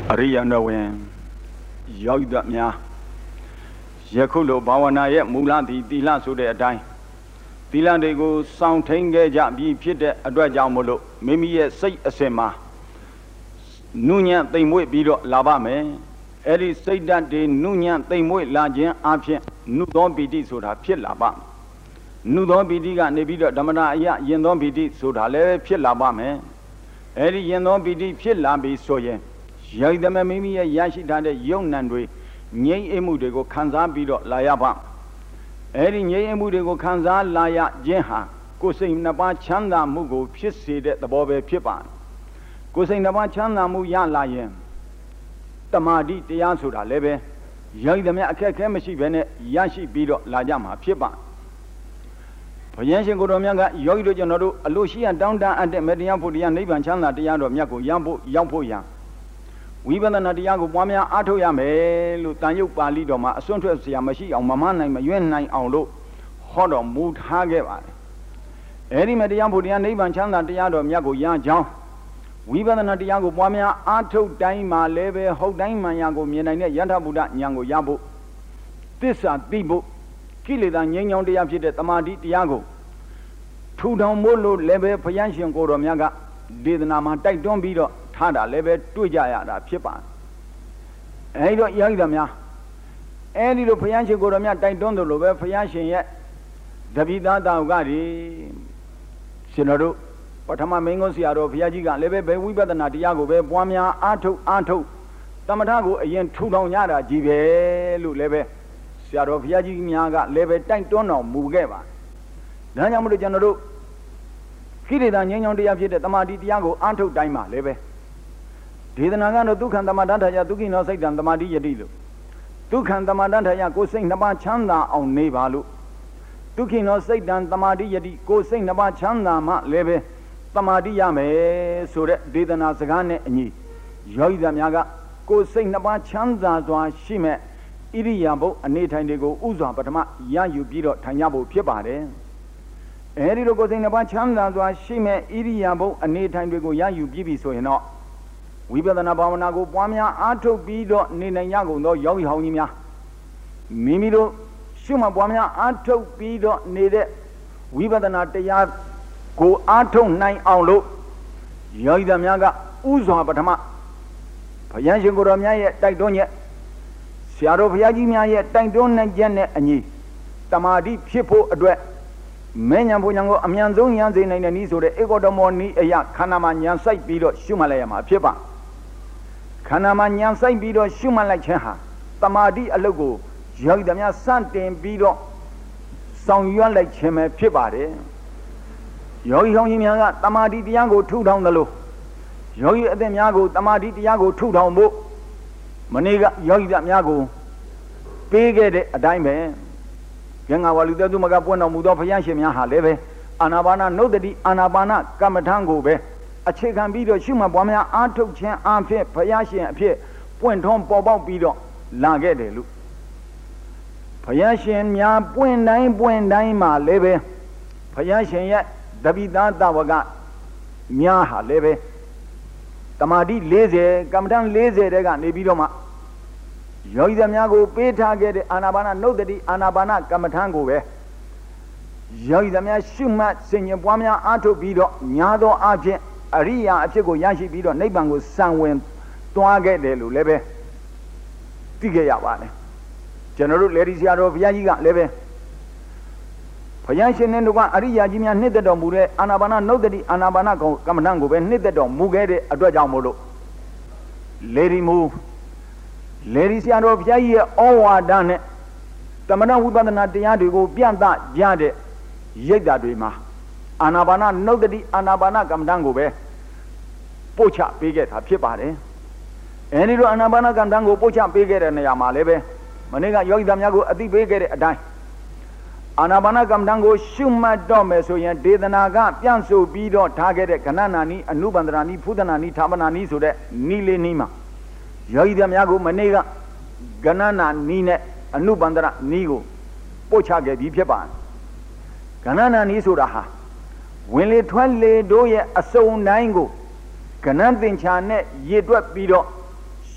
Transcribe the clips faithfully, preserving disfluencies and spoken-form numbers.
အရိယနဝင်ရောက်တတ်များယခုလိုဘာဝနာရဲ့မူလသည်သီလဆိုတဲ့အတိုင်းသီလတွေကိုစောင့်ထိန်ခဲ့ကြပြီးဖြစ်တဲ့အတွက်ကြောင့်မလို့မိမိရဲ့စိတ်အစဉ်မှာနုညံ့သိမ်မွေ့ပြီးတော့လာပါမယ်အဲ့ဒီစိတ်ဓာတ်တွေနုညံ့သိမ်မွေ့လာခြင်းအပြင်နုသောပီတိဆိုတာဖြစ်လာပါနုသောပီတိကနေပြီးတော့ဓမ္မတာအယယင်သောပီတိဆိုတာလည်းဖြစ်လာပါမယ်အဲ့ဒီယင်သောပီတိဖြစ်လာပြီဆိုရင်ယိုက်သမမိမိရဲ့ရရှိထားတဲ့ယုံနံတွေငြိမ့်အေးမှုတွေကိုခံစားပြီးတော့လာရပါအဲ့ဒီငြိမ့်အေးမှုတွေကိုခံစားလာရခြင်းဟာကိုယ်စိတ်နှစ်ပါးချမ်းသာမှုကိုဖြစ်စေတဲ့သဘောပဲဖြစ်ပါတယ်ကိုယ်စိတ်နှစ်ပါးချမ်းသာမှုရလာရင်တမာတိတရားဆိုတာလည်းပဲယိုက်သမအခက်အခဲမရှိဘဲနဲ့ရရှိပြီးတော့လာကြမှာဖြစ်ပါဘုရားရှင်ကိုယ်တော်မြတ်ကယောဂီတို့ကျွန်တော်တို့အလိုရှိရတောင်းတအပ်တဲ့မေတ္တရားဖို့တရားနိဗ္ဗာန်ချမ်းသာတရားတော်မြတ်ကိုရဖို့ရောက်ဖို့ရဝိပဿနာတရားကိုပွားများအားထုတ်ရမယ်လို့တန်ရုပ်ပါဠိတော်မှာအစွန့်ထွက်เสียမရှိအောင်မမနိုင်မရွေ့နိုင်အောင်လို့ဟောတော်မူထားခဲ့ပါတယ်အဲ့ဒီမေတ္တရားဖို့တရားနိဗ္ဗာန်ချမ်းသာတရားတော်မြတ်ကိုရကြောင်းဝိပဿနာတရားကိုပွားများအားထုတ်တိုင်းမှာလည်းပဲဟုတ်တိုင်းမှန်ရာကိုမြင်နိုင်တဲ့ယထာဘုဒ္ဓဉာဏ်ကိုရဖို့သစ္စာသိဖို့ကိလေသာငြိမ်းချမ်းတရားဖြစ်တဲ့တမာတိတရားကိုထူထောင်မို့လို့လည်းပဲဘုရားရှင်ကိုယ်တော်မြတ်ကဒေသနာမှာတိုက်တွန်းပြီးတော့ထားတာလည်းပဲတွေ့ကြရတာဖြစ်ပါတယ်အဲဒီတော့ယောဂီတော်များအဲဒီလိုဘုရားရှင်ကိုယ်တော်မြတ်တိုက်တွန်းတယ်လို့ပဲဘုရားရှင်ရဲ့တပိသတာဝကတွေရှင်တော်တို့ပထမမင်းကုန်းဆရာတော်ဘုရားကြီးကလည်းပဲဘယ်ဝိပဿနာတရားကိုပဲပွားများအားထုတ်အားထုတ်သမထကိုအရင်ထူထောင်ရတာကြီးပဲလို့လည်းပဲဆရာတော်ဘုရားကြီးများကလည်းပဲတိုက်တွန်းတော်မူခဲ့ပါဒါကြောင့်မလို့ကျွန်တော်တို့ခိရိတာငြိမ်းချမ်းတရားဖြစ်တဲ့တမာတိတရားကိုအားထုတ်တိုင်းမှာလည်းပဲဒေသနာကတော့ဒုက္ခံတမတ္ထယဒုက္ခိနောစိတ်တံတမာတိယတိလို့ဒုက္ခံတမတ္ထယကိုစိတ်နှစ်ပါးချမ်းသာအောင်နေပါလို့ဒုက္ခိနောစိတ်တံတမာတိယတိကိုစိတ်နှစ်ပါးချမ်းသာမှလည်းပဲတမာတိရမယ်ဆိုတဲ့ဒေသနာစကားနဲ့အညီယောဂီသားများကကိုစိတ်နှစ်ပါးချမ်းသာစွာရှိမဲ့ဣရိယာပုအနေထိုင်တွေကိုဥစွာပထမရယူပြီးတော့ထိုင်ကြဖို့ဖြစ်ပါတယ်အဲဒီလိုကိုယ်စိတ်နှစ်ပါးချမ်းသာစွာရှိမဲ့ဣရိယာပုအနေထိုင်တွေကိုရယူပြီးပြီဆိုရင်တော့ဝိပဿနာဘာဝနာကိုပွားများအားထုတ်ပြီးတော့နေနိုင်ရကုန်သောယောဂီဟောင်းကြီးများမိမိတို့ရှုမှတ်ပွားများအားထုတ်ပြီးတော့နေတဲ့ဝိပဿနာတရားကိုအားထုတ်နိုင်အောင်လို့ယောဂီသားများကဥစွာပထမဘုရားရှင်ကိုယ်တော်မြတ်ရဲ့တိုက်တွန်းချက်ဆရာတော်ဘုရားကြီးများရဲ့တိုက်တွန်းနိုင်ချက်နဲ့အညီတမာတိဖြစ်ဖို့အတွက်မဲညာဘုံညာကိုအမြန်ဆုံးဉာဏ်စေနိုင်တဲ့နည်းဆိုတဲ့ဧကောတမောနည်းအရာခန္ဓာမှာဉာဏ်စိုက်ပြီးတော့ရှုမှတ်လိုက်ရမှာဖြစ်ပါခန္ဓာမှာဉာဏ်စိုက်ပြီးတော့ရှုမှတ်လိုက်ခြင်းဟာတမာတိအလုပ်ကိုယောဂီသားများစတင်ပြီးတော့ဆောင်ရွက်လိုက်ခြင်းပဲဖြစ်ပါတယ်ယောဂီဟောင်းကြီးများကတမာတိတရားကိုထူထောင်တယ်လို့ယောဂီအသင်များကိုတမာတိတရားကိုထူထောင်ဖို့မနေ့ကယောဂီသားများကိုပေးခဲ့တဲ့အတိုင်းပဲဂင်္ဂဝါလူသက်သူမကပွင့်တော်မူသောဘုရားရှင်များဟာလည်းပဲအာနာပါနနုဒ္ဒတိအာနာပါနကမ္မထံကိုပဲအခြေခံပြီးတော့ရှုမှတ်ပွားများအားထုတ်ခြင်းအဖြစ်ဘုရားရှင်အဖြစ်ပွင့်ထွန်းပေါ်ပေါက်ပြီးတော့လာခဲ့တယ်လို့ဘုရားရှင်များပွင့်တိုင်းပွင့်တိုင်းမှာလည်းပဲဘုရားရှင်ရဲ့တပိသတာဝကများဟာလည်းပဲတမာတိ၄၀ကမ္မထံ၄၀တဲကနေပြီးတော့မှယောဂီသားများကိုပေးထားခဲ့တဲ့အာနာပါနနုဒ္ဒတိအာနာပါနကမ္မထံကိုပဲယောဂီသားများရှုမှတ်ဆင်ញံပွားများအားထုတ်ပြီးတော့ညာသောအဖြစ်အရိယာအဖြစ်ကိုရရှိပြီးတော့နိဗ္ဗာန်ကိုစံဝင်သွားခဲ့တယ်လို့လည်းပဲသိခဲ့ရပါတယ်ကျွန်တော်တို့လေဒီဆရာတော်ဘုရားကြီးကလည်းပဲဘုရားရှင်နဲ့တို့ကအရိယာကြီးများနှစ်သက်တော်မူတဲ့အာနာပါနနုဒ္ဒတိအာနာပါနကမ္မထံကိုပဲနှစ်သက်တော်မူခဲ့တဲ့အတွက်ကြောင့်မို့လို့လေဒီမူလေဒီဆရာတော်ဘုရားကြီးရဲ့ဩဝါဒနဲ့တမဏဝိပဿနာတရားတွေကိုပြသကြတဲ့ရိပ်တာတွေမှာအာနာပါနနုဒ္ဒတိအာနာပါနကမ္မထံကိုပဲပို့ချပေးခဲ့တာဖြစ်ပါတယ်အဲဒီလိုအာနာပါနကမ္မထံကိုပို့ချပေးခဲ့တဲ့နေရာမှာလည်းပဲမနေ့ကယောဂီသားများကိုအသိပေးခဲ့တဲ့အတိုင်းအာနာပါနကမ္မထံကိုရှုမှတ်တော့မယ်ဆိုရင်ဒေသနာကပြန့်ဆိုပြီးတော့ထားခဲ့တဲ့ခဏနာနီအနုပန္ဒရာနီဖုဒနာနီသာမနာနီဆိုတဲ့နီလေးနီးမှာယောဂီသားများကိုမနေ့ကကဏနာနီးနဲ့အနုပန္ဒရာနီးကိုပို့ချခဲ့ပြီးဖြစ်ပါတယ်ကဏနာနီးဆိုတာဟာဝင်လေထွက်လေတို့ရဲ့အစုံတိုင်းကိုကဏ္ဍသင်္ချာနဲ့ရေတွက်ပြီးတော့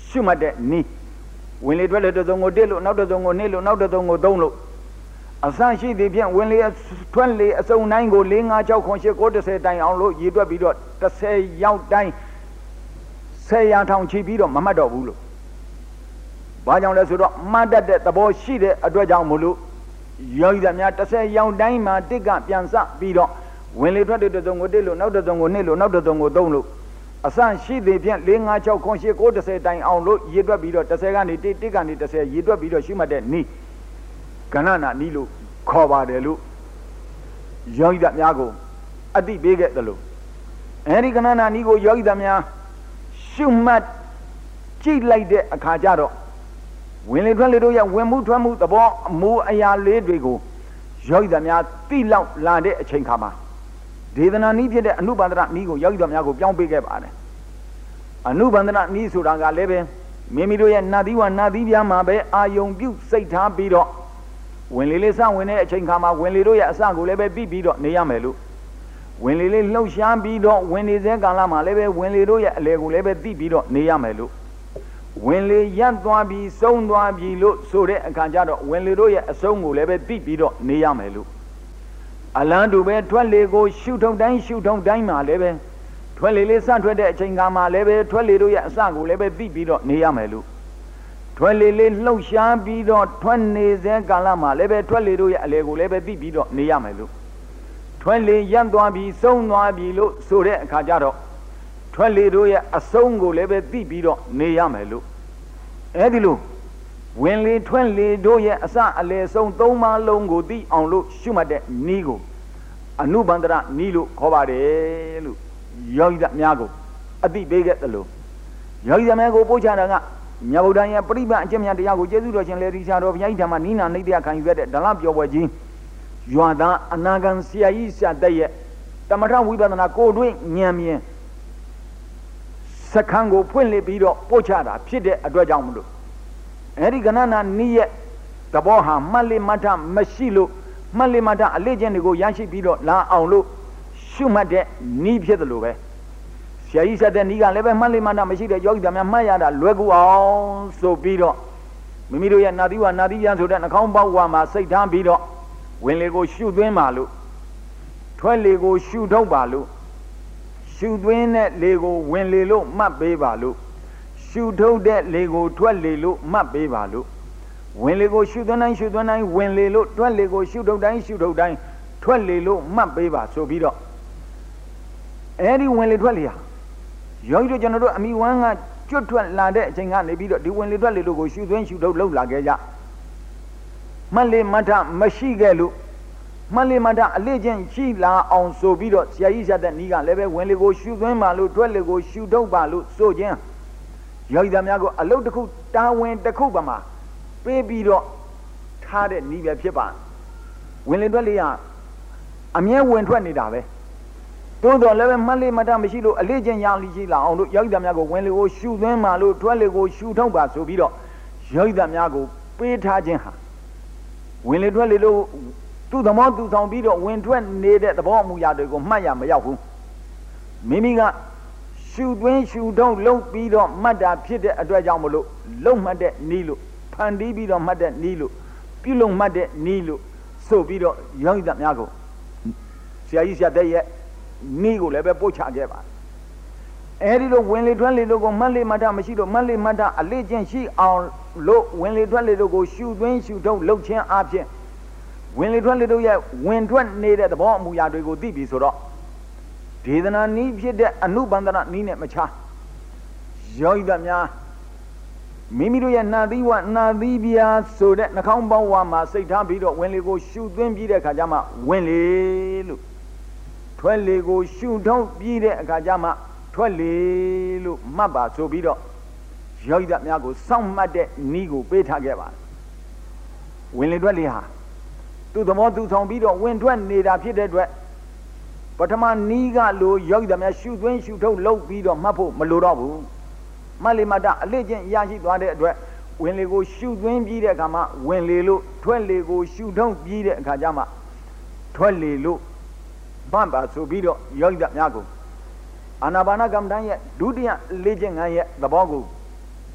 ရှုမှတ်တဲ့နီးဝင်လေထွက်လေတစ်စုံကိုတစ်လို့နောက်တစ်စုံကိုနှစ်လို့နောက်တစ်စုံကိုသုံးလို့အစရှိသည်ဖြင့်ဝင်လေထွက်လေအစုံတိုင်းကို၄၅၆ခု၈၉၁၀တိုင်အောင်လို့ရည်တွက်ပြီးတော့၁၀ရောက်တိုင်းဆယ်ရာထောင်ချီပြီးတော့မမှတ်တော့ဘူးလို့ဘာကြောင့်လဲဆိုတော့မှတ်တတ်တဲ့သဘောရှိတဲ့အတွက်ကြောင့်မို့လို့ယောဂီများ၁၀ရောက်တိုင်းမှာတစ်ကပြန်စပြီးတော့ဝင်လေထွက်လေတစ်စုံကိုတစ်လို့နောက်တစ်စုံကိုနှစ်လို့နောက်တစ်စုံကိုသုံးလို့အစရှိသည်ဖြင့်၄၅၆ခု၈၉၁၀တိုင်အောင်လို့ရည်တွက်ပြီးတော့၁၀ကနေတစ်တစ်ကနေ၁၀ရည်တွက်ပြီးတော့ရှိမှတ်တဲ့နီးကဏ္ဍနာနီးလို့ခေါ်ပါတယ်လို့ယောဂီများကိုအတိပေးခဲ့တယ်လို့အဲဒီကဏ္ဍနာနီးကိုယောဂီများရှုမှတ်ကြည့်လိုက်တဲ့အခါကျတော့ဝင်လေထွက်လေတို့ရဲ့ဝင်မှုထွက်မှုသဘောအမူအရာလေးတွေကိုယောဂီများသိလောက်လာတဲ့အချိန်ခါမှာဒေသနာနည်းဖြစ်တဲ့အနုဘန္ဒရနည်းကိုယောဂီများကိုပြောင်းပေးခဲ့ပါတယ်အနုဘန္ဒရနည်းဆိုတာကလည်းပဲမိမိတို့ရဲ့နတ်သီးဝနတ်သီးပြားမှာပဲအာယုံပြုစိတ်ထားပြီးတော့ဝင်လေလေးစဝင်တဲ့အချိန်ခါမှာဝင်လေတို့ရဲ့အစကိုလည်းပဲပြီးပြီးတော့နေရမယ်လို့ဝင်လေလေးလှုပ်ရှားပြီးတော့ဝင်လေစဲကာလမှာလည်းပဲဝင်လေတို့ရဲ့အလေကိုလည်းပဲသိပြီးတော့နေရမယ်လို့ဝင်လေရပ်သွားပြီးဆုံးသွားပြီးလို့ဆိုတဲ့အခါကျတော့ဝင်လေတို့ရဲ့အဆုံးကိုလည်းပဲသိပြီးတော့နေရမယ်လို့အလန်းတူပဲထွက်လေကိုရှုထုံတိုင်းရှုထုံတိုင်းမှာလည်းပဲထွက်လေလေးစထွက်တဲ့အချိန်ခါမှာလည်းပဲထွက်လေတို့ရဲ့အစကိုလည်းပဲသိပြီးတော့နေရမယ်လို့ထွက်လေလေးလှုပ်ရှားပြီးတော့ထွက်နေစဲကာလမှာလည်းပဲထွက်လေတို့ရဲ့အလေကိုလည်းပဲသိပြီးတော့နေရမယ်လို့ထွက်လေရပ်သွားပြီးဆုံးသွားပြီးလို့ဆိုတဲ့အခါကျတော့ထွက်လေတို့ရဲ့အဆုံးကိုလည်းပဲသိပြီးတော့နေရမယ်လို့အဲဒီလိုဝင်လေထွက်လေတို့ရဲ့အစအလေဆုံးသုံးပါးလုံးကိုသိအောင်လို့ရှုမှတ်တဲ့နီးကိုအနုဘန္ဒရနီးလို့ခေါ်ပါတယ်လို့ယောဂီများကိုအသိပေးခဲ့တယ်လို့ယောဂီများကိုပို့ချတာကမြတ်ဗုဒ္ဓရဲ့ပြိပ္ပအကျင့်မြတ်တရားကိုကျေးဇူးတော်ရှင်လေဒီချာတော်ဘုရားကြီးဓမ္မနိနာနိတ္တခံယူခဲ့တဲ့ဒလပြောပွဲကြီးရွာသားအနာဂံဆရာကြီးဆရာတဲ့ရဲ့တမထဝိပဿနာကိုတွင်းဉာဏ်မြင်စခန်းကိုဖွင့်လှစ်ပြီးတော့ပို့ချတာဖြစ်တဲ့အတွက်ကြောင့်မလို့အဲဒီကဏ္ဍနာနီးရဲ့သဘောဟာမှတ်လေမထမရှိလို့မှတ်လေမထအလေးချင်းတွေကိုရရှိပြီးတော့လာအောင်လို့ရှုမှတ်တဲ့နီးဖြစ်တယ်လို့ပဲဆရာကြီးဆက်တဲ့နီးကလည်းပဲမှတ်လေမထမရှိတဲ့ယောဂီများမှတ်ရတာလွယ်ကူအောင်ဆိုပြီးတော့မိမိတို့ရဲ့နာသီဝနာသီရန်ဆိုတဲ့နှာခေါင်းပေါက်ဝါမှာစိတ်ထားပြီးတော့ဝင်လေကိုရှုသွင်းပါလို့ထွက်လေကိုရှုထုတ်ပါလို့ရှုသွင်းတဲ့လေကိုဝင်လေလို့မှတ်ပေးပါလို့ရှုထုတ်တဲ့လေကိုထွက်လေလို့မှတ်ပေးပါလို့ဝင်လေကိုရှုသွင်းတိုင်းရှုသွင်းတိုင်းဝင်လေလို့ထွက်လေကိုရှုထုတ်တိုင်းရှုထုတ်တိုင်းထွက်လေလို့မှတ်ပေးပါဆိုပြီးတော့အဲဒီဝင်လေထွက်လေဟာယောဂီတို့ကျွန်တော်တို့အမိဝမ်းကကျွတ်ထွက်လာတဲ့အချိန်ကနေပြီးတော့ဒီဝင်လေထွက်လေလို့ကိုရှုသွင်းရှုထုတ်လှုပ်လာခဲ့ကြမှတ်လေမထမရှိခဲ့လို့မှတ်လေမထအလေးချင်းရှိလာအောင်ဆိုပြီးတော့ဆရာကြီးဆရာတဲ့နီးကလည်းပဲဝင်လေကိုရှုသွင်းပါလို့ထွက်လေကိုရှုထုတ်ပါလို့ဆိုခြင်းယောဂီသားများကိုအလုတ်တစ်ခုတာဝန်တစ်ခုပါမှာပေးပြီးတော့ထားတဲ့နီးပဲဖြစ်ပါဝင်လေထွက်လေကအမြဲဝင်ထွက်နေတာပဲသို့တော်လည်းပဲမှတ်လေမထမရှိလို့အလေးချင်းရလိရှိလာအောင်လို့ယောဂီသားများကိုဝင်လေကိုရှုသွင်းပါလို့ထွက်လေကိုရှုထုတ်ပါဆိုပြီးတော့ယောဂီသားများကိုပေးထားခြင်းဟာဝင်လေထွက်လေလို့သူ့သမောသူဆောင်ပြီးတော့ဝင်ထွက်နေတဲ့သဘောအမူအရာတွေကိုမှတ်ရမရောက်ဘူးမိမိကရှုသွင်းရှုထုတ်လုပ်ပြီးတော့မှတ်တာဖြစ်တဲ့အတွက်ကြောင့်မလို့လုံမှတ်တဲ့နီးလို့ဖန်တီးပြီးတော့မှတ်တဲ့နီးလို့ပြုလုပ်မှတ်တဲ့နီးလို့ဆိုပြီးတော့ယောဂီသားများကိုဆရာကြီးဆရာတဲ့ရဲ့နီးကိုလည်းပဲပို့ချခဲ့ပါအဲဒီလိုဝင်လေထွက်လေလို့ကိုမှတ်လေမှတ်တာမရှိတော့မှတ်လေမှတ်တာအလေးချင်းရှိအောင်လို့ဝင်လေထွက်လေလို့ကိုရှုသွင်းရှုထုတ်လုပ်ခြင်းအပြင်ဝင်လေထွက်လေတို့ရဲ့ဝင်ထွက်နေတဲ့သဘောအမူအရာတွေကိုသိပြီဆိုတော့ဒေသနာနည်းဖြစ်တဲ့အနုဘန္ဒနာနည်းနဲ့မချယောဂီသားများမိမိတို့ရဲ့နာသီဝနာသီပြာဆိုတဲ့နှာခေါင်းပေါင်းဝါမှာစိတ်ထားပြီးတော့ဝင်လေကိုရှုသွင်းပြီးတဲ့အခါကျမှဝင်လေလို့ထွက်လေကိုရှုထုတ်ပြီးတဲ့အခါကျမှထွက်လေလို့မှတ်ပါဆိုပြီးတော့ယောဂီသားများကိုစောင့်မှတ်တဲ့နည်းကိုပေးထားခဲ့ပါတယ်ဝင်လေထွက်လေဟာသူ့သဘောသူဆောင်ပြီးတော့ဝင်ထွက်နေတာဖြစ်တဲ့အတွက်ပထမနီးကလိုယောဂီသားများရှုသွင်းရှုထုတ်လုပ်ပြီးတော့မှတ်ဖို့မလိုတော့ဘူးမှတ်လေမှတ်တာအလေးချင်းရရှိသွားတဲ့အတွက်ဝင်လေကိုရှုသွင်းပြီးတဲ့အခါမှာဝင်လေလို့ထွက်လေကိုရှုထုတ်ပြီးတဲ့အခါကျမှထွက်လေလို့မှတ်ပါဆိုပြီးတော့ယောဂီသားများကိုအာနာပါနကမ္မဋ္ဌာန်းရဲ့ဒုတိယလေ့ကျင့်ခန်းရဲ့သဘောကို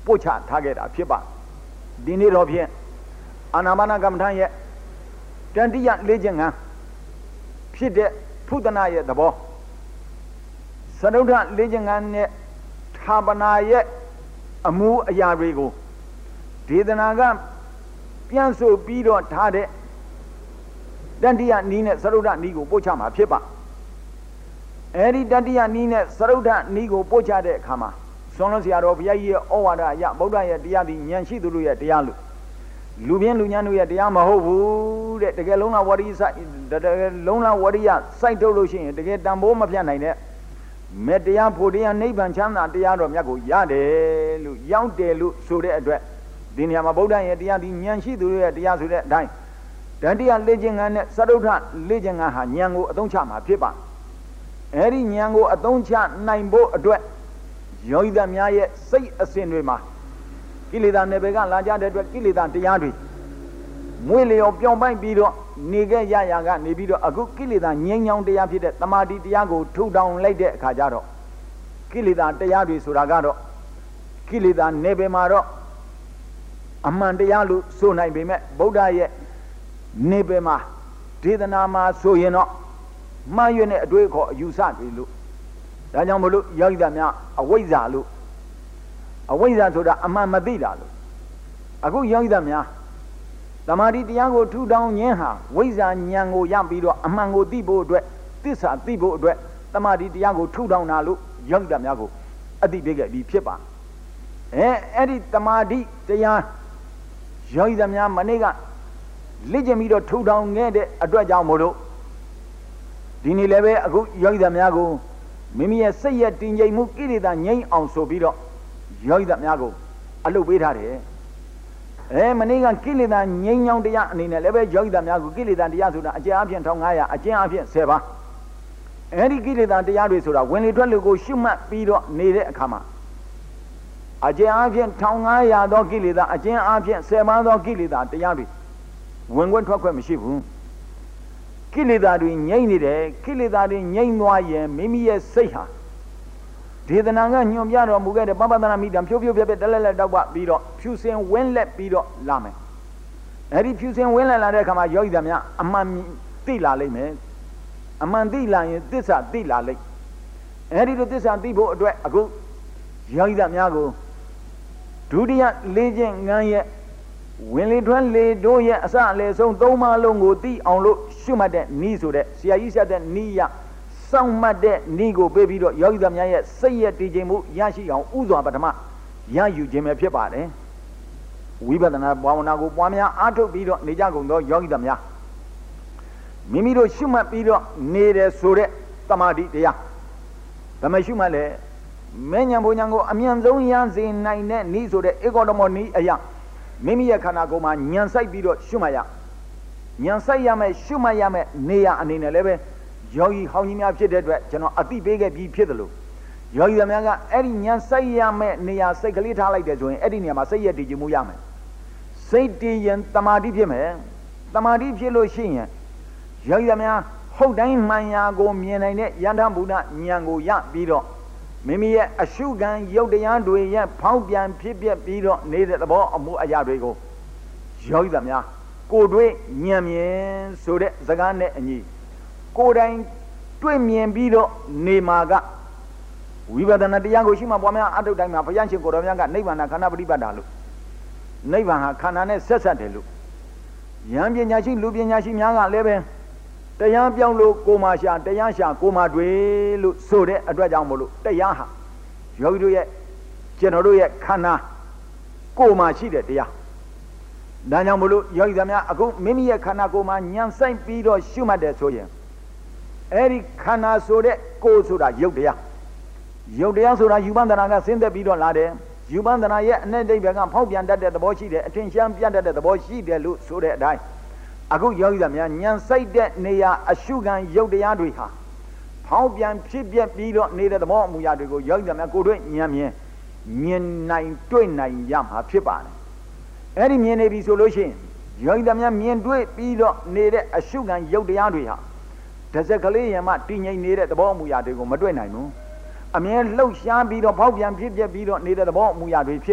ပို့ချထားခဲ့တာဖြစ်ပါဒီနေ့တော့ဖြင့်အာနာပါနကမ္မထာရဲ့တန်တိယလေးခြင်းငန်းဖြစ်တဲ့ဖုဒနာရဲ့သဘောစရုဒ္ဓလေးခြင်းငန်းနဲ့ဌာပနာရဲ့အမှုအရာတွေကိုဒေသနာကပြန်ဆိုပြီးတော့ထားတဲ့တန်တိယနီးနဲ့စရုဒ္ဓနီးကိုပို့ချမှာဖြစ်ပါအဲဒီတတိယနီးနဲ့စရုဒ္ဓနီးကိုပို့ချတဲ့အခါမှာဆွန်လွန်ဆရာတော်ဘုရားကြီးရဲ့ဩဝါဒအရဗုဒ္ဓရဲ့တရားသည်ဉာဏ်ရှိသူတို့ရဲ့တရားလို့လူပြင်းလူညံ့တို့ရဲ့တရားမဟုတ်ဘူးတဲ့တကယ်လုံးလားဝရိယစိုက်တကယ်လုံးလားဝရိယစိုက်ထုတ်လို့ရှိရင်တကယ်တန်ဖိုးမပြတ်နိုင်တဲ့မေတ္တရားဖို့တရားနိဗ္ဗာန်ချမ်းသာတရားတော်မြတ်ကိုရတယ်လို့ရောက်တယ်လို့ဆိုတဲ့အတွက်ဒီနေရာမှာဗုဒ္ဓရဲ့တရားသည်ဉာဏ်ရှိသူတို့ရဲ့တရားဆိုတဲ့အတိုင်းတတိယလေ့ကျင့်ခန်းနဲ့စရုဒ္ဓလေ့ကျင့်ခန်းဟာဉာဏ်ကိုအသုံးချမှာဖြစ်ပါအဲဒီဉာဏ်ကိုအသုံးချနိုင်ဖို့အတွက်ယောဂီသားများရဲ့စိတ်အစဉ်တွေမှာကိလေသာနယ်ပယ်ကလာကြတဲ့အတွက်ကိလေသာတရားတွေမွေးလျော်ပြောင်းပိုင်ပြီးတော့နေခဲ့ရရာကနေပြီးတော့အခုကိလေသာငြိမ်းချမ်းတရားဖြစ်တဲ့တမာတိတရားကိုထူထောင်လိုက်တဲ့အခါကျတော့ကိလေသာတရားတွေဆိုတာကတော့ကိလေသာနယ်ပယ်မှာတော့အမှန်တရားလို့ဆိုနိုင်ပေမဲ့ဗုဒ္ဓရဲ့နယ်ပယ်မှာဒေသနာမှာဆိုရင်တော့မှားရွံ့တဲ့အတွေ့အခေါ်အယူဆတွေလို့ဒါကြောင့်မလို့ယောဂီသားများအဝိဇ္ဇာလို့အဝိဇ္ဇာဆိုတာအမှန်မသိတာလို့အခုယောဂီသားများသမာဓိတရားကိုထူထောင်ခြင်းဟာဝိဇ္ဇာဉာဏ်ကိုရပြီးတော့အမှန်ကိုသိဖို့အတွက်သစ္စာသိဖို့အတွက်သမာဓိတရားကိုထူထောင်တာလို့ယောဂီသားများကိုအသိပေးခဲ့ပြီးဖြစ်ပါအဲအဲ့ဒီသမာဓိတရားယောဂီသားများမနေ့ကလေ့ကျင့်ပြီးတော့ထူထောင်ခဲ့တဲ့အတွက်ကြောင့်မို့လို့ဒီနေ့လည်းပဲအခုယောဂီသားများကိုမိမိရဲ့စိတ်ရဲ့တင်ကြိမ်မှုကိလေသာငြိမ်းအောင်ဆိုပြီးတော့ယောဂီသားများကိုအလုပ်ပေးထားတယ်အဲမနေ့ကကိလေသာငြိမ်းချောင်းတရားအနေနဲ့လည်းပဲယောဂီသားများကိုကိလေသာတရားဆိုတာအကျဉ်းအပြင်တစ်ထောင်ငါးရာအကျဉ်းအပြင်ဆယ်ပါးအဲဒီကိလေသာတရားတွေဆိုတာဝင်လေထွက်လေကိုရှုမှတ်ပြီးတော့နေတဲ့အခါမှာအကျဉ်းအပြင်တစ်ထောင်ငါးရာသောကိလေသာအကျဉ်းအပြင်ဆယ်ပါးသောကိလေသာတရားတွေဝင်ခွင့်ထွက်ခွင့်မရှိဘူးကိလေသာတွေငြိမ့်နေတယ်ကိလေသာတွေငြိမ့်သွားရင်မိမိရဲ့စိတ်ဟာဒေသနာကညွန်ပြတော်မူခဲ့တဲ့ပပသနာမိတံဖြိုးဖြိုးပြပြတလက်လက်တောက်ပပြီးတော့ဖြူစင်ဝင်းလက်ပြီးတော့လာမယ်အဲဒီဖြူစင်ဝင်းလက်လာတဲ့အခါမှာယောဂီသားများအမှန်သိလာလိမ့်မယ်အမှန်သိလာရင်သစ္စာသိလာလိမ့်အဲဒီလိုသစ္စာသိဖို့အတွက်အခုယောဂီသားများကိုဒုတိယလေးခြင်းငန်းရဲ့ဝင်လေထွက်လေတို့ရဲ့အစအလေဆုံးသုံးပါးလုံးကိုသိအောင်လို့ရှုမှတ်တဲ့နီးဆိုတဲ့ဆရာကြီးဆက်တဲ့နီးရစောင့်မှတ်တဲ့နီးကိုပေးပြီးတော့ယောဂီသားများရဲ့စိတ်ရဲ့တည်ခြင်းမှုရရှိအောင်ဥစွာပထမရယူခြင်းပဲဖြစ်ပါတယ်ဝိပဿနာဘာဝနာကိုပွားများအားထုတ်ပြီးတော့နေကြကုန်သောယောဂီသားများမိမိတို့ရှုမှတ်ပြီးတော့နေတယ်ဆိုတဲ့သမာဓိတရားဒါမှရှုမှတ်လေမဉ္ဇဉ်ဘုံဉာဏ်ကိုအမြန်ဆုံးရစေနိုင်တဲ့နီးဆိုတဲ့ဧကောဓမောနီးအရာမိမိရဲ့ခန္ဓာကိုယ်မှာဉာဏ်စိုက်ပြီးတော့ရှုမှတ်ရဉာဏ်စိုက်ရမယ်ရှုမှတ်ရမယ်နေရအနေနဲ့လည်းပဲယောဂီဟောင်းကြီးများဖြစ်တဲ့အတွက်ကျွန်တော်အသိပေးခဲ့ပြီးဖြစ်တယ်လို့ယောဂီများကအဲ့ဒီဉာဏ်စိုက်ရမယ်နေရစိတ်ကလေးထားလိုက်တယ်ဆိုရင်အဲ့ဒီနေရာမှာစိတ်ရတည်ကြည်မှုရမယ်စိတ်တည်ရင်တမာတိဖြစ်မယ်တမာတိဖြစ်လို့ရှိရင်ယောဂီများဟုတ်တိုင်းမှန်ရာကိုမြင်နိုင်တဲ့ယန္တဗုဒ္ဓဉာဏ်ကိုရပြီးတော့မိမိရဲ့အရှုခံရုပ်တရားတွေရဲ့ဖောက်ပြန်ဖြစ်ပြပြီးတော့နေတဲ့သဘောအမှုအရာတွေကိုယောဂီသားများကိုယ်တွေ့ဉာဏ်မြင်ဆိုတဲ့စကားနဲ့အညီကိုယ်တိုင်တွေ့မြင်ပြီးတော့နေမှာကဝိပဿနာတရားကိုရှိမှပွားများအထုတ်တိုင်းမှာဘုရားရှင်ကိုယ်တော်များကနိဗ္ဗာန်ခန္ဓာပฏิပတ်တာလို့နိဗ္ဗာန်ဟာခန္ဓာနဲ့ဆက်ဆက်တယ်လို့ဉာဏ်ပညာရှိလူပညာရှိများကလည်းပဲတရားပြောင်းလို့ကိုမှရှာတရားရှာကိုမှတွေ့လို့ဆိုတဲ့အတွက်ကြောင့်မို့လို့တရားဟာယောဂီတို့ရဲ့ကျွန်တော်တို့ရဲ့ခန္ဓာကိုမှရှိတဲ့တရားဒါကြောင့်မို့လို့ယောဂီသားများအခုမိမိရဲ့ခန္ဓာကိုမှညံဆိုင်ပြီးတော့ရှုမှတ်တယ်ဆိုရင်အဲ့ဒီခန္ဓာဆိုတဲ့ကိုယ်ဆိုတာယုတ်တရားယုတ်တရားဆိုတာယူပန္ဒနာကဆင်းသက်ပြီးတော့လာတယ်ယူပန္ဒနာရဲ့အ내ဒိဗ္ဗံကဖောက်ပြန်တတ်တဲ့သဘောရှိတယ်အထင်ရှားပြတ်တတ်တဲ့သဘောရှိတယ်လို့ဆိုတဲ့အတိုင်းအခုယောဂီသားများဉာဏ်စိုက်တဲ့နေရာအရှုခံရုပ်တရားတွေဟာဖောက်ပြန်ဖြစ်ပြပြီးတော့နေတဲ့သဘောအမူအရာတွေကိုယောဂီသားများကိုယ်တွေ့ဉာဏ်မြင်မြင်နိုင်တွေ့နိုင်ရမှာဖြစ်ပါတယ်အဲ့ဒီမြင်နေပြီဆိုလို့ရှိရင်ယောဂီသားများမြင်တွေ့ပြီးတော့နေတဲ့အရှုခံရုပ်တရားတွေဟာဒဇက်ကလေးရံမှတည်ငြိမ်နေတဲ့သဘောအမူအရာတွေကိုမတွေ့နိုင်ဘူးအမြဲလှုပ်ရှားပြီးတော့ဖောက်ပြန်ဖြစ်ပြပြီးတော့နေတဲ့သဘောအမူအရာတွေဖြစ်လို့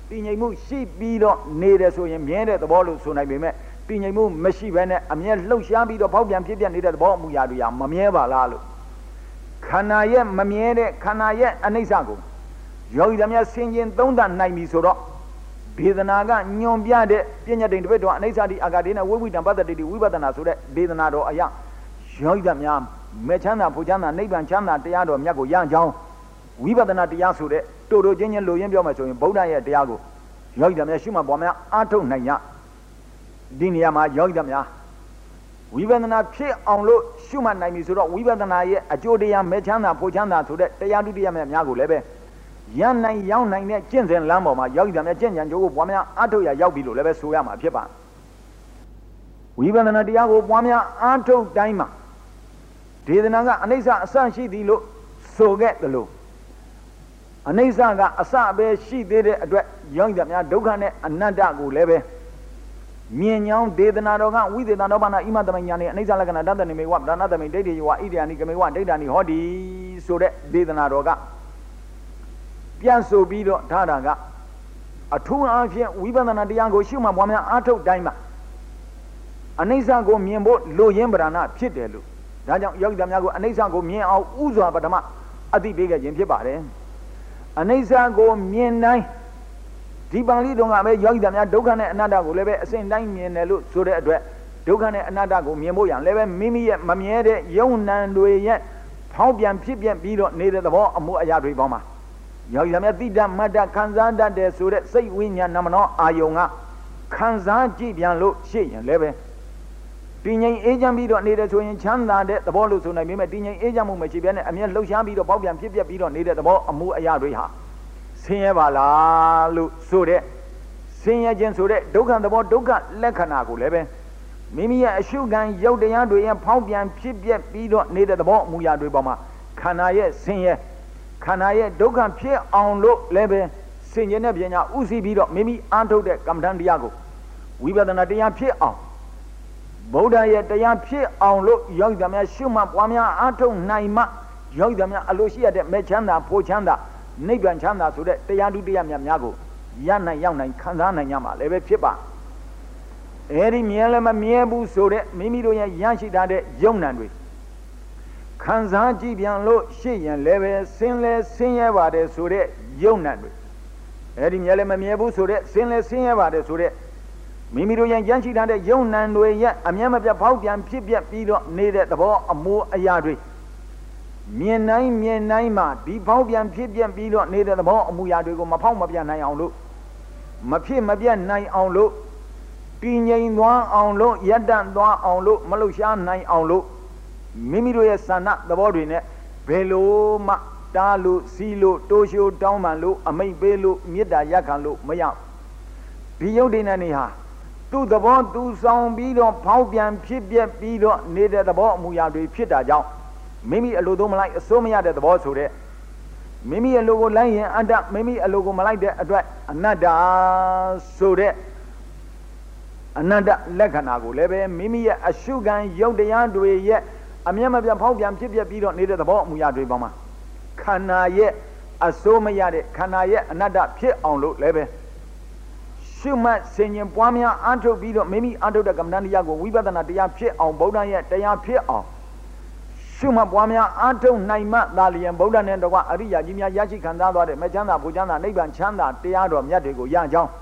တည်ငြိမ်မှုရှိပြီးတော့နေတယ်ဆိုရင်မြဲတဲ့သဘောလို့ဆိုနိုင်ပေမဲ့တည်ငြိမ်မှုမရှိဘဲနဲ့အမြဲလှုပ်ရှားပြီးတော့ဖောက်ပြန်ဖြစ်ပြနေတဲ့သဘောအမူအရာတွေကမမြဲပါလားလို့ခန္ဓာရဲ့မမြဲတဲ့ခန္ဓာရဲ့အနိစ္စကိုယောဂီသားများဆင်ခြင်သုံးသပ်နိုင်ပြီဆိုတော့ဒေသနာကညွန်ပြတဲ့ပညာတိန်တပည့်တော်အနိစ္စတိအာဂတိနဲ့ဝိဝိတံပတ္တတိဝိပဿနာဆိုတဲ့ဒေသနာတော်အရာယောဂီသားများမဲ့ချမ်းသာဖို့ချမ်းသာနိဗ္ဗာန်ချမ်းသာတရားတော်မြတ်ကိုရကြောင်းဝိပဿနာတရားဆိုတဲ့တို့တို့ချင်းချင်းလိုရင်းပြောမှဆိုရင်ဗုဒ္ဓရဲ့တရားကိုယောဂီသားများရှုမှတ်ပွားများအားထုတ်နိုင်ရဒီနေရာမှာယောဂီသားများဝိပဿနာဖြစ်အောင်လို့ရှုမှတ်နိုင်ပြီဆိုတော့ဝိပဿနာရဲ့အကျိုးတရားမဲ့ချမ်းသာဖို့ချမ်းသာဆိုတဲ့တရားဒုတိယမြတ်များကိုလည်းပဲရနိုင်ရောက်နိုင်တဲ့ကျင့်စဉ်လမ်းပေါ်မှာယောဂီသားများကျင့်ကြံကြိုးကိုပွားများအားထုတ်ရရောက်ပြီလို့လည်းပဲဆိုရမှာဖြစ်ပါဝိပဿနာတရားကိုပွားများအားထုတ်တိုင်းမှာဒေသနာကအနိစ္စအစရှိသည်လို့ဆိုခဲ့တယ်လို့အနိစ္စကအစပဲရှိသေးတဲ့အတွက်ယောဂီသားများဒုက္ခနဲ့အနတ္တကိုလည်းပဲမြင်ညောင်းဒေသနာတော်ကဝိသေသနောဘာနာဣမတမညာနေအနိစ္စလက္ခဏာတတ္တနိမေဝဗဒနာတမိဒိဋ္ဌိယဝဣဒယာနိကမေဝဒိဋ္ဌာနိဟောတိဆိုတဲ့ဒေသနာတော်ကပြန်ဆိုပြီးတော့ထားတာကအထူးအားဖြင့်ဝိပဿနာတရားကိုရှုမှတ်ပွားများအားထုတ်တိုင်းမှာအနိစ္စကိုမြင်ဖို့လိုရင်းပဒနာဖြစ်တယ်လို့ဒါကြောင့်ယောဂီသားများကိုအနိစ္စကိုမြင်အောင်ဥစွာပထမအသိပေးခဲ့ခြင်းဖြစ်ပါတယ်အနိစ္စကိုမြင်တိုင်းဒီပါဠိတော်ကပဲယောဂီသားများဒုက္ခနဲ့အနတ္တကိုလည်းပဲအစဉ်တိုင်းမြင်တယ်လို့ဆိုတဲ့အတွက်ဒုက္ခနဲ့အနတ္တကိုမြင်ဖို့ရန်လည်းပဲမိမိရဲ့မမြဲတဲ့ယုံနံတွေရဲ့ဖောက်ပြန်ဖြစ်ပြပြီးတော့နေတဲ့သဘောအမှုအရာတွေပေါ်မှာယောဂီသားများတိတ္တမတ္တခံစားတတ်တယ်ဆိုတဲ့စိတ်ဝိညာဏနာမနောအာယုံကခံစားကြည့်ပြန်လို့ရှိရင်လည်းပဲတည်ငြိမ်အေးချမ်းပြီးတော့နေတယ်ဆိုရင်ချမ်းသာတဲ့သဘောလို့ဆိုနိုင်ပေမဲ့တည်ငြိမ်အေးချမ်းမှုမရှိဘဲနဲ့အမြဲလှုပ်ရှားပြီးတော့ပေါက်ပြန်ဖြစ်ပြပြီးတော့နေတဲ့သဘောအမှုအရာတွေဟာဆင်းရဲပါလားလို့ဆိုတဲ့ဆင်းရဲခြင်းဆိုတဲ့ဒုက္ခသဘောဒုက္ခလက္ခဏာကိုလည်းပဲမိမိရဲ့အရှုခံရုပ်တရားတွေရဲ့ဖောက်ပြန်ဖြစ်ပြပြီးတော့နေတဲ့သဘောအမှုအရာတွေပေါ်မှာခန္ဓာရဲ့ဆင်းရဲခန္ဓာရဲ့ဒုက္ခဖြစ်အောင်လို့လည်းပဲဆင်ခြင်တဲ့ပညာဥသိပြီးတော့မိမိအားထုတ်တဲ့ကမ္မဋ္ဌာန်းတရားကိုဝိပဿနာတရားဖြစ်အောင်ဗုဒ္ဓရဲ့တရားဖြစ်အောင်လို့ယောဂီသားများရှုမှတ်ပွားများအားထုတ်နိုင်မှယောဂီသားများအလိုရှိရတဲ့မဲ့ချမ်းသာဖို့ချမ်းသာနိဗ္ဗာန်ချမ်းသာဆိုတဲ့တရားဒုတိယမြတ်များကိုရနိုင်ရောက်နိုင်ခံစားနိုင်ကြမှာလည်းပဲဖြစ်ပါအဲဒီမြဲလည်းမမြဲဘူးဆိုတဲ့မိမိတို့ရဲ့ရရှိထားတဲ့ယုံနံတွေခံစားကြည့်ပြန်လို့ရှိရင်လည်းပဲဆင်းလဲဆင်းရဲပါတယ်ဆိုတဲ့ယုံနံတွေအဲဒီမြဲလည်းမမြဲဘူးဆိုတဲ့ဆင်းလဲဆင်းရဲပါတယ်ဆိုတဲ့မိမိတို့ရဲ့ရရှိထားတဲ့ယုံနံတွေရဲ့အမြဲမပြတ်ဖောက်ပြန်ဖြစ်ပြပြီးတော့နေတဲ့သဘောအမိုးအရာတွေမြင်နိုင်မြင်နိုင်မှဒီဖောက်ပြန်ဖြစ်ပြပြီးတော့နေတဲ့သဘောအမူအရာတွေကိုမဖောက်မပြနိုင်အောင်လို့မဖြစ်မပြတ်နိုင်အောင်လို့တည်ငြိမ်သွားအောင်လို့ယက်တန့်သွားအောင်လို့မလှုပ်ရှားနိုင်အောင်လို့မိမိတို့ရဲ့ဆန္ဒသဘောတွေနဲ့ဘယ်လိုမှတားလို့စီးလို့တိုးရှိုးတောင်းပန်လို့အမိတ်ပေးလို့မေတ္တာရက်ခံလို့မရဒီယုတ်တိနဲ့နေဟာသူ့သဘောသူဆောင်ပြီးတော့ဖောက်ပြန်ဖြစ်ပြပြီးတော့နေတဲ့သဘောအမူအရာတွေဖြစ်တာကြောင့်မိမိအလိုသုံးမလိုက်အစိုးမရတဲ့သဘောဆိုတဲ့မိမိအလိုကိုလိုက်ရင်အတ္တမိမိအလိုကိုမလိုက်တဲ့အတွက်အနတ္တဆိုတဲ့အနတ္တလက္ခဏာကိုလည်းပဲမိမိရဲ့အရှုခံယုတ်တရားတွေရဲ့အမျက်မပြတ်ဖောက်ပြန်ဖြစ်ပြပြီးတော့နေတဲ့သဘောအမူအရာတွေပေါ်မှာခန္ဓာရဲ့အစိုးမရတဲ့ခန္ဓာရဲ့အနတ္တဖြစ်အောင်လို့လည်းပဲရှုမှတ်ဆင်ញင်ပွားများအားထုတ်ပြီးတော့မိမိအားထုတ်တဲ့ကမ္မဋ္ဌာန်းတရားကိုဝိပဿနာတရားဖြစ်အောင်ဗုဒ္ဓရဲ့တရားဖြစ်အောင်ရှုမှတ်ပွားများအားထုတ်နိုင်မှသာလျင်ဗုဒ္ဓနဲ့တကွအရိယာကြီးများရရှိခံစားသွားတဲ့မချမ်းသာပူချမ်းသာနိဗ္ဗာန်ချမ်းသာတရားတော်မြတ်တွေကိုရကြောင်း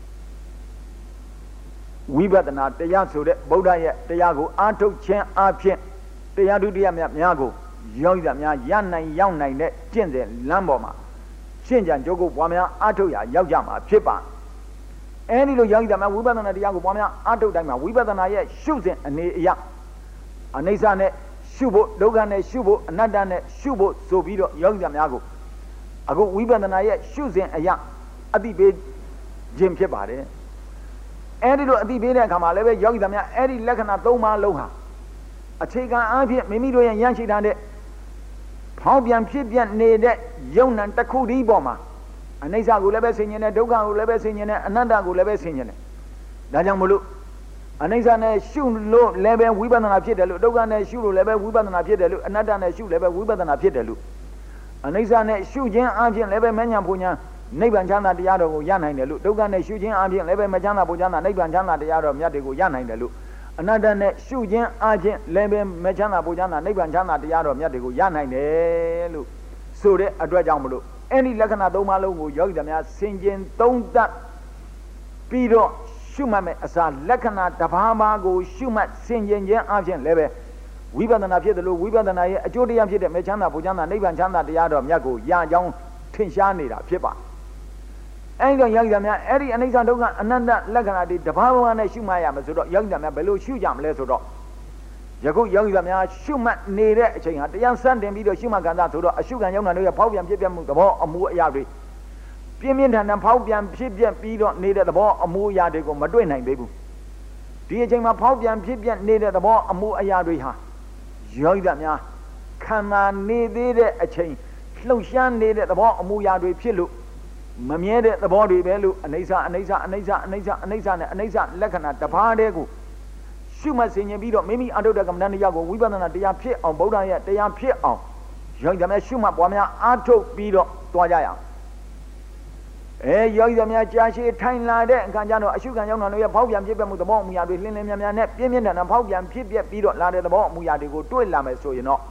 ဝိပဿနာတရားဆိုတဲ့ဗုဒ္ဓရဲ့တရားကိုအားထုတ်ခြင်းအပြင်တရားဒုတိယမြတ်များကိုယောဂီများရနိုင်ရောက်နိုင်တဲ့ကျင့်စဉ်လမ်းပေါ်မှာရှင်းကြံကြိုးကိုပွားများအားထုတ်ရရောက်ကြမှာဖြစ်ပါအဲဒီလိုယောဂီများဝိပဿနာတရားကိုပွားများအားထုတ်တိုင်းမှာဝိပဿနာရဲ့ရှုစဉ်အနေအရအနိစ္စနဲ့ရှုဖို့ဒုက္ခနဲ့ရှုဖို့အနတ္တနဲ့ရှုဖို့ဆိုပြီးတော့ယောဂီများကိုအခုဝိပဿနာရဲ့ရှုစဉ်အရအတိပေးခြင်းဖြစ်ပါတယ်အဲဒီလိုအတိပေးတဲ့အခါမှာလည်းပဲယောဂီများအဲဒီလက္ခဏာသုံးပါးလုံးဟာအခြေခံအားဖြင့်မိမိတို့ရဲ့ရရှိထားတဲ့ဖောက်ပြန်ဖြစ်ပြနေတဲ့ယုံနံတစ်ခုတည်းပေါ်မှာအနိစ္စကိုလည်းပဲဆင်ញင်တယ်ဒုက္ခကိုလည်းပဲဆင်ញင်တယ်အနတ္တကိုလည်းပဲဆင်ញင်တယ်ဒါကြောင့်မလို့အနိစ္စနဲ့ရှုလို့လည်းပဲဝိပဿနာဖြစ်တယ်လို့ဒုက္ခနဲ့ရှုလို့လည်းပဲဝိပဿနာဖြစ်တယ်လို့အနတ္တနဲ့ရှုလည်းပဲဝိပဿနာဖြစ်တယ်လို့အနိစ္စနဲ့ရှုခြင်းအပြင်လည်းပဲမဉ္ဇဉ်ပူညာနိဗ္ဗာန်ချမ်းသာတရားတော်ကိုရနိုင်တယ်လို့ဒုက္ခနဲ့ရှုခြင်းအပြင်လည်းပဲမချမ်းသာပူချမ်းသာနိဗ္ဗာန်ချမ်းသာတရားတော်မြတ်တွေကိုရနိုင်တယ်လို့အနတ္တနဲ့ရှုခြင်းအပြင်လည်းပဲမချမ်းသာပူချမ်းသာနိဗ္ဗာန်ချမ်းသာတရားတော်မြတ်တွေကိုရနိုင်တယ်လို့ဆိုတဲ့အတွက်ကြောင့်မလို့အဲ့ဒီလက္ခဏာသုံးပါးလုံးကိုယောဂီများဆင်ခြင်သုံးသပ်ပြီးတော့ရှုမှတ်မယ်အစားလက္ခဏာတစ်ပါးပါးကိုရှုမှတ်ဆင်ခြင်ခြင်းအပြင်လည်းပဲဝိပဿနာဖြစ်တယ်လို့ဝိပဿနာရဲ့အကျိုးတရားဖြစ်တဲ့မချမ်းသာပူချမ်းသာနိဗ္ဗာန်ချမ်းသာတရားတော်မြတ်ကိုရကြောင်းထင်ရှားနေတာဖြစ်ပါအဲ့ဒီယောဂီများအဲ့ဒီအနိစ္စဒုက္ခအနတ္တလက္ခဏာတွေတစ်ပါးပါးနဲ့ရှုမှတ်ရမယ်ဆိုတော့ယောဂီများဘယ်လိုရှုကြမလဲဆိုတော့ယခုယောဂီများရှုမှတ်နေတဲ့အချိန်ဟာတရားစတင်ပြီးတော့ရှုမှတ်ကံသာဆိုတော့အရှုခံရောက်တာတို့ရဲ့ဖောက်ပြန်ဖြစ်ပြမှုသဘောအမှုအရာတွေပြင်းပြင်းထန်ထန်ဖောက်ပြန်ဖြစ်ပြပြီးတော့နေတဲ့သဘောအမှုအရာတွေကိုမတွေ့နိုင်သေးဘူးဒီအချိန်မှာဖောက်ပြန်ဖြစ်ပြနေတဲ့သဘောအမှုအရာတွေဟာယောဂီများခန္ဓာနေသေးတဲ့အချိန်လှုပ်ရှားနေတဲ့သဘောအမှုအရာတွေဖြစ်လို့မမြဲတဲ့သဘောတွေပဲလို့အနိစ္စအနိစ္စအနိစ္စအနိစ္စအနိစ္စနဲ့အနိစ္စလက္ခဏာတစ်ပါးတည်းကိုရှုမှတ်ဆင်ခြင်ပြီးတော့မိမိအထုတ်တဲ့ကမ္မဋ္ဌာန်းတရားကိုဝိပဿနာတရားဖြစ်အောင်ဗုဒ္ဓရဲ့တရားဖြစ်အောင်ယောဂီများရှုမှတ်ပွားများအားထုတ်ပြီးတော့တွားကြရအောင်အဲယောဂီများကြာရှည်ထိုင်လာတဲ့အခါကျတော့အရှုခံရောက်တော်ရဲ့ဖောက်ပြန်ဖြစ်ပြမှုသဘောအမူအရာတွေလင်းလင်းမြန်မြန်နဲ့ပြင်းပြင်းထန်ထန်ဖောက်ပြန်ဖြစ်ပြပြီးတော့လာတဲ့သဘောအမူအရာတွေကိုတွေ့လာမယ်ဆိုရင်တော့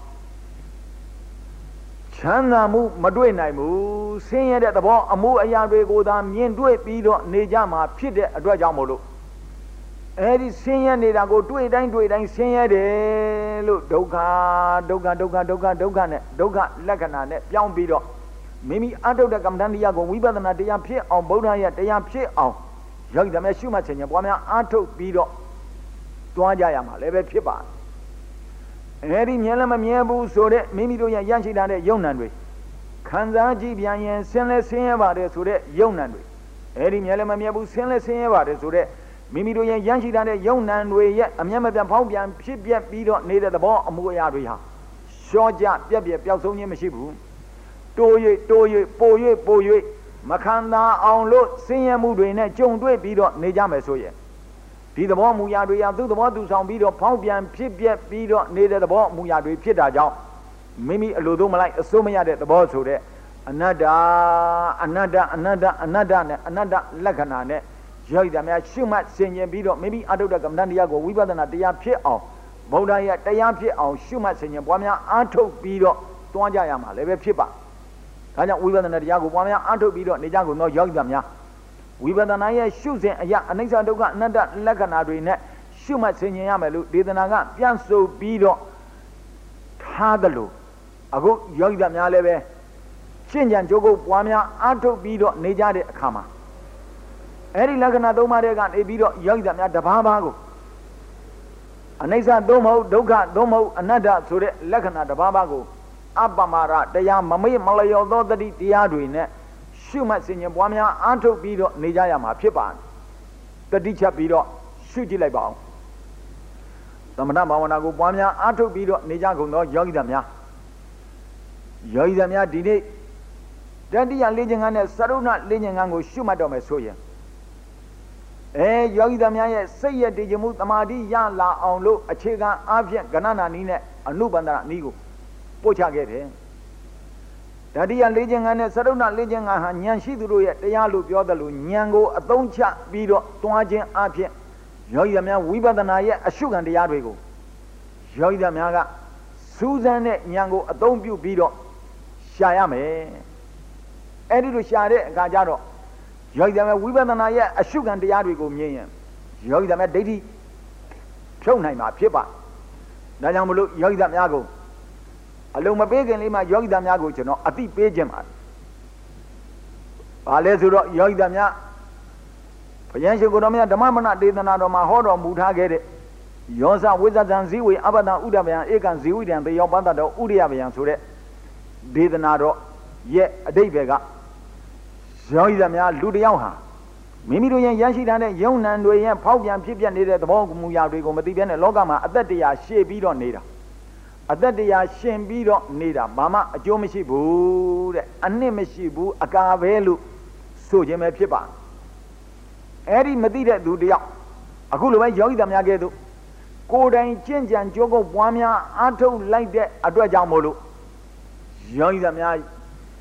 ချမ်းသာမှုမတွေ့နိုင်ဘူးဆင်းရဲတဲ့သဘောအမှုအရာတွေကိုသာမြင်တွေ့ပြီးတော့နေကြမှာဖြစ်တဲ့အတွက်ကြောင့်မို့လို့အဲဒီဆင်းရဲနေတာကိုတွေ့တိုင်းတွေ့တိုင်းဆင်းရဲတယ်လို့ဒုက္ခဒုက္ခဒုက္ခဒုက္ခဒုက္ခနဲ့ဒုက္ခလက္ခဏာနဲ့ပြောင်းပြီးတော့မိမိအထုတ်တဲ့ကမ္မဋ္ဌာန်းတရားကိုဝိပဿနာတရားဖြစ်အောင်ဗုဒ္ဓရဲ့တရားဖြစ်အောင်ယောဂီများရှုမှတ်ခြင်းနဲ့ပွားများအားထုတ်ပြီးတော့တွားကြရမှာလည်းပဲဖြစ်ပါအဲဒီမြဲလည်းမမြဲဘူးဆိုတဲ့မိမိတို့ရဲ့ရရှိထားတဲ့ယုံ nant တွေခံစားကြည့်ပြန်ရင်ဆင်းလဲဆင်းရဲပါတယ်ဆိုတဲ့ယုံ nant တွေအဲဒီမြဲလည်းမမြဲဘူးဆင်းလဲဆင်းရဲပါတယ်ဆိုတဲ့မိမိတို့ရဲ့ရရှိထားတဲ့ယုံ nant တွေရဲ့အမျက်မပြတ်ဖောက်ပြန်ဖြစ်ပြပြီးတော့နေတဲ့သဘောအမှုအရာတွေဟာရှော့ကြပြက်ပြက်ပျောက်ဆုံးခြင်းမရှိဘူးတိုး၍တိုး၍ပို၍ပို၍မခံသာအောင်လို့ဆင်းရဲမှုတွေနဲ့ကြုံတွေ့ပြီးတော့နေကြမယ်ဆိုရင်ဒီသဘောမူရာတွေဟာသူ့သဘောသူဆောင်ပြီးတော့ဖောက်ပြန်ဖြစ်ပြပြီးတော့နေတဲ့သဘောမူရာတွေဖြစ်တာကြောင့်မိမိအလိုသုံးမလိုက်အစိုးမရတဲ့သဘောဆိုတဲ့အနတ္တအနတ္တအနတ္တအနတ္တနဲ့အနတ္တလက္ခဏာနဲ့ယောဂီများရှုမှတ်ဆင်ခြင်ပြီးတော့မိမိအထုတ်တဲ့ကမ္မဋ္ဌာန်းတရားကိုဝိပဿနာတရားဖြစ်အောင်ဗုဒ္ဓရဲ့တရားဖြစ်အောင်ရှုမှတ်ဆင်ခြင်ပွားများအားထုတ်ပြီးတော့တွန်းကြရမှာလည်းပဲဖြစ်ပါဒါကြောင့်ဝိပဿနာတရားကိုပွားများအားထုတ်ပြီးတော့နေကြကုန်သောယောဂီများဝိပဿနာရဲ့ရှုစဉ်အရာအနိစ္စဒုက္ခအနတ္တလက္ခဏာတွေနဲ့ရှုမှတ်ဆင်ခြင်ရမယ်လို့ဒေသနာကပြန်ဆိုပြီးတော့ထားတယ်လို့အခုယောဂီများလည်းပဲရှင်းကြံကြိုးကုပ်ပွားများအားထုတ်ပြီးတော့နေကြတဲ့အခါမှာအဲ့ဒီလက္ခဏာသုံးပါးတွေကနေပြီးတော့ယောဂီများတပါးပါးကိုအနိစ္စသို့မဟုတ်ဒုက္ခသို့မဟုတ်အနတ္တဆိုတဲ့လက္ခဏာတပါးပါးကိုအပ္ပမရတရားမမေ့မလျော်သောတတိတရားတွေနဲ့ရှုမှတ်ဆင်ခြင်ပွားများအားထုတ်ပြီးတော့နေကြရမှာဖြစ်ပါတယ်တတိချက်ပြီးတော့ရှုကြည့်လိုက်ပါအောင်သမထဘာဝနာကိုပွားများအားထုတ်ပြီးတော့နေကြကုန်သောယောဂီများယောဂီများဒီနေ့တတိယလေးခြင်းကနဲ့သရုဏလေးခြင်းကကိုရှုမှတ်တော့မယ်ဆိုရင်အဲယောဂီများရဲ့စိတ်ရဲ့တည်ခြင်းမှုတမာတိရလာအောင်လို့အခြေခံအားဖြင့်ကဏ္ဍနာနည်းနဲ့အနုပန္ဒနာနည်းကိုပို့ချခဲ့တယ်တတိယလေးခြင်းကနဲ့သရုဏလေးခြင်းကဟာဉာဏ်ရှိသူတို့ရဲ့တရားလို့ပြောတယ်လို့ဉာဏ်ကိုအသုံးချပြီးတော့တွားခြင်းအဖြစ်ယောဂီများဝိပဿနာရဲ့အရှုခံတရားတွေကိုယောဂီများကစူးစမ်းတဲ့ဉာဏ်ကိုအသုံးပြုပြီးတော့ရှာရမယ်အဲ့ဒီလိုရှာတဲ့အခါကျတော့ယောဂီများဝိပဿနာရဲ့အရှုခံတရားတွေကိုမြင်ရင်ယောဂီများဒိဋ္ဌိဖြုတ်နိုင်မှာဖြစ်ပါဒါကြောင့်မလို့ယောဂီများကိုအလုံးမပေးခင်လေးမှာယောဂီသားများကိုကျွန်တော်အသိပေးခြင်းပါတယ်။ဘာလဲဆိုတော့ယောဂီသားများဘုရားရှင်ကိုယ်တော်မြတ်ဓမ္မမနဒေသနာတော်မှာဟောတော်မူထားခဲ့တဲ့ယောဇဝိဇ္ဇံဇီဝေအဘဒံဥဒဗယံဧကံဇီဝိတံသေယောပတ္တတော်ဥရိယဗယံဆိုတဲ့ဒေသနာတော်ရဲ့အဓိပ္ပာယ်ကယောဂီသားများလူတစ်ယောက်ဟာမိမိတို့ရဲ့ရရှိထားတဲ့ယုံ nant တွေရဲ့ဖောက်ပြန်ဖြစ်ပြနေတဲ့သဘောမူရာတွေကိုမသိပြတဲ့လောကမှာအသက်တရားရှေ့ပြီးတော့နေတာအသက်တရားရှင်ပြီးတော့နေတာဘာမှအကျိုးမရှိဘူးတဲ့အနှစ်မရှိဘူးအကာပဲလို့ဆိုခြင်းပဲဖြစ်ပါအဲ့ဒီမသိတဲ့သူတယောက်အခုလိုပဲယောဂီသားများကဲ့သို့ကိုယ်တိုင်ကျင့်ကြံကြိုးကုပ်ပွားများအားထုတ်လိုက်တဲ့အတွက်ကြောင့်မို့လို့ယောဂီသားများ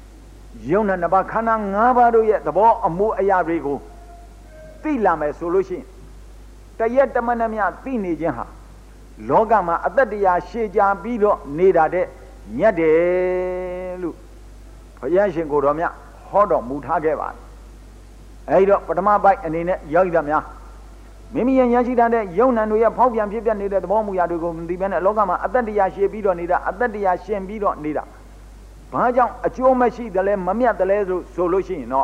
ယုံနာနှစ်ပါးခန္ဓာ၅ပါးတို့ရဲ့သဘောအမှုအရာတွေကိုသိလာမယ်ဆိုလို့ရှိရင်တရက်တမနမြသိနေခြင်းဟာလောကမှာအတ္တတရားရှေ့ကြပြီးတော့နေတာတဲ့မြတ်တယ်လို့ဘုရားရှင်ကိုယ်တော်မြတ်ဟောတော်မူထားခဲ့ပါတယ်အဲဒီတော့ပထမပိုင်းအနေနဲ့ယောဂီသားများမိမိရဲ့ဉာဏ်ရှိတဲ့ယုံနာတို့ရဲ့ဖောက်ပြန်ဖြစ်ပြနေတဲ့သဘောမူရာတွေကိုမသိဘဲနဲ့လောကမှာအတ္တတရားရှေ့ပြီးတော့နေတာအတ္တတရားရှင်ပြီးတော့နေတာဘာကြောင့်အကျိုးမရှိတယ်လဲမမြတ်တယ်လဲဆိုဆိုလို့ရှိရင်တော့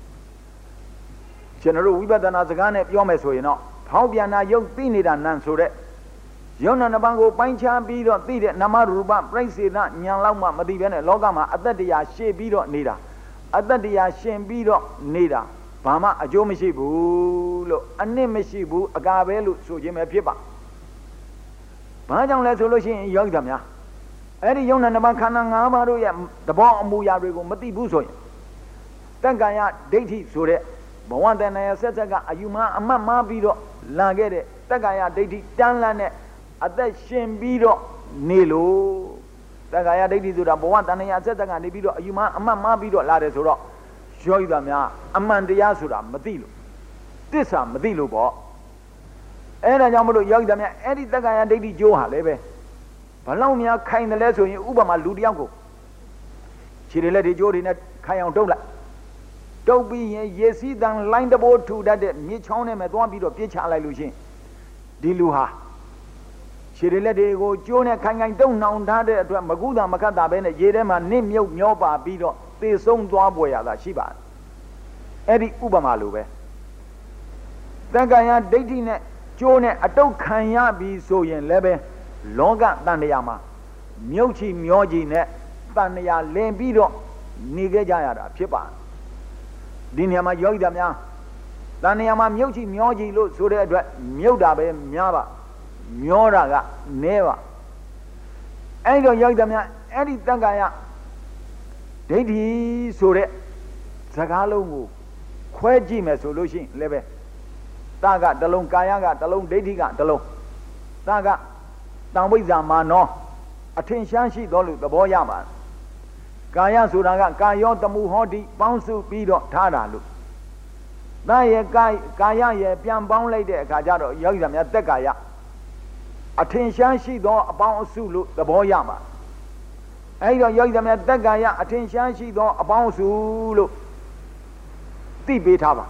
ကျွန်တော်တို့ဝိပဿနာစကားနဲ့ပြောမယ်ဆိုရင်တော့ဖောက်ပြန်တာယုတ်သိနေတာနံဆိုတဲ့ယုံနာနှစ်ပါးကိုပိုင်းခြားပြီးတော့သိတဲ့နာမရူပပြိစေနာဉာဏ်လောက်မှမသိဘဲနဲ့လောကမှာအတ္တတရားရှေ့ပြီးတော့နေတာအတ္တတရားရှင်ပြီးတော့နေတာဘာမှအကျိုးမရှိဘူးလို့အနှစ်မရှိဘူးအကာပဲလို့ဆိုခြင်းပဲဖြစ်ပါဘာကြောင့်လဲဆိုလို့ရှိရင်ယောဂီသားများအဲ့ဒီယုံနာနှစ်ပါးခန္ဓာ၅ပါးတို့ရဲ့သဘောအမူအရာတွေကိုမသိဘူးဆိုရင်တက္ကရာဒိဋ္ဌိဆိုတဲ့ဘဝတဏ္ဍာဆက်ဆက်ကအယူမှအမှတ်မှားပြီးတော့လာခဲ့တဲ့တက္ကရာဒိဋ္ဌိတန်းလန်းတဲ့အသက်ရှင်ပြီးတော့နေလို့တက္ကရာဒိဋ္ဌိဆိုတာဘဝတဏ္ဍာဆက်ဆက်ကနေပြီးတော့အယူမှအမှတ်မှားပြီးတော့လာတယ်ဆိုတော့ယောဂီသားများအမှန်တရားဆိုတာမသိလို့တစ္ဆာမသိလို့ပေါ့အဲ့ဒါကြောင့်မလို့ယောဂီသားများအဲ့ဒီတက္ကရာဒိဋ္ဌိကျိုးဟာလည်းပဲဘလောက်များခိုင်တယ်လဲဆိုရင်ဥပမာလူတယောက်ကိုခြေတွေလက်တွေကြိုးတွေနဲ့ခိုင်အောင်တုပ်လိုက်တုပ်ပြီးရင်ရေစီးတန်လိုင်းတဘိုးထူတတ်တဲ့မြေချောင်းနဲ့မဲ့သွားပြီးတော့ပြစ်ချလိုက်လို့ရှင်ဒီလူဟာခြေတွေလက်တွေကိုကြိုးနဲ့ခိုင်ခိုင်တုပ်နှောင်ထားတဲ့အတွက်မကူးတာမခတ်တာပဲနဲ့ရေထဲမှာနစ်မြုပ်မျောပါပြီးတော့သေဆုံးသွားပွေရတာရှိပါတယ်အဲ့ဒီဥပမာလိုပဲတက္ကရာဒိဋ္ဌိနဲ့ကြိုးနဲ့အတုတ်ခံရပြီးဆိုရင်လည်းပဲလောကတန်တရားမှာမြုပ်ချီမျောချီနဲ့တန်တရားလင်ပြီးတော့နေခဲ့ကြရတာဖြစ်ပါဒီနေရာမှာယောဂီသားများတန်တရားမှာမြုပ်ချီမျောချီလို့ဆိုတဲ့အတွက်မြုပ်တာပဲများပါမျောတာကနည်းပါအဲ့တော့ယောဂီသားများအဲ့ဒီတက္ကရာဒိဋ္ဌိဆိုတဲ့စကားလုံးကိုခွဲကြည့်မယ်ဆိုလို့ရှိရင်လည်းပဲတကတလုံးကာယကတလုံးဒိဋ္ဌိကတလုံးတကတံဝိဇ္ဇာမာနောအထင်ရှားရှိတော်လို့သဘောရပါကာယဆိုတာကကာယောတမှုဟောတိပေါင်းစုပြီးတော့ထားတာလို့တရဲ့ကာကာယရဲ့ပြန်ပေါင်းလိုက်တဲ့အခါကျတော့ယောဂီသားများသက်ကာယအထင်ရှားရှိသောအပေါင်းအစုလို့သဘောရပါအဲဒီတော့ယောဂီသားများသက်ကာယအထင်ရှားရှိသောအပေါင်းအစုလို့သိပေးထားပါ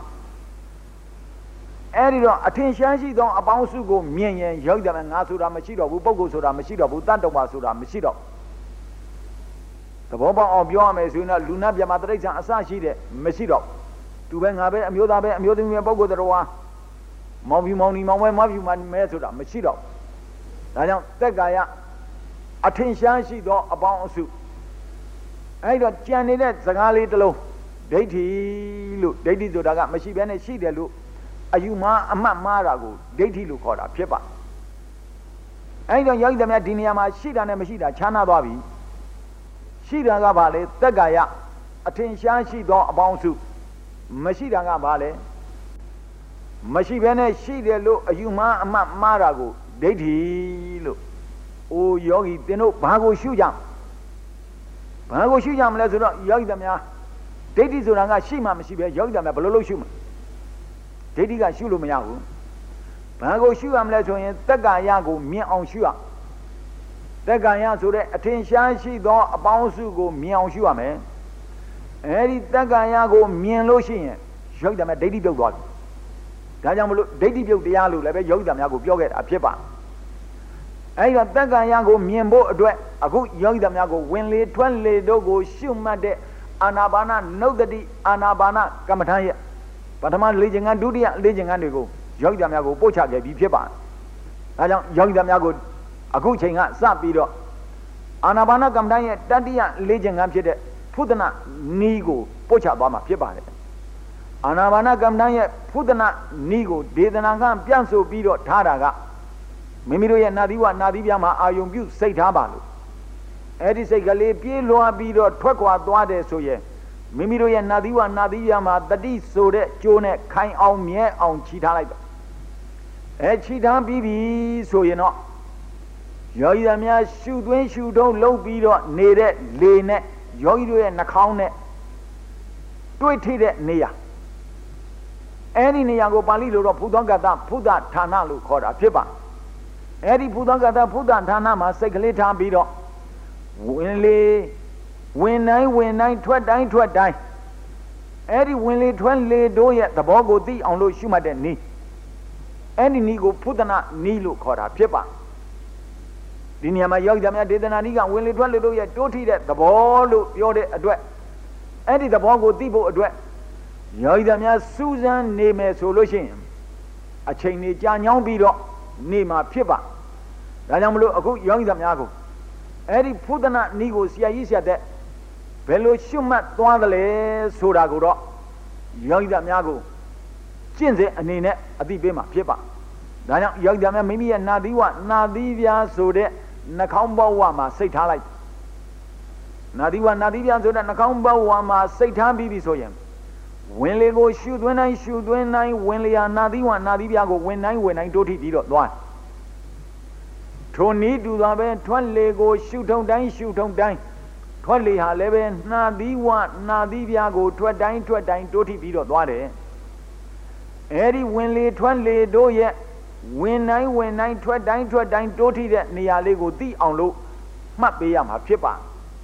အဲ့ဒီတော့အထင်ရှားရှိသောအပေါင်းစုကိုမြင်ရင်ယောဂီသားများငါဆိုတာမရှိတော့ဘူးပုဂ္ဂိုလ်ဆိုတာမရှိတော့ဘူးတတ္တဝါဆိုတာမရှိတော့သဘောပေါက်အောင်ပြောရမယ်ဆိုရင်တော့လူနာပြမတိရစ္ဆာန်အစရှိတဲ့မရှိတော့သူပဲငါပဲအမျိုးသားပဲအမျိုးသမီးပဲပုဂ္ဂိုလ်တော်မောင်ဖြူမောင်နီမောင်ဝဲမောင်ဖြူမဲဆိုတာမရှိတော့ဒါကြောင့်သက်ကာယအထင်ရှားရှိသောအပေါင်းအစုအဲ့တော့ကြံနေတဲ့စကားလေးတစ်လုံးဒိဋ္ဌိလို့ဒိဋ္ဌိဆိုတာကမရှိဘဲနဲ့ရှိတယ်လို့အယူမှားအမှတ်မှားတာကိုဒိဋ္ဌိလို့ခေါ်တာဖြစ်ပါအဲ့တော့ယောဂီသားများဒီနေရာမှာရှိတာနဲ့မရှိတာခြားနာသွားပြီရှိတာကဘာလဲသက်ကာယအထင်ရှားရှိသောအပေါင်းစုမရှိတာကဘာလဲမရှိဘဲနဲ့ရှိတယ်လို့အယူမှားအမှတ်မှားတာကိုဒိဋ္ဌိလို့အိုယောဂီသင်တို့ဘာကိုရှုကြဘာကိုရှုကြမလဲဆိုတော့ယောဂီသားများဒိဋ္ဌိဆိုတာကရှိမှမရှိပဲယောဂီသားများဘယ်လိုလုပ်ရှုမှာဒိဋ္ဌိကရှုလို့မရဘူးဘာကိုရှုရမလဲဆိုရင်သက်ကာယကိုမြင်အောင်ရှုရသက်ကာယဆိုတဲ့အထင်ရှားရှိသောအပေါင်းစုကိုမြင်အောင်ရှုရမယ်အဲဒီသက်ကာယကိုမြင်လို့ရှိရင်ယောဂီသားများဒိဋ္ဌိပြုတ်သွားပြီဒါကြောင့်မလို့ဒိဋ္ဌိပြုတ်တရားလို့လည်းပဲယောဂီသားများကိုပြောခဲ့တာဖြစ်ပါအဲဒီတော့သက်ကာယကိုမြင်ဖို့အတွက်အခုယောဂီသားများကိုဝင်လေထွက်လေတို့ကိုရှုမှတ်တဲ့အာနာပါနနုဒ္ဒတိအာနာပါနကမ္မထံရဲ့ပထမလေးခြင်းကဒုတိယလေးခြင်းကတွေကိုယောဂီသားများကိုပို့ချခဲ့ပြီးဖြစ်ပါဒါကြောင့်ယောဂီသားများကိုအခုချိန်ကစပြီးတော့အာနာပါနကမ္မထံရဲ့တတိယလေးခြင်းကဖြစ်တဲ့ဖုဒနာနီးကိုပို့ချသွားမှာဖြစ်ပါတယ်အာနာပါနကမ္မထံရဲ့ဖုဒနာနီးကိုဒေသနာကပြန့်ဆိုပြီးတော့ထားတာကမိမိတို့ရဲ့နာသီဝနာသီပြမှာအာယုံပြုစိတ်ထားပါလို့အဲ့ဒီစိတ်ကလေးပြေးလွှားပြီးတော့ထွက်ခွာသွားတယ်ဆိုရင်မိမိတို့ရဲ့နာသီဝနာသီပြမှာတတိဆိုတဲ့ကြိုးနဲ့ခိုင်အောင်မြဲအောင်ခြိထားလိုက်တော့အဲခြိထားပြီးပြီဆိုရင်တော့ယောဂီသားများရှုသွင်းရှုထုံးလုပ်ပြီးတော့နေတဲ့လေနဲ့ယောဂီတို့ရဲ့နှာခေါင်းနဲ့တွေးထိတဲ့နေရာအဲ့ဒီနေရာကိုပါဠိလိုတော့ဘုဒ္ဓဂတဘုဒ္ဓဌာနလို့ခေါ်တာဖြစ်ပါအဲ့ဒီဘုဒ္ဓဂတဘုဒ္ဓဌာနမှာစိတ်ကလေးထားပြီးတော့ဝင်လေဝင်တိုင်းဝင်တိုင်းထွက်တိုင်းထွက်တိုင်းအဲ့ဒီဝင်လေထွက်လေတို့ရဲ့သဘောကိုသိအောင်လို့ရှုမှတ်တဲ့နည်းအဲ့ဒီနည်းကိုဖုဒ္ဓနာနည်းလို့ခေါ်တာဖြစ်ပါဒီနေရာမှာယောဂီများဒေသနာနည်းကဝင်လေထွက်လေတို့ရဲ့တိုးထိတဲ့သဘောလို့ပြောတဲ့အတွက်အဲ့ဒီသဘောကိုသိဖို့အတွက်ယောဂီများစူးစမ်းနေမယ်ဆိုလို့ရှိရင်အချိန်ကြီးကြာညောင်းပြီးတော့နေမှာဖြစ်ပါဒါကြောင့်မလို့အခုယောဂီများကိုအဲ့ဒီဖုဒ္ဓနာနည်းကိုဆရာကြီးဆရာတဲ့ဘယ်လိုရှုမှတ်သွားသလဲဆိုတာကိုတော့ယောဂီများကိုကျင့်စဉ်အနေနဲ့အသိပေးမှာဖြစ်ပါဒါကြောင့်ယောဂီများမိမိရဲ့နာသီဝနာသီပြားဆိုတဲ့နှာခေါင်းပေါဝမှာစိတ်ထားလိုက်နာသီဝနာသီပြားဆိုတဲ့နှာခေါင်းပေါဝမှာစိတ်ထားပြီးပြီဆိုရင်ဝင်လေကိုရှုသွင်းတိုင်းရှုသွင်းတိုင်းဝင်လေဟာနာသီဝနာသီပြားကိုဝင်တိုင်းဝင်တိုင်းတိုးထိပြီးတော့သွားထိုနည်းတူသောပဲထွက်လေကိုရှုထုံတိုင်းရှုထုံတိုင်းထွက်လေဟာလည်းပဲနာသီဝနာသီပြားကိုထွက်တိုင်းထွက်တိုင်းတိုးထိပြီးတော့သွားတယ်အဲဒီဝင်လေထွက်လေတို့ရဲ့ဝင်တိုင်းဝင်တိုင်းထွက်တိုင်းထွက်တိုင်းတိုးထိတဲ့နေရာလေးကိုသိအောင်လို့မှတ်ပေးရမှာဖြစ်ပါ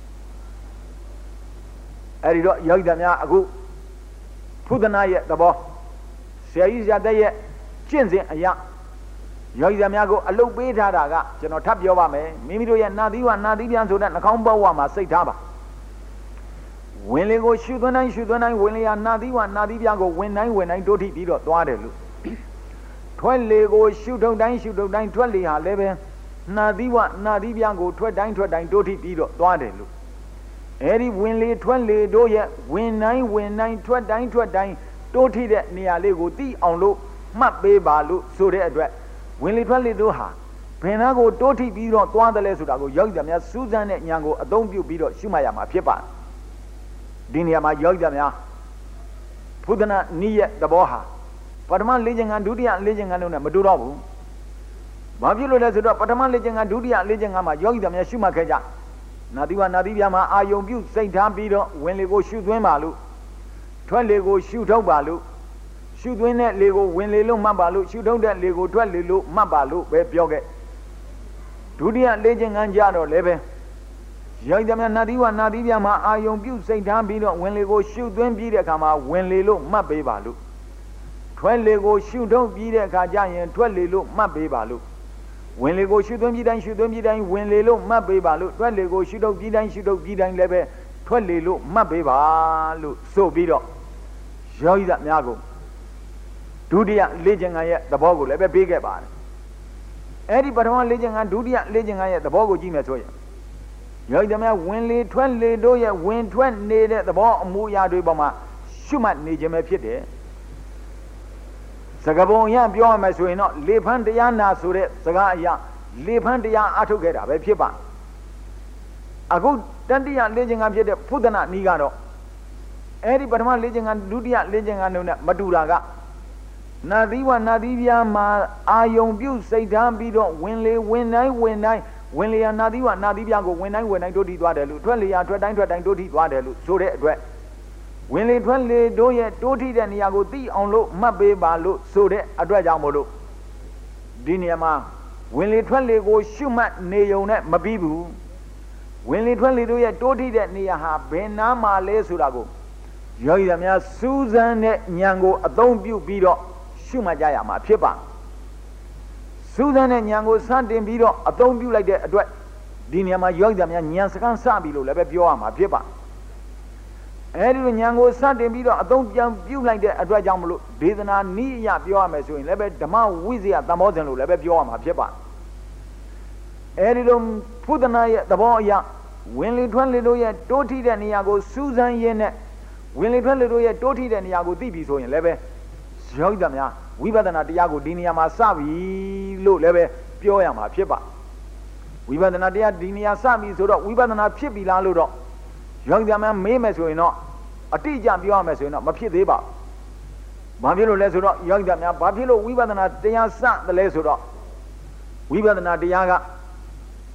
အဲဒီတော့ယောဂီများအခုဖုဒ္ဓနာရဲ့သဘောဆရာကြီးဆရာတဲ့ရဲ့ကျင့်စဉ်အရာယောဂီများကိုအလုတ်ပေးထားတာကကျွန်တော်ထပ်ပြောပါမယ်မိမိတို့ရဲ့နာသီဝနာသီပြန်ဆိုတဲ့နှာခေါင်းပေါဝမှာစိတ်ထားပါဝင်လေကိုရှုသွင်းတိုင်းရှုသွင်းတိုင်းဝင်လေဟာနာသီဝနာသီပြန်ကိုဝင်တိုင်းဝင်တိုင်းတိုးထိပြီးတော့သွားတယ်လို့ထွက်လေကိုရှုထုံတိုင်းရှုထုံတိုင်းထွက်လေဟာလည်းပဲနာသီဝနာသီပြန်ကိုထွက်တိုင်းထွက်တိုင်းတိုးထိပြီးတော့သွားတယ်လို့အဲဒီဝင်လေထွက်လေတို့ရဲ့ဝင်တိုင်းဝင်တိုင်းထွက်တိုင်းထွက်တိုင်းတိုးထိတဲ့နေရာလေးကိုသိအောင်လို့မှတ်ပေးပါလို့ဆိုတဲ့အတွက်ဝင်လေထွက်လေတို့ဟာဘယ်နာကိုတိုးထိပြီးတော့သွားတယ်လဲဆိုတာကိုယောဂီများစူးစမ်းတဲ့ဉာဏ်ကိုအသုံးပြုပြီးတော့ရှုမှတ်ရမှာဖြစ်ပါတယ်ဒီနေရာမှာယောဂီများဖုဒ္ဓနာနည်းရဲ့သဘောဟာပထမလေးခြင်းကဒုတိယလေးခြင်းကလုံးနဲ့မတူတော့ဘူးဘာဖြစ်လို့လဲဆိုတော့ပထမလေးခြင်းကဒုတိယလေးခြင်းကမှာယောဂီများရှုမှတ်ခဲ့ကြနာသီဝနာသီပြာမှာအာယုံပြုစိတ်ထားပြီးတော့ဝင်လေကိုရှုသွင်းပါလို့ထွက်လေကိုရှုထုတ်ပါလို့ရှုသွင်းတဲ့လေကိုဝင်လေလို့မှတ်ပါလို့ရှုထုတ်တဲ့လေကိုထွက်လေလို့မှတ်ပါလို့ပဲပြောခဲ့ဒုတိယလေးခြင်းကကြတော့လည်းပဲယောဂီများနာသီဝနာသီပြာမှာအာယုံပြုစိတ်ထားပြီးတော့ဝင်လေကိုရှုသွင်းပြီးတဲ့အခါမှာဝင်လေလို့မှတ်ပေးပါလို့ထွက်လေကိုရှုထုတ်ပြီးတဲ့အခါကျရင်ထွက်လေလို့မှတ်ပေးပါလို့ဝင်လေကိုရှုသွင်းပြီးတိုင်းရှုသွင်းပြီးတိုင်းဝင်လေလို့မှတ်ပေးပါလို့ထွက်လေကိုရှုထုတ်ပြီးတိုင်းရှုထုတ်ပြီးတိုင်းလည်းပဲထွက်လေလို့မှတ်ပေးပါလို့ဆိုပြီးတော့ယောဂီများကိုဒုတိယလေးခြင်းကရဲ့သဘောကိုလည်းပဲပေးခဲ့ပါတယ်အဲ့ဒီပထမလေးခြင်းကဒုတိယလေးခြင်းကရဲ့သဘောကိုကြည့်မယ်ဆိုရင်ယောဂီများဝင်လေထွက်လေတို့ရဲ့ဝင်ထွက်နေတဲ့သဘောအမူအရာတွေပေါ်မှာရှုမှတ်နေခြင်းပဲဖြစ်တယ်စကားပုံရပြောရမယ်ဆိုရင်တော့လေဖန်းတရားနာဆိုတဲ့စကားအရာလေဖန်းတရားအထုတ်ခဲ့တာပဲဖြစ်ပါအခုတတိယလေးခြင်းကဖြစ်တဲ့ဖုဒ္ဓနာနည်းကတော့အဲ့ဒီပထမလေးခြင်းကဒုတိယလေးခြင်းကနှုတ်နဲ့မတူတာကနာသီဝနာသီပြာမှာအာယုံပြုစိတ်ထားပြီးတော့ဝင်လေဝင်တိုင်းဝင်တိုင်းဝင်လေရနာသီဝနာသီပြာကိုဝင်တိုင်းဝင်တိုင်းတိုးထိသွားတယ်လို့ထွက်လေရထွက်တိုင်းထွက်တိုင်းတိုးထိသွားတယ်လို့ဆိုတဲ့အတွက်ဝင်လေထွက်လေတို့ရဲ့တိုးထိတဲ့နေရာကိုသိအောင်လို့မှတ်ပေးပါလို့ဆိုတဲ့အတွက်ကြောင့်မို့လို့ဒီနေရာမှာဝင်လေထွက်လေကိုရှုမှတ်နေုံနဲ့မပြီးဘူးဝင်လေထွက်လေတို့ရဲ့တိုးထိတဲ့နေရာဟာဘယ်နားမှာလဲဆိုတာကိုယောဂီများစူးစမ်းတဲ့ဉာဏ်ကိုအသုံးပြုပြီးတော့ရှုမှတ်ကြရမှာဖြစ်ပါစူးစမ်းတဲ့ဉာဏ်ကိုစတင်ပြီးတော့အသုံးပြုလိုက်တဲ့အတွက်ဒီနေရာမှာယောဂီများဉာဏ်စကန်းစပြီလို့လည်းပဲပြောရမှာဖြစ်ပါအဲဒီလိုဉာဏ်ကိုစတင်ပြီးတော့အသုံးပြန်ပြုလိုက်တဲ့အတွက်ကြောင့်မလို့ဒေသနာနည်းအရပြောရမယ်ဆိုရင်လည်းပဲဓမ္မဝိဇ္ဇာသံဘောဇဉ်လို့လည်းပဲပြောရမှာဖြစ်ပါအဲဒီလိုဖုဒ္ဓနာရဲ့သဘောအရဝင်လေထွက်လေတို့ရဲ့တိုးထိတဲ့နေရာကိုစူးစမ်းရင်းနဲ့ဝင်လေထွက်လေတို့ရဲ့တိုးထိတဲ့နေရာကိုသိပြီဆိုရင်လည်းပဲယောဂီများဝိပဿနာတရားကိုဒီနေရာမှာစပြီလို့လည်းပဲပြောရမှာဖြစ်ပါဝိပဿနာတရားဒီနေရာစပြီဆိုတော့ဝိပဿနာဖြစ်ပြီလားလို့တော့ယောဂီများမေးမယ်ဆိုရင်တော့အတိအကျပြောရမယ်ဆိုရင်တော့မဖြစ်သေးပါဘူးဘာဖြစ်လို့လဲဆိုတော့ယောဂီများဘာဖြစ်လို့ဝိပဿနာတရားစတယ်လဲဆိုတော့ဝိပဿနာတရားက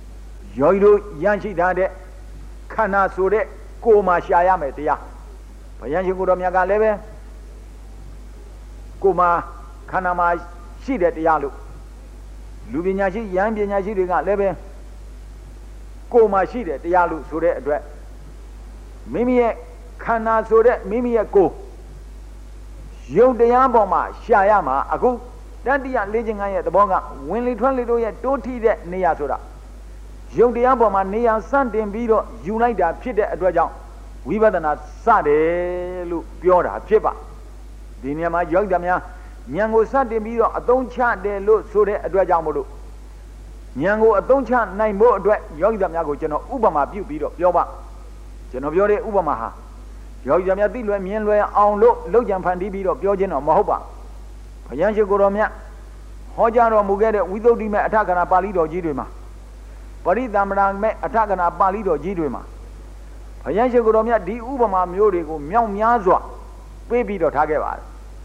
ယောဂီတို့ရရှိထားတဲ့ခန္ဓာဆိုတဲ့ကိုယ်မှာရှာရမယ်တရားဘယံရှင်ကိုတော်မြတ်ကလည်းပဲကိုမှာခန္ဓာမှာရှိတဲ့တရားလို့လူပညာရှိယန္ပညာရှိတွေကလည်းပဲကိုမှာရှိတဲ့တရားလို့ဆိုတဲ့အတွက်မိမိရဲ့ခန္ဓာဆိုတဲ့မိမိရဲ့ကိုယုံတရားပေါ်မှာရှာရမှာအခုတတိယလေးခြင်းကရဲ့သဘောကဝင်လေထွက်လေတို့ရဲ့တိုးထိတဲ့နေရာဆိုတာယုံတရားပေါ်မှာနေရာစတင်ပြီးတော့ယူလိုက်တာဖြစ်တဲ့အတွက်ကြောင့်ဝိပဿနာစတယ်လို့ပြောတာဖြစ်ပါဒီနေရာမှာယောဂီများဉာဏ်ကိုစတင်ပြီးတော့အသုံးချတယ်လို့ဆိုတဲ့အတွက်ကြောင့်မို့လို့ဉာဏ်ကိုအသုံးချနိုင်ဖို့အတွက်ယောဂီများကိုကျွန်တော်ဥပမာပြုပြီးတော့ပြောပါကျွန်တော်ပြောတဲ့ဥပမာဟာယောဂီများသိလွယ်မြင်လွယ်အောင်လို့လောက်ကြံဖန်တီးပြီးတော့ပြောခြင်းတော့မဟုတ်ပါဘုရားရှိခိုးတော်မြတ်ဟောကြားတော်မူခဲ့တဲ့ဝိသုဒ္ဓိမဲ့အထကနာပါဠိတော်ကြီးတွေမှာပရိသမ္မာမဲ့အထကနာပါဠိတော်ကြီးတွေမှာဘုရားရှိခိုးတော်မြတ်ဒီဥပမာမျိုးတွေကိုမြောက်များစွာပေးပြီးတော့ထားခဲ့ပါတယ်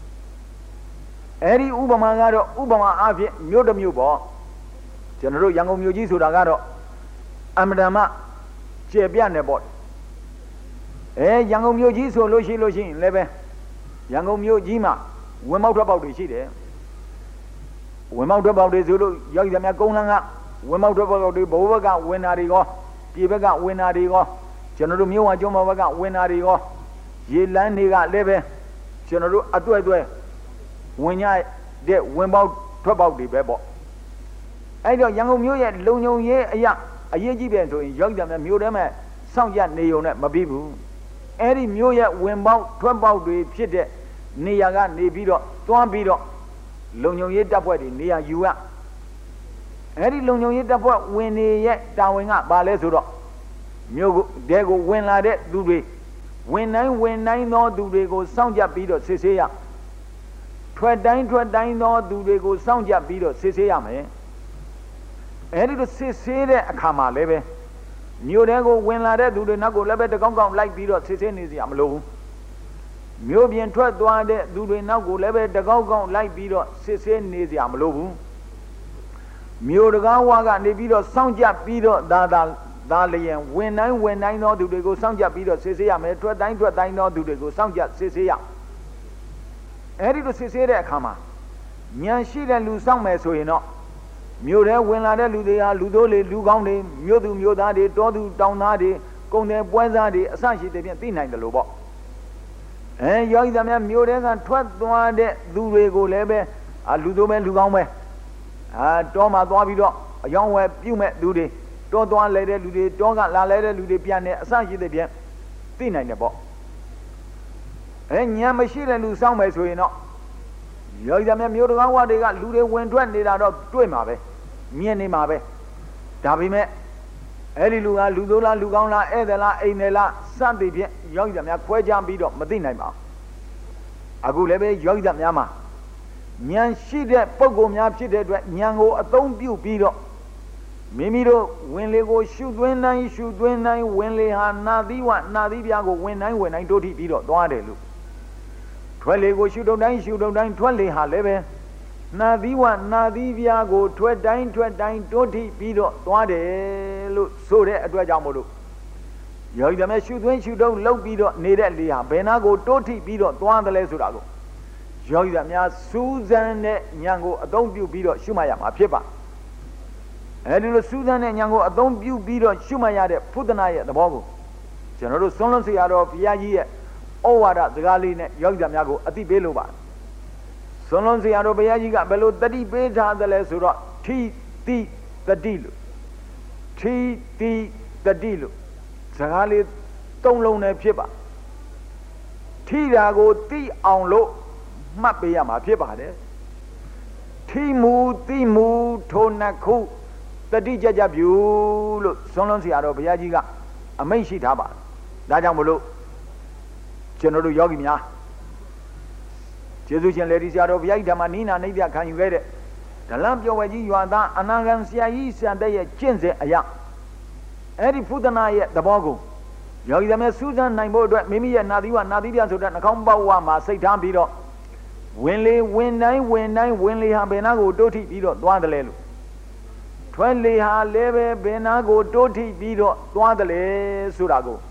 အဲဒီဥပမာကတော့ဥပမာအဖြစ်မြို့တစ်မြို့ပေါ့ကျွန်တော်တို့ရန်ကုန်မြို့ကြီးဆိုတာကတော့အမတန်မှကျေပြတ်နေပေါ့အဲရန်ကုန်မြို့ကြီးဆိုလို့ရှိလို့ရှိရင်လည်းပဲရန်ကုန်မြို့ကြီးမှာဝင်မောက်ထွက်ပေါက်တွေရှိတယ်ဝင်မောက်ထွက်ပေါက်တွေဆိုလို့ရောက်ကြများကုန်းလန်းကဝင်မောက်ထွက်ပေါက်တွေဘိုးဘက်ကဝင်နာတွေရောပြည်ဘက်ကဝင်နာတွေရောကျွန်တော်တို့မြို့ဝကျွန်းဘက်ကဝင်နာတွေရောရေလန်းတွေကလည်းပဲကျွန်တော်တို့အတွဲ့အတွဲဝင်ရတဲ့ဝင်ပေါက်ထွက်ပေါက်တွေပဲပေါ့အဲ့တော့ရန်ကုန်မြို့ရဲ့လုံခြုံရေးအရာအရေးကြီးပြန်ဆိုရင်ရောက်ကြများမြို့ထဲမှာစောင့်ကြနေုံနဲ့မပြီးဘူးအဲ့ဒီမြို့ရဲ့ဝင်ပေါက်ထွက်ပေါက်တွေဖြစ်တဲ့နေရာကနေပြီးတော့တွန်းပြီးတော့လုံခြုံရေးတပ်ဖွဲ့တွေနေရာယူရအဲ့ဒီလုံခြုံရေးတပ်ဖွဲ့ဝင်နေရဲ့တာဝန်ကဘာလဲဆိုတော့မြို့ကိုတဲကိုဝင်လာတဲ့သူတွေဝင်တိုင်းဝင်တိုင်းသောသူတွေကိုစောင့်ကြပြီးတော့စစ်ဆေးရထွက်တိုင်းထွက်တိုင်းသောသူတွေကိုစောင့်ကြပြီးတော့စစ်ဆေးရမယ်အဲ့ဒီလိုစစ်ဆေးတဲ့အခါမှာလည်းပဲမြို့တဲကိုဝင်လာတဲ့သူတွေနောက်ကိုလည်းပဲတကောင်းကောင်းလိုက်ပြီးတော့စစ်ဆေးနေစရာမလိုဘူးမြို့ပြင်ထွက်သွားတဲ့သူတွေနောက်ကိုလည်းပဲတကောက်ကောက်လိုက်ပြီးတော့စစ်ဆေးနေစရာမလိုဘူးမြို့တကားဝါကနေပြီးတော့စောင့်ကြပြီးတော့ဒါသာဒါလျင်ဝင်တိုင်းဝင်တိုင်းသောသူတွေကိုစောင့်ကြပြီးတော့စစ်ဆေးရမယ်ထွက်တိုင်းထွက်တိုင်းသောသူတွေကိုစောင့်ကြစစ်ဆေးရအဲ့ဒီလိုစစ်ဆေးတဲ့အခါမှာဉာဏ်ရှိတဲ့လူစောင့်မယ်ဆိုရင်တော့မြို့ထဲဝင်လာတဲ့လူတွေဟာလူတို့လေလူကောင်းတွေမြို့သူမြို့သားတွေတောသူတောင်သားတွေကုန်တယ်ပွဲစားတွေအစရှိတဲ့ဖြင့်သိနိုင်တယ်လို့ပေါ့အဲယောဂီသားများမြို့ထဲကထွက်သွားတဲ့သူတွေကိုလည်းပဲအာလူတို့ပဲလူကောင်းပဲအာတောမှာသွားပြီးတော့အယောင်းဝယ်ပြုတ်မဲ့သူတွေတောသွားလဲတဲ့လူတွေတောကလာလဲတဲ့လူတွေပြန်နေအစရှိတဲ့ဖြင့်သိနိုင်တယ်ပေါ့အဲညံမရှိတဲ့လူစောင့်မယ်ဆိုရင်တော့ယောဂီသားများမြို့တကားဝတွေကလူတွေဝင်ထွက်နေတာတော့တွေ့မှာပဲမြင်နေမှာပဲဒါပေမဲ့အဲ့ဒီလူကလူသိုးလားလူကောင်းလားဧည့်သည်လားအိမ်သည်လားစသည်ဖြင့်ယောဂီသားများခွဲခြားပြီးတော့မသိနိုင်ပါဘူးအခုလည်းပဲယောဂီသားများမှာဉာဏ်ရှိတဲ့ပုဂ္ဂိုလ်များဖြစ်တဲ့အတွက်ဉာဏ်ကိုအသုံးပြုပြီးတော့မိမိတို့ဝင်လေကိုရှုသွင်းတိုင်းရှုသွင်းတိုင်းဝင်လေဟာနာသီဝနာသီပြားကိုဝင်တိုင်းဝင်တိုင်းတိုးထိပြီးတော့သွားတယ်လို့ထွက်လေကိုရှုတုံတိုင်းရှုတုံတိုင်းထွက်လေဟာလည်းပဲနာသီဝနာသီပြားကိုထွက်တိုင်းထွက်တိုင်းတိုးထိပြီးတော့သွားတယ်လို့ဆိုတဲ့အတွက်ကြောင့်မို့လို့ယောဂီများရှုသွင်းရှုတုံလှုပ်ပြီးတော့နေတဲ့လေဟာဘယ်နာကိုတိုးထိပြီးတော့သွားတယ်လဲဆိုတာကိုယောဂီများစူးစမ်းတဲ့ဉာဏ်ကိုအသုံးပြုပြီးတော့ရှုမှတ်ရမှာဖြစ်ပါအဲဒီလိုစူးစမ်းတဲ့ဉာဏ်ကိုအသုံးပြုပြီးတော့ရှုမှတ်ရတဲ့ဖုဒ္ဒနာရဲ့သဘောကိုကျွန်တော်တို့ဆွမ်းလွန်ဆရာတော်ဘုရားကြီးရဲ့ဩဝါဒစကားလေးနဲ့ယောဂီများကိုအသိပေးလို့ပါဆွမ်းလွန်ဆရာတော်ဘုရားကြီးကဘယ်လိုတတိပေးထားသလဲဆိုတော့ထိတိတတိလို့ထိတိတတိလို့စကားလေးသုံးလုံးနဲ့ဖြစ်ပါထိတာကိုသိအောင်လို့မှတ်ပေးရမှာဖြစ်ပါတယ်ထိမူသိမူထိုနှစ်ခုတတိကြကြပြုလို့ဆွမ်းလွန်ဆရာတော်ဘုရားကြီးကအမိန့်ရှိထားပါဒါကြောင့်မလို့ကျွန်တော်တို့ယောဂီများကျေးဇူးရှင်လေဒီဆရာတော်ဘုရားကြီးဓမ္မနိနာနိဗ္ဗာန်ခံယူခဲ့တဲ့ဒလန်ပြောဝဲကြီးရွာသားအနာဂံဆရာကြီးစံတဲ့ရဲ့ကျင့်စဉ်အရာအဲ့ဒီဖုဒ္ဒနာရဲ့သဘောကိုယောဂီသမီးစူးစမ်းနိုင်ဖို့အတွက်မိမိရဲ့နာသီဝနာသီပြဆိုတဲ့နှာခေါင်းပေါက်ဝမှာစိတ်ထားပြီးတော့ဝင်လေဝင်တိုင်းဝင်တိုင်းဝင်လေဟာဘယ်နာကိုတိုးထိပြီးတော့သွားတယ်လဲလို့ထွက်လေဟာလည်းပဲဘယ်နာကိုတိုးထိပြီးတော့သွားတယ်လဲဆိုတာကို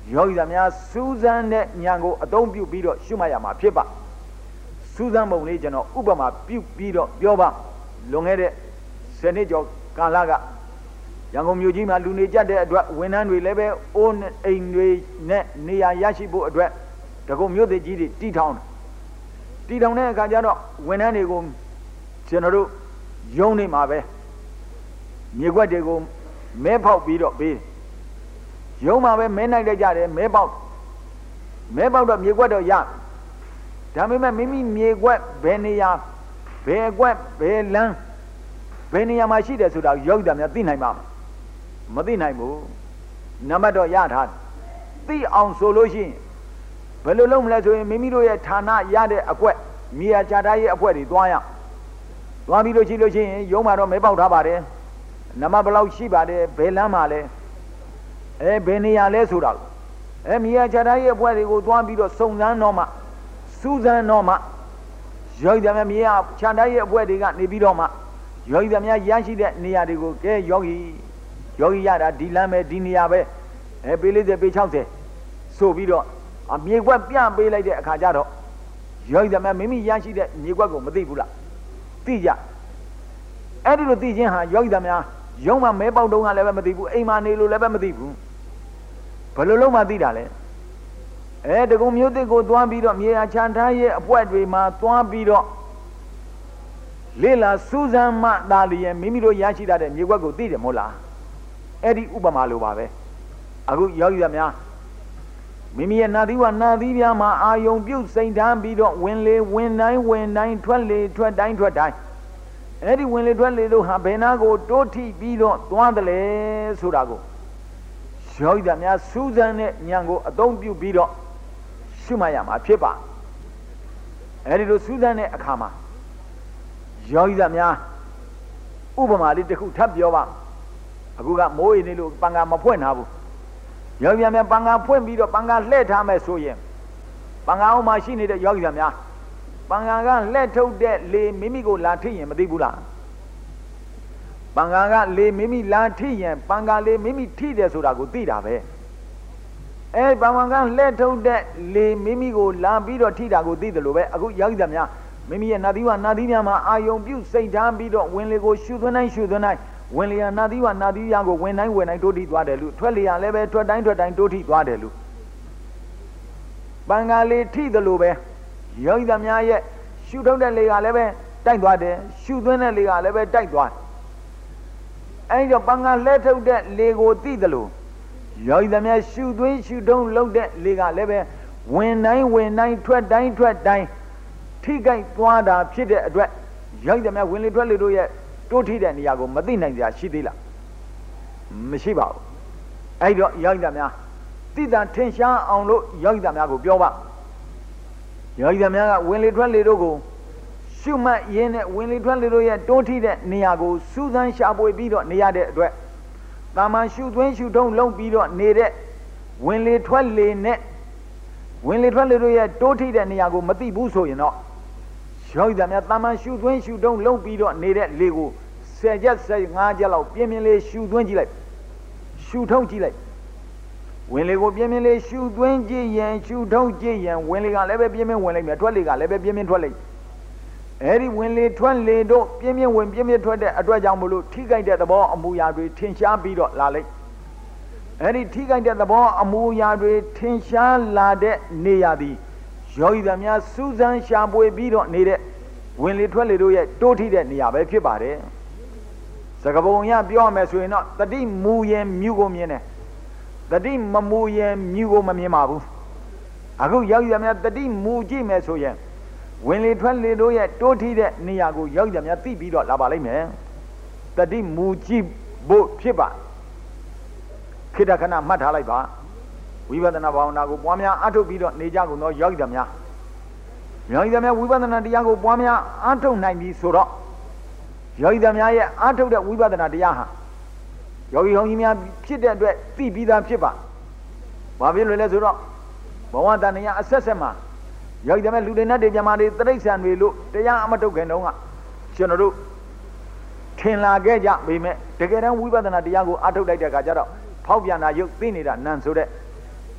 ယောဂီသားများစူးစမ်းတဲ့ဉာဏ်ကိုအသုံးပြုပြီးတော့ရှုမှတ်ရမှာဖြစ်ပါစူးစမ်းပုံလေးကျွန်တော်ဥပမာပြုပြီးတော့ပြောပါလွန်ခဲ့တဲ့ဆယ်နှစ်ကျော်ကာလကရန်ကုန်မြို့ကြီးမှာလူနေကြတဲ့အတွက်ဝန်ထမ်းတွေလည်းပဲအိုးအိမ်တွေနဲ့နေရာရရှိဖို့အတွက်တကုံမြို့သေးကြီးတွေတီထောင်တယ်တီထောင်တဲ့အခါကျတော့ဝန်ထမ်းတွေကိုကျွန်တော်တို့ရုံးနေမှာပဲမြေခွက်တွေကိုမဲဖောက်ပြီးတော့ပေးရုံးမှာပဲမဲနိုင်လိုက်ကြတယ်မဲပေါက်မဲပေါက်တော့မြေခွက်တော့ရဒါပေမဲ့မိမိမြေခွက်ဘယ်နေရာဘယ်ခွက်ဘယ်လမ်းဘယ်နေရာမှာရှိတယ်ဆိုတာယောဂီသားများသိနိုင်ပါမသိနိုင်ဘူးနံပါတ်တော့ရထားသိအောင်ဆိုလို့ရှိရင်ဘယ်လိုလုပ်မလဲဆိုရင်မိမိတို့ရဲ့ဌာနရတဲ့အကွက်မြေယာချထားရေးအကွက်တွေသွားရသွားပြီးလို့ရှိလို့ရှိရင်ရုံးမှာတော့မဲပေါက်ထားပါတယ်နံပါတ်ဘယ်လောက်ရှိပါတယ်ဘယ်လမ်းမှာလဲအဲဘယ်နေရာလဲဆိုတာအဲမြေယာချထားရေးအကွက်တွေကိုသွားပြီးတော့စုံစမ်းတော့မှစူးစမ်းတော့မှယောဂီသားများမြေယာချထားရေးအကွက်တွေကနေပြီးတော့မှယောဂီသားများရရှိတဲ့နေရာတွေကိုကဲယောဂီယောဂီရတာဒီလမ်းပဲဒီနေရာပဲအဲပေလေးစေပေ၆၀ဆိုပြီးတော့အမြေခွက်ပြပေးလိုက်တဲ့အခါကျတော့ယောဂီသားများမိမိရရှိတဲ့မြေခွက်ကိုမသိဘူးလားသိကြအဲ့ဒီလိုသိခြင်းဟာယောဂီသားများရုံးမှာမဲပေါက်တုံးကလည်းပဲမသိဘူးအိမ်မှာနေလို့လည်းပဲမသိဘူးဘယ်လိုလုပ်မှသိတာလဲအဲတကုံမျိုးတစ်ကိုသွားပြီးတော့မြေယာချထားရဲ့အပွက်တွေမှာသွားပြီးတော့လေလာစူးစမ်းမှသာလျင်မိမိတို့ရရှိတတ်တဲ့မြေခွက်ကိုသိတယ်မဟုတ်လားအဲ့ဒီဥပမာလိုပါပဲအခုယောဂီသားများမိမိရဲ့နာသီဝနာသီပြားမှာအာယုံပြုတ်စိန်ထမ်းပြီးတော့ဝင်လေဝင်တိုင်းဝင်တိုင်းထွက်လေထွက်တိုင်းထွက်တိုင်းအဲ့ဒီဝင်လေထွက်လေတို့ဟာဘယ်နာကိုတိုးထိပြီးတော့သွားတယ်လေဆိုတာကိုယောဂီသားများစူးစမ်းတဲ့ဉာဏ်ကိုအသုံးပြုပြီးတော့ရှုမှတ်ရမှာဖြစ်ပါအဲ့ဒီလိုစူးစမ်းတဲ့အခါမှာယောဂီသားများဥပမာလေးတစ်ခုထပ်ပြောပါအခုကမိုးအိမ်နေလို့ပန်ကာမဖွင့်ထားဘူးယောဂီသားများပန်ကာဖွင့်ပြီးတော့ပန်ကာလှည့်ထားမယ်ဆိုရင်ပန်ကာအောက်မှာရှိနေတဲ့ယောဂီသားများပန်ကာကလှည့်ထုတ်တဲ့လေမိမိကိုလာထိရင်မသိဘူးလားပန်ကာကလေမိမိလာထိရင်ပန်ကာလေမိမိထိတယ်ဆိုတာကိုသိတာပဲအဲပန်ကာကလှည့်ထုတ်တဲ့လေမိမိကိုလာပြီးတော့ထိတာကိုသိတယ်လို့ပဲအခုယောဂီသားများမိမိရဲ့နာသီဝနာသီများမှာအာယုံပြုစိတ်ထားပြီးတော့ဝင်လေကိုရှုသွင်းတိုင်းရှုသွင်းတိုင်းဝင်လေရနာသီဝနာသီရကိုဝင်တိုင်းဝင်တိုင်းတိုးထိသွားတယ်လို့ထွက်လေရလည်းပဲထွက်တိုင်းထွက်တိုင်းတိုးထိသွားတယ်လို့ပန်ကာလေးထိတယ်လို့ပဲယောဂီသားများရဲ့ရှုထုတ်တဲ့လေကလည်းပဲတိုက်သွားတယ်ရှုသွင်းတဲ့လေကလည်းပဲတိုက်သွားအဲဒီတော့ပန်ကာလှဲထုတ်တဲ့လေကိုသိတယ်လို့ယောဂီသားများရှုသွင်းရှုထုံးလုပ်တဲ့လေကလည်းပဲဝင်တိုင်းဝင်တိုင်းထွက်တိုင်းထွက်တိုင်းထိခိုက်သွားတာဖြစ်တဲ့အတွက်ယောဂီသားများဝင်လေထွက်လေတို့ရဲ့တိုးထိတဲ့နေရာကိုမသိနိုင်ကြရှိသေးလားမရှိပါဘူးအဲ့တော့ယောဂီသားများသိတာထင်ရှားအောင်လို့ယောဂီသားများကိုပြောပါယောဂီသားများကဝင်လေထွက်လေတို့ကိုရှုမှတ်ရင်းနဲ့ဝင်လေထွက်လေတို့ရဲ့တိုးထိတဲ့နေရာကိုစူးစမ်းရှာဖွေပြီးတော့နေရတဲ့အတွက်တာမန်ရှုသွင်းရှုထုံးလုံးပြီးတော့နေတဲ့ဝင်လေထွက်လေနဲ့ဝင်လေထွက်လေတို့ရဲ့တိုးထိတဲ့နေရာကိုမသိဘူးဆိုရင်တော့ယောဂီသားများတာမန်ရှုသွင်းရှုထုံးလုံးပြီးတော့နေတဲ့လေကိုဆယ်ချက်ဆယ်ငါးချက်လောက်ပြင်းပြင်းလေးရှုသွင်းကြည့်လိုက်ရှုထုံးကြည့်လိုက်ဝင်လေကိုပြင်းပြင်းလေးရှုသွင်းကြည့်ရင်ရှုထုံးကြည့်ရင်ဝင်လေကလည်းပဲပြင်းပြင်းဝင်လိုက်မယ်ထွက်လေကလည်းပဲပြင်းပြင်းထွက်လိုက်အဲ့ဒီဝင်လေထွက်လေတို့ပြင်းပြင်းဝင်ပြင်းပြင်းထွက်တဲ့အတွက်ကြောင့်မလို့ထိခိုက်တဲ့သဘောအမူအရာတွေထင်ရှားပြီးတော့လာလိုက်အဲ့ဒီထိခိုက်တဲ့သဘောအမူအရာတွေထင်ရှားလာတဲ့နေရာသည်ယောဂီသားများစူးစမ်းရှာဖွေပြီးတော့နေတဲ့ဝင်လေထွက်လေတို့ရဲ့တိုးထိတဲ့နေရာပဲဖြစ်ပါတယ်စကားပုံရပြောမယ်ဆိုရင်တော့တတိမူရင်မြူကိုမြင်တယ်တတိမမူရင်မြူကိုမမြင်ပါဘူးအခုယောဂီသားများတတိမူကြည့်မယ်ဆိုရင်ဝင်လေထွက်လေတို့ရဲ့တိုးထိတဲ့နေရာကိုယောဂီသားများသိပြီးတော့လာပါလိမ့်မယ်တတိမူကြည့်ဖို့ဖြစ်ပါခိတ္တခဏမှတ်ထားလိုက်ပါဝိပဿနာဘာဝနာကိုပွားများအားထုတ်ပြီးတော့နေကြကုန်သောယောဂီသားများယောဂီသားများဝိပဿနာတရားကိုပွားများအားထုတ်နိုင်ပြီဆိုတော့ယောဂီသားများရဲ့အားထုတ်တဲ့ဝိပဿနာတရားဟာယောဂီဟောင်းကြီးများဖြစ်တဲ့အတွက်သိပြီးသားဖြစ်ပါဘာဖြစ်လို့လဲဆိုတော့ဘဝတဏှာအဆက်ဆက်မှာယောဂီသားများလူတွေနဲ့တေပြမာတွေတိရစ္ဆာန်တွေလို့တရားအမထုတ်ခင်တုန်းကကျွန်တော်တို့ထင်လာခဲ့ကြပေမဲ့တကယ်တမ်းဝိပဿနာတရားကိုအားထုတ်လိုက်တဲ့အခါကျတော့ဖောက်ပြန်တာရုပ်သိနေတာနံဆိုတဲ့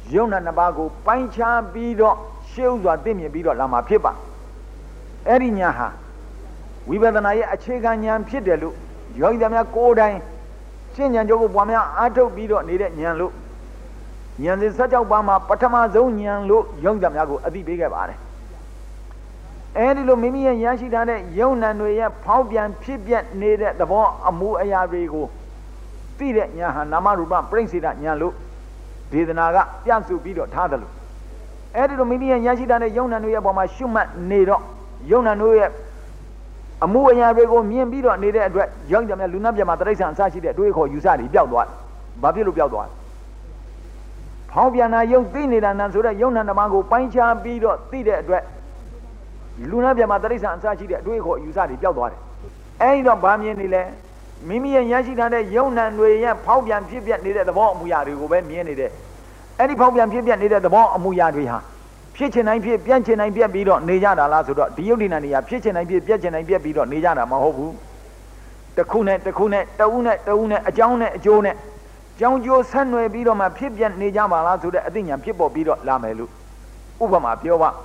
ယုံနာနှစ်ပါးကိုပိုင်းခြားပြီးတော့ရှေးဥစွာသိမြင်ပြီးတော့လာမှာဖြစ်ပါအဲ့ဒီညာဟာဝိပဿနာရဲ့အခြေခံဉာဏ်ဖြစ်တယ်လို့ယောဂီများကိုယ်တိုင်ရှင်းဉာဏ်ကြောကိုပွားများအားထုတ်ပြီးတော့နေတဲ့ဉာဏ်လို့ဉာဏ်စဉ်၁၆ပါးမှာပထမဆုံးဉာဏ်လို့ယောဂီများကိုအသိပေးခဲ့ပါတယ်အဲဒီလိုမိမိရဲ့ရရှိထားတဲ့ယုံနာတွေရဲ့ဖောက်ပြန်ဖြစ်ပြနေတဲ့သဘောအမှုအရာတွေကိုသိတဲ့ဉာဏ်ဟာနာမရူပပြိစ္ဆေဒဉာဏ်လို့ဒေသနာကပြဆိုပြီးတော့ထားတယ်လို့အဲဒီလိုမိမိရဲ့ရရှိထားတဲ့ယုံနာတွေရဲ့ပေါ်မှာရှုမှတ်နေတော့ယုံနာတို့ရဲ့အမှုအရာတွေကိုမြင်ပြီးတော့နေတဲ့အတွက်ယောဂီများလူနာပြမှာတိရစ္ဆာန်အစရှိတဲ့အတွေ့အခေါ်ယူဆတွေပျောက်သွားတယ်။ဘာဖြစ်လို့ပျောက်သွားလဲ။ဖောက်ပြန်တာယုံသိနေတာနံဆိုတဲ့ယုံနာဓမ္မကိုပိုင်းခြားပြီးတော့သိတဲ့အတွက်လူနာပြမှာတိရစ္ဆာန်အစရှိတဲ့အတွေ့အခေါ်ယူဆတွေပျောက်သွားတယ်။အဲဒီတော့ဗာမြင်နေလဲမိမိရဲ့ရရှိထားတဲ့ယုံနာတွေရဲ့ဖောက်ပြန်ဖြစ်ပြနေတဲ့သဘောအမှုရာတွေကိုပဲမြင်နေတယ်။အဲဒီဖောက်ပြန်ဖြစ်ပြနေတဲ့သဘောအမှုရာတွေဟာဖြစ်ချင်တိုင်းဖြစ်ပြန့်ချင်တိုင်းပြက်ပြီးတော့နေကြတာလားဆိုတော့ဒီယုတ်ဒီနာနေရဖြစ်ချင်တိုင်းဖြစ်ပြက်ချင်တိုင်းပြက်ပြီးတော့နေကြတာမဟုတ်ဘူးတစ်ခုနဲ့တစ်ခုနဲ့တဦးနဲ့တဦးနဲ့အကြောင်းနဲ့အကျိုးနဲ့ကြောင်းကျိုးဆက်နွယ်ပြီးတော့မှဖြစ်ပြက်နေကြပါလားဆိုတဲ့အသိဉာဏ်ဖြစ်ပေါ်ပြီးတော့လာမယ်လို့ဥပမာပြောပါ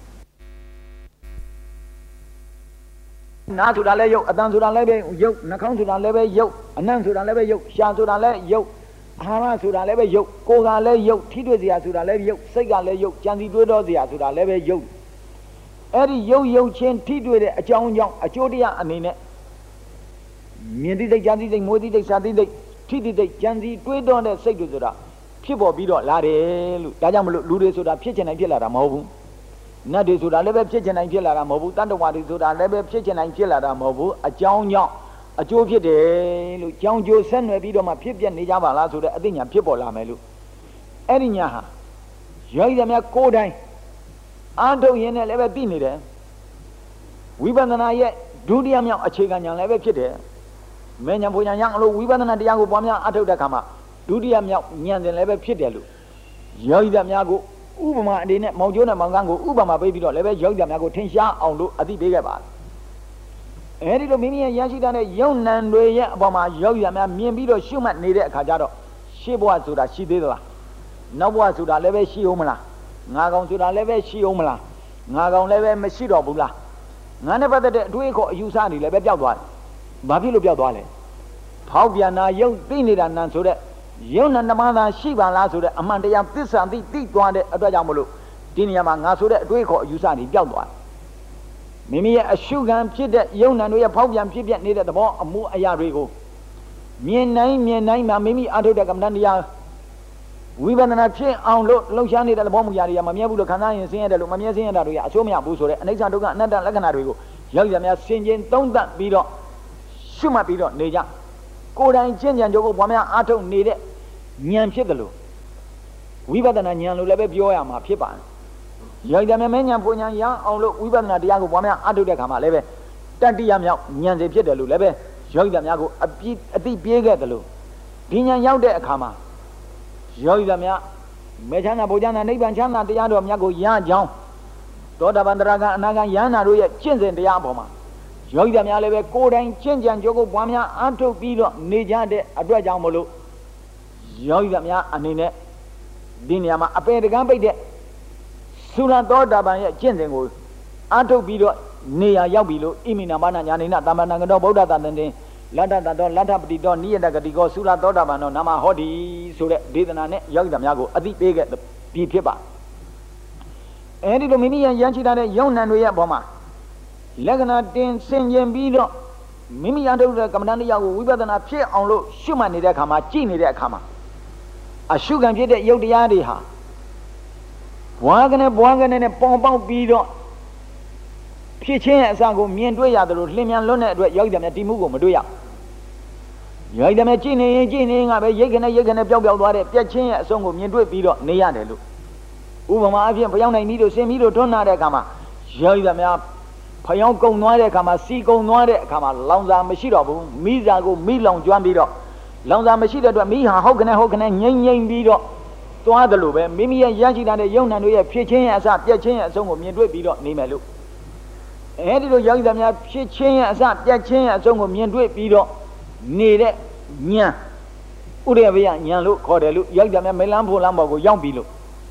နားဆိုတာလည်းယုတ်အတန်ဆိုတာလည်းပဲယုတ်နှာခေါင်းဆိုတာလည်းပဲယုတ်အနံ့ဆိုတာလည်းပဲယုတ်ရှာဆိုတာလည်းယုတ်အာဟာရဆိုတာလည်းပဲယုတ်ကိုယ်ကလည်းယုတ်ထိတွေ့စရာဆိုတာလည်းယုတ်စိတ်ကလည်းယုတ်ကြံစီတွေးတော့စရာဆိုတာလည်းပဲယုတ်အဲ့ဒီယုတ်ယုတ်ချင်းထိတွေ့တဲ့အကြောင်းကြောင့်အကျိုးတရားအနေနဲ့မြင်သိစိတ်ကြံစီစိတ်မွေးသိစိတ်စာသိစိတ်ထိသိစိတ်ကြံစီတွေးတော့တဲ့စိတ်တွေဆိုတာဖြစ်ပေါ်ပြီးတော့လာတယ်လို့ဒါကြောင့်မလို့လူတွေဆိုတာဖြစ်ချင်တိုင်းဖြစ်လာတာမဟုတ်ဘူးနတ်တွေဆိုတာလည်းပဲဖြစ်ချင်တိုင်းဖြစ်လာတာမဟုတ်ဘူးတတ္တဝါတွေဆိုတာလည်းပဲဖြစ်ချင်တိုင်းဖြစ်လာတာမဟုတ်ဘူးအကြောင်းကြောင့်အကျိုးဖြစ်တယ်လို့ကြောင်းကျိုးဆက်နွယ်ပြီးတော့မှဖြစ်ပြနေကြပါလားဆိုတဲ့အသိဉာဏ်ဖြစ်ပေါ်လာမယ်လို့အဲ့ဒီညာဟာယောဂီများကိုယ်တိုင်အားထုတ်ရင်းနဲ့လည်းပဲသိနေတယ်ဝိပဿနာရဲ့ဒုတိယမြောက်အခြေခံဉာဏ်လည်းပဲဖြစ်တယ်မဲဉာဏ်ပူဉာဏ်ရအောင်လို့ဝိပဿနာတရားကိုပွားများအားထုတ်တဲ့အခါမှာဒုတိယမြောက်ဉာဏ်စဉ်လည်းပဲဖြစ်တယ်လို့ယောဂီများကိုဥပမာအနေနဲ့မောင်ကျိုးနဲ့မောင်ကန်းကိုဥပမာပေးပြီးတော့လည်းပဲယောဂီများကိုထင်ရှားအောင်လို့အသိပေးခဲ့ပါတယ်အဲဒီလိုမိမိရဲ့ရရှိတဲ့ယုံနံတွေရဲ့အပေါ်မှာယောဂီများမြင်ပြီးတော့ရှုမှတ်နေတဲ့အခါကျတော့ရှေ့ဘဝဆိုတာရှိသေးသလားနောက်ဘဝဆိုတာလည်းပဲရှိအောင်မလားငါကောင်ဆိုတာလည်းပဲရှိအောင်မလားငါကောင်လည်းပဲမရှိတော့ဘူးလားငါနဲ့ပတ်သက်တဲ့အတွေ့အခေါ်အယူဆတွေလည်းပဲပျောက်သွားတယ်ဘာဖြစ်လို့ပျောက်သွားလဲဖောက်ပြန်တာယုံသိနေတာနံဆိုတဲ့ယုံနံဓမ္မသာရှိပါလားဆိုတဲ့အမှန်တရားသစ္စာသိသိသွားတဲ့အတွက်ကြောင့်မလို့ဒီနေရာမှာငါဆိုတဲ့အတွေ့အခေါ်အယူဆတွေပျောက်သွားတယ်မိမိရဲ့အရှုခံဖြစ်တဲ့ယုံနံတွေရဲ့ဖောက်ပြန်ဖြစ်ပြနေတဲ့သဘောအမှုအရာတွေကိုမြင်နိုင်မြင်နိုင်မှာမိမိအထုတ်တဲ့ကမ္မဋ္ဌာန်းတရားဝိပဿနာဖြစ်အောင်လို့လှုပ်ရှားနေတဲ့သဘောမူရာတွေကမမြဲဘူးလို့ခံစားရင်ဆင်းရဲတယ်လို့မမြဲဆင်းရဲတာတွေကအဆိုးမရဘူးဆိုတဲ့အနိစ္စဒုက္ခအနတ္တလက္ခဏာတွေကိုယောဂီများဆင်ခြင်သုံးသပ်ပြီးတော့ရှုမှတ်ပြီးတော့နေကြကိုယ်တိုင်ကျင့်ကြံကြိုးကိုဘွားများအားထုတ်နေတဲ့ဉာဏ်ဖြစ်တယ်လို့ဝိပဿနာဉာဏ်လို့လည်းပဲပြောရမှာဖြစ်ပါတယ်ယောဂီများမဉဏ်ပူဉဏ်ရအောင်လို့ဝိပဿနာတရားကိုဘွားများအားထုတ်တဲ့ခါမှာလည်းပဲတတ္တိယမြောက်ဉာဏ်စီဖြစ်တယ်လို့လည်းပဲယောဂီများကိုအပြည့်အသိပြေးခဲ့တယ်လို့ဒီဉာဏ်ရောက်တဲ့အခါမှာယောဂီများမေချမ်းသာဘုရားနာနိဗ္ဗာန်ချမ်းသာတရားတော်မြတ်ကိုရကြောင်းသောတာပန်တရာကအနာဂံယန္နာတို့ရဲ့ကျင့်စဉ်တရားအပေါ်မှာယောဂီများလည်းပဲကိုယ်တိုင်ကျင့်ကြံကြိုးကိုဘွားများအားထုတ်ပြီးတော့နေကြတဲ့အတွက်ကြောင့်မလို့ယောဂီများအနေနဲ့ဒီနေရာမှာအပေတကန်းပိတ်တဲ့သုရသောတာပန်ရဲ့ကျင့်စဉ်ကိုအားထုတ်ပြီးတော့နေရာရောက်ပြီလို့ဣမိနာမနာညာနေနာသမ္မာနံကတော့ဗုဒ္ဓတန်တင်လတ္တတတော်လတ္ထပတိတော်နိယတဂတိကောသုရသောတာပန်တော်နာမဟောဒီဆိုတဲ့ဒေသနာနဲ့ယောဂီများကိုအသိပေးခဲ့ပြီးဖြစ်ပါအဲဒီလိုမိမိရဲ့ရန်ချထားတဲ့ယုံနံတွေရဲ့အပေါ်မှာလက္ခဏာတင်ဆင်ခြင်ပြီးတော့မိမိအားထုတ်တဲ့ကမ္မဋ္ဌာန်းတရားကိုဝိပဿနာဖြစ်အောင်လို့ရှုမှတ်နေတဲ့အခါမှာကြည့်နေတဲ့အခါမှာအရှုခံဖြစ်တဲ့ယုတ်တရားတွေဟာဘွားကနေဘွားကနေနဲ့ပေါင်ပေါက်ပြီးတော့ဖြစ်ချင်းရဲ့အစကိုမြင်တွေ့ရတယ်လို့လင်းမြန်လွတ်တဲ့အတွက်ယောဂီများတိမှုကိုမတွေ့ရယောဂီများကြည့်နေရင်ကြည့်နေရင်ကပဲရိတ်ခနဲ့ရိတ်ခနဲ့ပျောက်ပျောက်သွားတဲ့ပြက်ချင်းရဲ့အဆုံးကိုမြင်တွေ့ပြီးတော့နေရတယ်လို့ဥပမာအဖြစ်ဖျောင်းနိုင်ပြီးတော့ဆင်ပြီးတော့ထွန်းလာတဲ့အခါမှာယောဂီများဖျောင်းကုံသွားတဲ့အခါမှာစီကုံသွားတဲ့အခါမှာလောင်စာမရှိတော့ဘူးမိစာကိုမိလောင်ကျွမ်းပြီးတော့လောင်စာမရှိတဲ့အတွက်မိဟာဟုတ်ခနဲ့ဟုတ်ခနဲ့ငိမ့်ငိမ့်ပြီးတော့သွားတယ်လို့ပဲမိမိရဲ့ရရှိတဲ့ယုံနံတွေရဲ့ဖြစ်ချင်းရဲ့အစပြက်ချင်းရဲ့အဆုံးကိုမြင်တွေ့ပြီးတော့နေမယ်လို့အဲဒီလိုယောဂီများဖြစ်ချင်းရဲ့အစပြက်ချင်းရဲ့အဆုံးကိုမြင်တွေ့ပြီးတော့နေတဲ့ဉာဏ်ဥရိယဘယဉာဏ်လို့ခေါ်တယ်လို့ယောဂီများမေလန်းဖို့လမ်းပေါ်ကိုရောက်ပြီလို့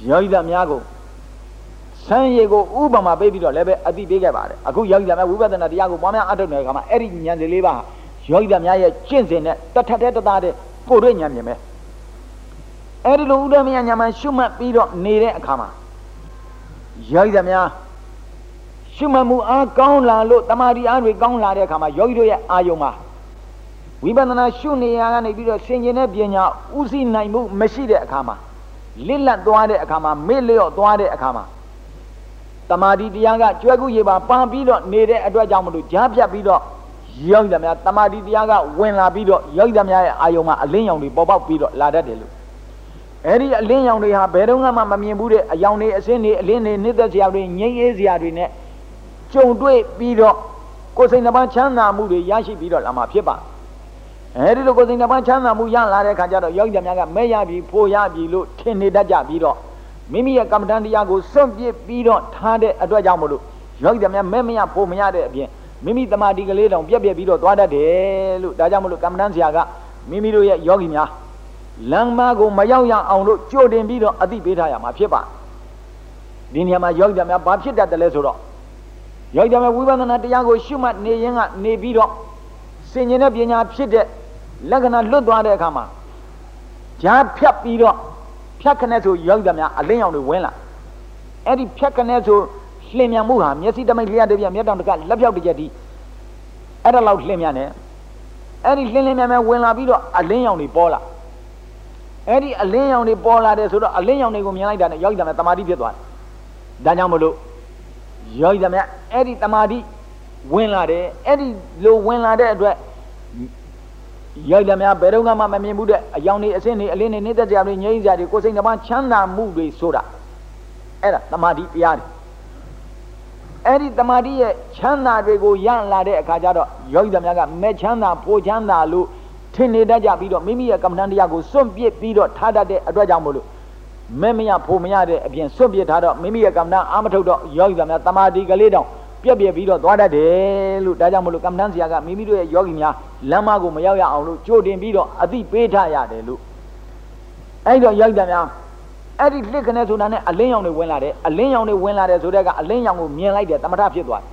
ယောဂီသားများကိုဆန်းရည်ကိုဥပမာပေးပြီးတော့လည်းပဲအတိပေးခဲ့ပါတယ်အခုယောဂီသားများဝိပဿနာတရားကိုပွားများအထုတ်နေတဲ့အခါမှာအဲ့ဒီဉာဏ်စီလေးပါယောဂီသားများရဲ့ကျင့်စဉ်နဲ့တထတဲ့တသားတဲ့ကိုယ်တွေ့ဉာဏ်မြင်ပဲအဲ့ဒီလိုဥဒ္ဓမယဉာဏ်မှရှုမှတ်ပြီးတော့နေတဲ့အခါမှာယောဂီသားများရှုမှတ်မှုအားကောင်းလာလို့တမာတိအားတွေကောင်းလာတဲ့အခါမှာယောဂီတို့ရဲ့အာယုံမှာဝိပဿနာရှုနေရကနေပြီးတော့ဆင်ခြင်တဲ့ပညာဥသိနိုင်မှုမရှိတဲ့အခါမှာလစ်လပ်သွားတဲ့အခါမှာမေ့လျော့သွားတဲ့အခါမှာတမာတိတရားကကျွဲကူရေပါပန်ပြီးတော့နေတဲ့အတွက်ကြောင့်မလို့ကြားပြတ်ပြီးတော့ယောဂီသားများတမာတိတရားကဝင်လာပြီးတော့ယောဂီသားများရဲ့အာယုံမှာအလင်းရောင်တွေပေါ်ပေါက်ပြီးတော့လာတတ်တယ်လို့အဲ့ဒီအလင်းရောင်တွေဟာဘယ်တော့မှမမြင်ဘူးတဲ့အယောင်တွေအစင်းတွေအလင်းတွေနှိမ့်သက်စရာတွေငြိမ်းအေးစရာတွေနဲ့ကြုံတွေ့ပြီးတော့ကိုယ်စိတ်နှပါချမ်းသာမှုတွေရရှိပြီးတော့လာမှာဖြစ်ပါအဲဒီလိုကိုယ်စိတ်နှပါချမ်းသာမှုရလာတဲ့အခါကျတော့ယောဂီများကမဲ့ရပြီဖို့ရပြီလို့ထင်နေတတ်ကြပြီးတော့မိမိရဲ့ကမ္မဋ္ဌာန်းတရားကိုစွန့်ပစ်ပြီးတော့ထားတဲ့အတွက်ကြောင့်မလို့ယောဂီများမဲ့မရဖို့မရတဲ့အပြင်မိမိတမာတိကလေးတောင်ပြက်ပြက်ပြီးတော့သွားတတ်တယ်လို့ဒါကြောင့်မလို့ကမ္မဋ္ဌာန်းဆရာကမိမိတို့ရဲ့ယောဂီများလမ်းမကိုမရောက်ရအောင်လို့ကြိုတင်ပြီးတော့အသိပေးထားရမှာဖြစ်ပါဒီနေရာမှာယောဂီများဘာဖြစ်တတ်တယ်လဲဆိုတော့ယောဂီများဝိပဿနာတရားကိုရှုမှတ်နေရင်ကနေပြီးတော့ဆင်ခြင်တဲ့ပညာဖြစ်တဲ့လက္ခဏာလွတ်သွားတဲ့အခါမှာဈာဖြတ်ပြီးတော့ဖြတ်ခနဲ့ဆိုယောဂီများအလင်းရောင်တွေဝင်လာအဲ့ဒီဖြတ်ခနဲ့ဆိုလှင်မြန်မှုဟာမျက်စိတမိတ်လျှက်တပြက်မျက်တောင်တကလက်ပြောက်တစ်ချက်ဒီအဲ့ဒါလောက်လှင်မြန်တယ်အဲ့ဒီလှင်လင်းမြန်မြန်ဝင်လာပြီးတော့အလင်းရောင်တွေပေါ်လာအဲ့ဒီအလင်းရောင်တွေပေါ်လာတယ်ဆိုတော့အလင်းရောင်တွေကိုမြင်လိုက်တာနဲ့ယောဂီများတမာတိဖြစ်သွားတယ်ဒါကြောင့်မလို့ယောဂီများအဲ့ဒီတမာတိဝင်လာတယ်အဲ့ဒီလိုဝင်လာတဲ့အတွက်ယောဂီများဘယ်တော့မှမမြင်ဘူးတဲ့အယောင်တွေအစင်းတွေအလင်းတွေနှိမ့်သက်ကြတွေငြိမ်းကြတွေကိုယ်စိတ်နှပါချမ်းသာမှုတွေဆိုတာအဲ့ဒါတမာတိတရားတွေအဲ့ဒီတမာတိရဲ့ချမ်းသာတွေကိုရလာတဲ့အခါကျတော့ယောဂီများကမဲ့ချမ်းသာပိုချမ်းသာလို့ထင်နေတတ်ကြပြီးတော့မိမိရဲ့ကမ္မဋ္ဌာန်းတရားကိုစွန့်ပစ်ပြီးတော့ထားတတ်တဲ့အတွက်ကြောင့်မို့လို့မဲ့မရဖို့မရတဲ့အပြင်စွန့်ပစ်ထားတော့မိမိရဲ့ကမ္မဋ္ဌာန်းအာမထုတ်တော့ယောဂီများတမာတိကလေးတောင်ပြက်ပြက်ပြီးတော့သွားတတ်တယ်လို့ဒါကြောင့်မလို့ကမ္မဋ္ဌာန်းဆရာကမိမိတို့ရဲ့ယောဂီများလမ်းမကိုမရောက်ရအောင်လို့ကြိုတင်ပြီးတော့အသိပေးထားရတယ်လို့အဲ့တော့ယောဂီများအဲ့ဒီလှစ်ခနဲ့ဆိုတာနဲ့အလင်းရောင်တွေဝင်လာတယ်အလင်းရောင်တွေဝင်လာတယ်ဆိုတဲ့ကအလင်းရောင်ကိုမြင်လိုက်တယ်တမထဖြစ်သွားတယ်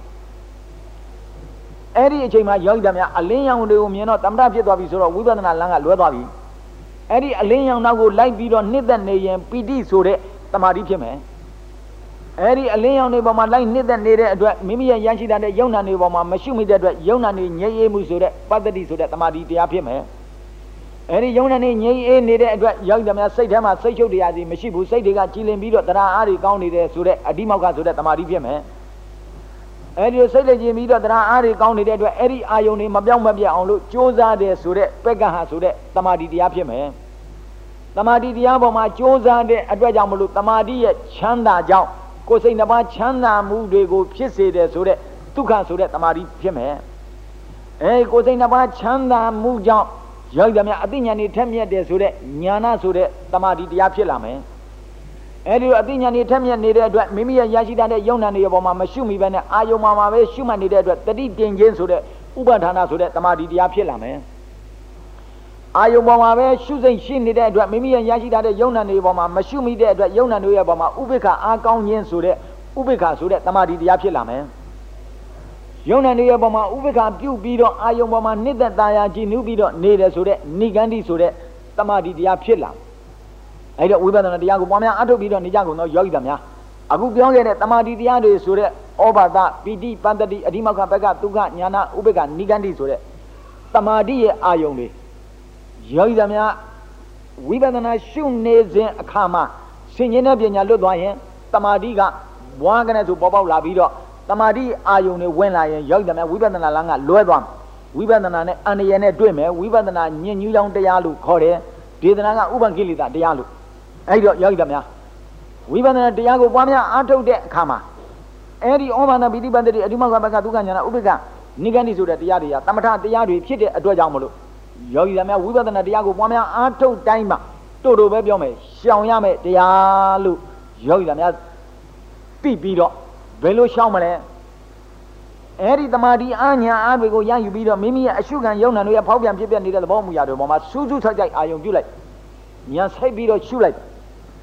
အဲ့ဒီအချိန်မှာယောဂီများအလင်းရောင်တွေကိုမြင်တော့တမထဖြစ်သွားပြီဆိုတော့ဝိပဿနာလမ်းကလွဲသွားပြီအဲ့ဒီအလင်းရောင်နောက်ကိုလိုက်ပြီးတော့နှစ်သက်နေရင်ပီတိဆိုတဲ့တမာတိဖြစ်မယ်အဲ့ဒီအလင်းရောင်တွေပေါ်မှာလိုက်နှစ်သက်နေတဲ့အတွက်မိမိရဲ့ရရှိတဲ့ယုံနာတွေပေါ်မှာမရှုမိတဲ့အတွက်ယုံနာတွေငြိမ်းအေးမှုဆိုတဲ့ပတ္တိဆိုတဲ့တမာတိတရားဖြစ်မယ်အဲ့ဒီယုံနာတွေငြိမ်းအေးနေတဲ့အတွက်ယောဂီများစိတ်ထဲမှာစိတ်ချုပ်တရားစီမရှိဘူးစိတ်တွေကကြည်လင်ပြီးတော့တရားအားတွေကောင်းနေတယ်ဆိုတဲ့အဓိမောက္ခဆိုတဲ့တမာတိဖြစ်မယ်အဲ့ဒီစိတ်လည်းကြည်ပြီးတော့တရားအားတွေကောင်းနေတဲ့အတွက်အဲ့ဒီအာယုန်တွေမပြောင်းမပြတ်အောင်လို့ကြိုးစားတယ်ဆိုတဲ့ပက္ခဟာဆိုတဲ့တမာတိတရားဖြစ်မယ်တမာတိတရားပေါ်မှာကြိုးစားတဲ့အတွက်ကြောင့်မလို့တမာတိရဲ့ချမ်းသာကြောင့်ကိုယ်စိတ်နှပါချမ်းသာမှုတွေကိုဖြစ်စေတယ်ဆိုတဲ့ဒုက္ခဆိုတဲ့တမာတိဖြစ်မယ်အဲကိုယ်စိတ်နှပါချမ်းသာမှုကြောင့်ယောဂီများအသိဉာဏ်တွေထက်မြက်တယ်ဆိုတဲ့ဉာဏဆိုတဲ့တမာတိတရားဖြစ်လာမယ်အဲဒီလိုအသိဉာဏ်တွေထက်မြက်နေတဲ့အတွက်မိမိရဲ့ရရှိတဲ့ယုံနာတွေပေါ်မှာမရှုမိဘဲနဲ့အာယုံမှာပဲရှုမှတ်နေတဲ့အတွက်တတိတင်ခြင်းဆိုတဲ့ဥပဋ္ဌာဏဆိုတဲ့တမာတိတရားဖြစ်လာမယ်အာယုံပေါ်မှာပဲရှုစိတ်ရှိနေတဲ့အတွက်မိမိရဲ့ရရှိတဲ့ယုံနာတွေပေါ်မှာမရှုမိတဲ့အတွက်ယုံနာတွေရဲ့ပေါ်မှာဥပိ္ပခအားကောင်းခြင်းဆိုတဲ့ဥပိ္ပခဆိုတဲ့တမာတိတရားဖြစ်လာမယ်ယုံနာတွေရဲ့ပေါ်မှာဥပိ္ပခပြုတ်ပြီးတော့အာယုံပေါ်မှာနှစ်သက်သာယာကြည်နူးပြီးတော့နေတယ်ဆိုတဲ့နိဂန္တိဆိုတဲ့တမာတိတရားဖြစ်လာအဲ့တော့ဝိပဿနာတရားကိုပွားများအထုတ်ပြီးတော့နေကြကုန်သောယောဂီသားများအခုပြောခဲ့တဲ့တမာတိတရားတွေဆိုတဲ့ဩဘာသပိဋိပန္တတိအဓိမောက္ခပက္ခဒုက္ခညာနာဥပိ္ပခနိဂန္တိဆိုတဲ့တမာတိရဲ့အာယုံတွေယောဂီသားများဝိပဿနာရှုနေစဉ်အခါမှာဆင်ခြင်တဲ့ပညာလွတ်သွားရင်တမာတိကဘွားကနေဆိုပေါ်ပေါက်လာပြီးတော့တမာတိအာယုန်တွေဝင်လာရင်ယောဂီသားများဝိပဿနာလမ်းကလွဲသွားဝိပဿနာနဲ့အန္တရာယ်နဲ့တွေ့မယ်ဝိပဿနာညဉ့်ညူးကြောင်းတရားလို့ခေါ်တယ်ဒေသနာကဥပ္ပကိလေသာတရားလို့အဲ့တော့ယောဂီသားများဝိပဿနာတရားကိုပွားများအားထုတ်တဲ့အခါမှာအဲ့ဒီဩဘာနာပိဋိပန္တတိအဓိမောက္ခပက္ခဒုက္ခညာနာဥပိ္ပခနိဂန္တိဆိုတဲ့တရားတွေကတမထတရားတွေဖြစ်တဲ့အတွက်ကြောင့်မလို့ယောဂီသားများဝိပဿနာတရားကိုပွားများအားထုတ်တိုင်းမှာတို့တို့ပဲပြောမယ်ရှောင်ရမယ်တရားလို့ယောဂီသားများသိပြီးတော့ဘယ်လိုရှောင်မလဲအဲ့ဒီတမာတိအာညာအားတွေကိုရယူပြီးတော့မိမိရဲ့အရှုခံယုံနာတွေရဲ့ဖောက်ပြန်ဖြစ်ပြနေတဲ့သဘောမူရာတွေပေါ်မှာစူးစူးဆိုင်ဆိုင်အာယုံပြုလိုက်ညာဆိုင်ပြီးတော့ရှုလိုက်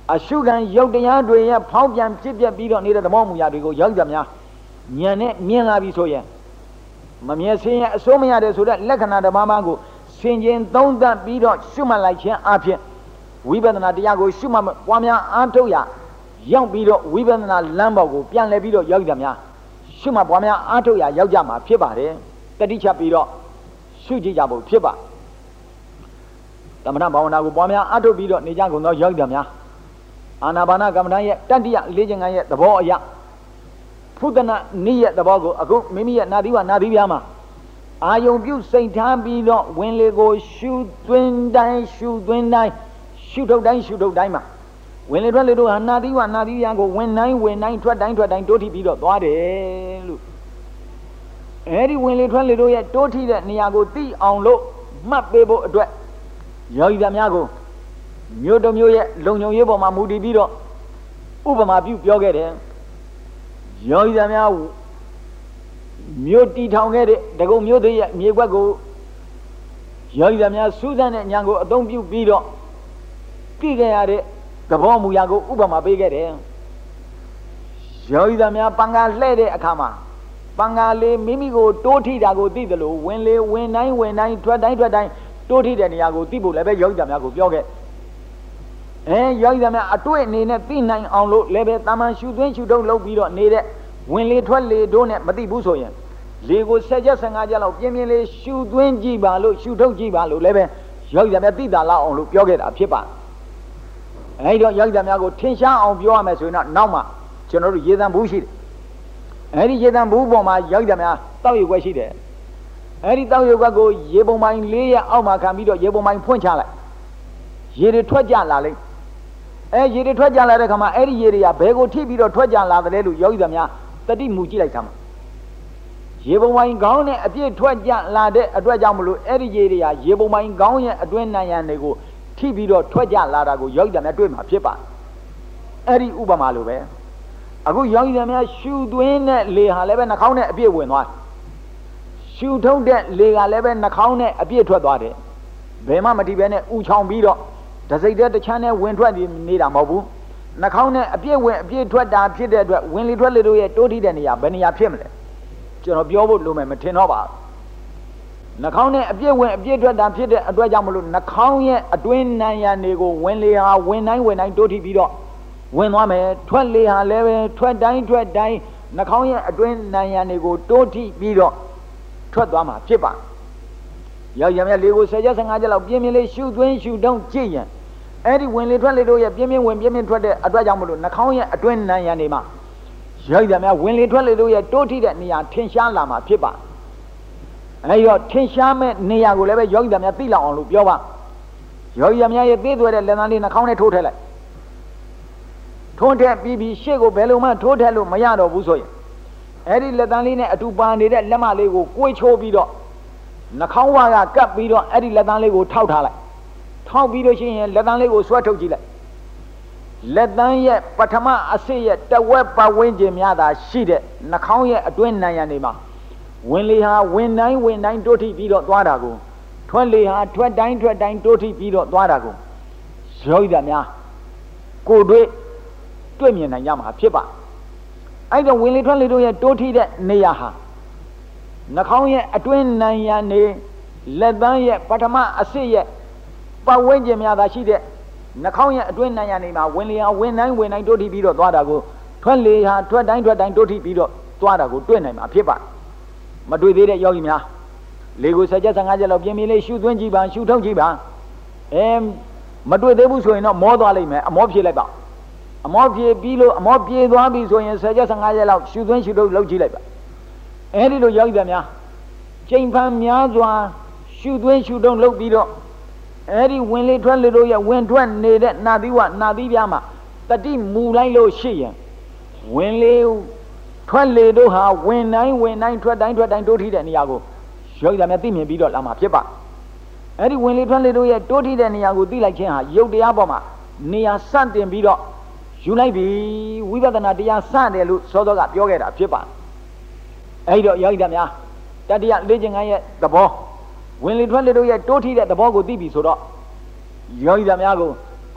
အရှုခံရုပ်တရားတွေရဲ့ဖောက်ပြန်ဖြစ်ပြပြီးတော့နေတဲ့သဘောမူရာတွေကိုယောဂီသားများဉာဏ်နဲ့မြင်လာပြီဆိုရင်မမြင်စင်းရဲ့အစိုးမရတယ်ဆိုတဲ့လက္ခဏာဓမ္မမှကိုဆင်ခြင်သုံးသပ်ပြီးတော့ရှုမှတ်လိုက်ခြင်းအပြင်ဝိပဿနာတရားကိုရှုမှတ်ပွားများအားထုတ်ရရောက်ပြီးတော့ဝိပဿနာလမ်းပေါ်ကိုပြန်လည်ပြီးတော့ယောဂီသားများရှုမှတ်ပွားများအားထုတ်ရရောက်ကြမှာဖြစ်ပါတယ်တတိချက်ပြီးတော့ရှုကြည့်ကြဖို့ဖြစ်ပါသမထဘာဝနာကိုပွားများအားထုတ်ပြီးတော့နေကြကုန်သောယောဂီသားများအာနာပါနကမ္မဋ္ဌာန်းရဲ့တတ္တိယလေးခြင်းကံရဲ့သဘောအရဖုဒနာနိရဲ့သဘောကိုအခုမိမိရဲ့နာသီဝနာသီပြားမှာအာယုံပြုစိတ်ထားပြီးတော့ဝင်လေကိုရှုသွင်းတိုင်းရှုသွင်းတိုင်းရှုထုတ်တိုင်းရှုထုတ်တိုင်းမှာဝင်လေထွက်လေတို့ဟာနာသီဝနာသီပြားကိုဝင်တိုင်းဝင်တိုင်းထွက်တိုင်းထွက်တိုင်းတိုးထိပြီးတော့သွားတယ်လို့အဲဒီဝင်လေထွက်လေတို့ရဲ့တိုးထိတဲ့နေရာကိုသိအောင်လို့မှတ်ပေးဖို့အတွက်ယောဂီသားများကိုမြို့တစ်မြို့ရဲ့လုံခြုံရေးပေါ်မှာမူတည်ပြီးတော့ဥပမာပြုပြောခဲ့တယ်ယောဂီသားများမြို့တီထောင်ခဲ့တဲ့တကုံမြို့သေးရဲ့မြေကွက်ကိုယောဂီသားများစူးစမ်းတဲ့ဉာဏ်ကိုအသုံးပြုပြီးတော့ကြည့်ခဲ့ရတဲ့သဘောမူရာကိုဥပမာပေးခဲ့တယ်ယောဂီသားများပင်္ဂါလှဲ့တဲ့အခါမှာပင်္ဂါလေးမိမိကိုတိုးထိတာကိုသိတယ်လို့ဝင်လေဝင်တိုင်းဝင်တိုင်းထွက်တိုင်းထွက်တိုင်းတိုးထိတဲ့နေရာကိုသိဖို့လည်းပဲယောဂီသားများကိုပြောခဲ့အဲယောဂီသားများအတွေ့အနေနဲ့သိနိုင်အောင်လို့လည်းပဲတာမန်ရှုသွင်းရှုထုတ်လုပ်ပြီးတော့နေတဲ့ဝင်လေထွက်လေတို့နဲ့မသိဘူးဆိုရင်လေကိုဆယ်ချက်ဆယ်ငါးချက်လောက်ပြင်းပြင်းလေးရှုသွင်းကြည့်ပါလို့ရှုထုတ်ကြည့်ပါလို့လည်းပဲယောဂီသားများသိတာလောက်အောင်လို့ပြောခဲ့တာဖြစ်ပါအဲဒီတော့ယောဂီသားများကိုထင်ရှားအောင်ပြောရမယ်ဆိုရင်တော့နောက်မှကျွန်တော်တို့ရေသံဘူးရှိတယ်အဲဒီရေသံဘူးပေါ်မှာယောဂီသားများတောက်ရွက်ွက်ရှိတယ်အဲဒီတောက်ရွက်ွက်ကိုရေပုံပိုင်းလေးရအောက်မှာခံပြီးတော့ရေပုံပိုင်းဖွင့်ချလိုက်ရေတွေထွက်ကြလာလိမ့်အဲရေတွေထွက်ကြလာတဲ့ခါမှာအဲ့ဒီရေတွေကဘယ်ကိုထိပြီးတော့ထွက်ကြလာတယ်လို့ယောဂီသားများတတိမူကြည့်လိုက်သမှာရေပုံပိုင်းကောင်းနဲ့အပြည့်ထွက်ကြလာတဲ့အတွက်ကြောင့်မလို့အဲ့ဒီရေတွေကရေပုံပိုင်းကောင်းရဲ့အတွင်းနိုင်ရန်တွေကိုထိပြီးတော့ထွက်ကြလာတာကိုယောဂီသားများတွေ့မှာဖြစ်ပါအဲ့ဒီဥပမာလိုပဲအခုယောဂီသားများရှူသွင်းတဲ့လေဟာလည်းပဲနှာခေါင်းနဲ့အပြည့်ဝင်သွားရှူထုတ်တဲ့လေကလည်းပဲနှာခေါင်းနဲ့အပြည့်ထွက်သွားတယ်ဘယ်မှမထိပဲနဲ့ဥချောင်ပြီးတော့တစိတ်တဲ့တချမ်းနဲ့ဝင်ထွက်နေတာမဟုတ်ဘူးနှာခေါင်းနဲ့အပြည့်ဝင်အပြည့်ထွက်တာဖြစ်တဲ့အတွက်ဝင်လေထွက်လေတို့ရဲ့တိုးထိတဲ့နေရာဘယ်နေရာဖြစ်မလဲကျွန်တော်ပြောဖို့လိုမယ်မထင်တော့ပါနှာခေါင်းနဲ့အပြည့်ဝင်အပြည့်ထွက်တာဖြစ်တဲ့အတွက်ကြောင့်မလို့နှာခေါင်းရဲ့အတွင်းနံရံတွေကိုဝင်လေဟာဝင်တိုင်းဝင်တိုင်းတိုးထိပြီးတော့ဝင်သွားမယ်ထွက်လေဟာလည်းပဲထွက်တိုင်းထွက်တိုင်းနှာခေါင်းရဲ့အတွင်းနံရံတွေကိုတိုးထိပြီးတော့ထွက်သွားမှာဖြစ်ပါယောက်ျားများလေကိုဆယ်ချက်ဆယ်ငါးချက်လောက်ပြင်းပြင်းလေးရှုသွင်းရှုတုံးကြည့်ရင်အဲ့ဒီဝင်လေထွက်လေတို့ရဲ့ပြင်းပြင်းဝင်ပြင်းပြင်းထွက်တဲ့အတွက်ကြောင့်မလို့နှာခေါင်းရဲ့အတွင်းနံရံတွေမှာယောက်ျားများဝင်လေထွက်လေတို့ရဲ့တိုးထိတဲ့နေရာထင်ရှားလာမှာဖြစ်ပါအဲ့တော့ထင်ရှားမဲ့နေရာကိုလည်းပဲယောဂီသားများသိလောက်အောင်လို့ပြောပါယောဂီသားများရဲ့သိသွဲတဲ့လက်သန်းလေးနှာခေါင်းနဲ့ထိုးထည့်လိုက်ထိုးထည့်ပြီးပြီးရှေ့ကိုဘယ်လိုမှထိုးထည့်လို့မရတော့ဘူးဆိုရင်အဲ့ဒီလက်သန်းလေးနဲ့အတူပါနေတဲ့လက်မလေးကိုကိုယ်ချိုးပြီးတော့နှာခေါင်းဝါကကပ်ပြီးတော့အဲ့ဒီလက်သန်းလေးကိုထောက်ထားလိုက်ထောက်ပြီးလို့ရှိရင်လက်သန်းလေးကိုဆွဲထုတ်ကြည့်လိုက်လက်သန်းရဲ့ပထမအဆင့်ရဲ့တဝက်ပတ်ဝန်းကျင်များသာရှိတဲ့နှာခေါင်းရဲ့အတွင်းနံရံတွေမှာဝင်လေဟာဝင်တိုင်းဝင်တိုင်းတိုးထိပြီးတော့သွားတာကိုထွက်လေဟာထွက်တိုင်းထွက်တိုင်းတိုးထိပြီးတော့သွားတာကိုယောဂီသားများကိုယ်တွေ့တွေ့မြင်နိုင်ကြမှာဖြစ်ပါအဲ့တော့ဝင်လေထွက်လေတို့ရဲ့တိုးထိတဲ့နေရာဟာနှာခေါင်းရဲ့အတွင်းနံရံနေလက်သန်းရဲ့ပထမအဆင့်ရဲ့ပတ်ဝန်းကျင်များသာရှိတဲ့နှာခေါင်းရဲ့အတွင်းနံရံနေမှာဝင်လေဟာဝင်တိုင်းဝင်တိုင်းတိုးထိပြီးတော့သွားတာကိုထွက်လေဟာထွက်တိုင်းထွက်တိုင်းတိုးထိပြီးတော့သွားတာကိုတွေ့နိုင်မှာဖြစ်ပါမတွေ့သေးတဲ့ယောဂီများလေကိုဆယ်ချက်ဆယ်ငါးချက်လောက်ပြင်းပြင်းလေးရှုသွင်းကြည့်ပါရှုထုတ်ကြည့်ပါအဲမတွေ့သေးဘူးဆိုရင်တော့မောသွားလိမ့်မယ်အမောဖြေလိုက်ပါအမောဖြေပြီးလို့အမောပြေသွားပြီဆိုရင်ဆယ်ချက်ဆယ်ငါးချက်လောက်ရှုသွင်းရှုထုတ်လုပ်ကြည့်လိုက်ပါအဲဒီလိုယောဂီသားများချိန်ဖန်များစွာရှုသွင်းရှုထုတ်လုပ်ပြီးတော့အဲဒီဝင်လေထွက်လေတို့ရဲ့ဝင်ထွက်နေတဲ့နာသီဝနာသီပြားမှာတတိမူလိုက်လို့ရှိရင်ဝင်လေထွက်လေတို့ဟာဝင်တိုင်းဝင်တိုင်းထွက်တိုင်းထွက်တိုင်းတိုးထိတဲ့နေရာကိုယောဂီသားများသိမြင်ပြီးတော့လာမှာဖြစ်ပါအဲ့ဒီဝင်လေထွက်လေတို့ရဲ့တိုးထိတဲ့နေရာကိုသိလိုက်ခြင်းဟာယုတ်တရားပေါ်မှာနေရာစတင်ပြီးတော့ယူလိုက်ပြီဝိပဿနာတရားစတယ်လို့စောစောကပြောခဲ့တာဖြစ်ပါအဲ့ဒီတော့ယောဂီသားများတတိယလေ့ကျင့်ခန်းရဲ့သဘောဝင်လေထွက်လေတို့ရဲ့တိုးထိတဲ့သဘောကိုသိပြီဆိုတော့ယောဂီသားများကို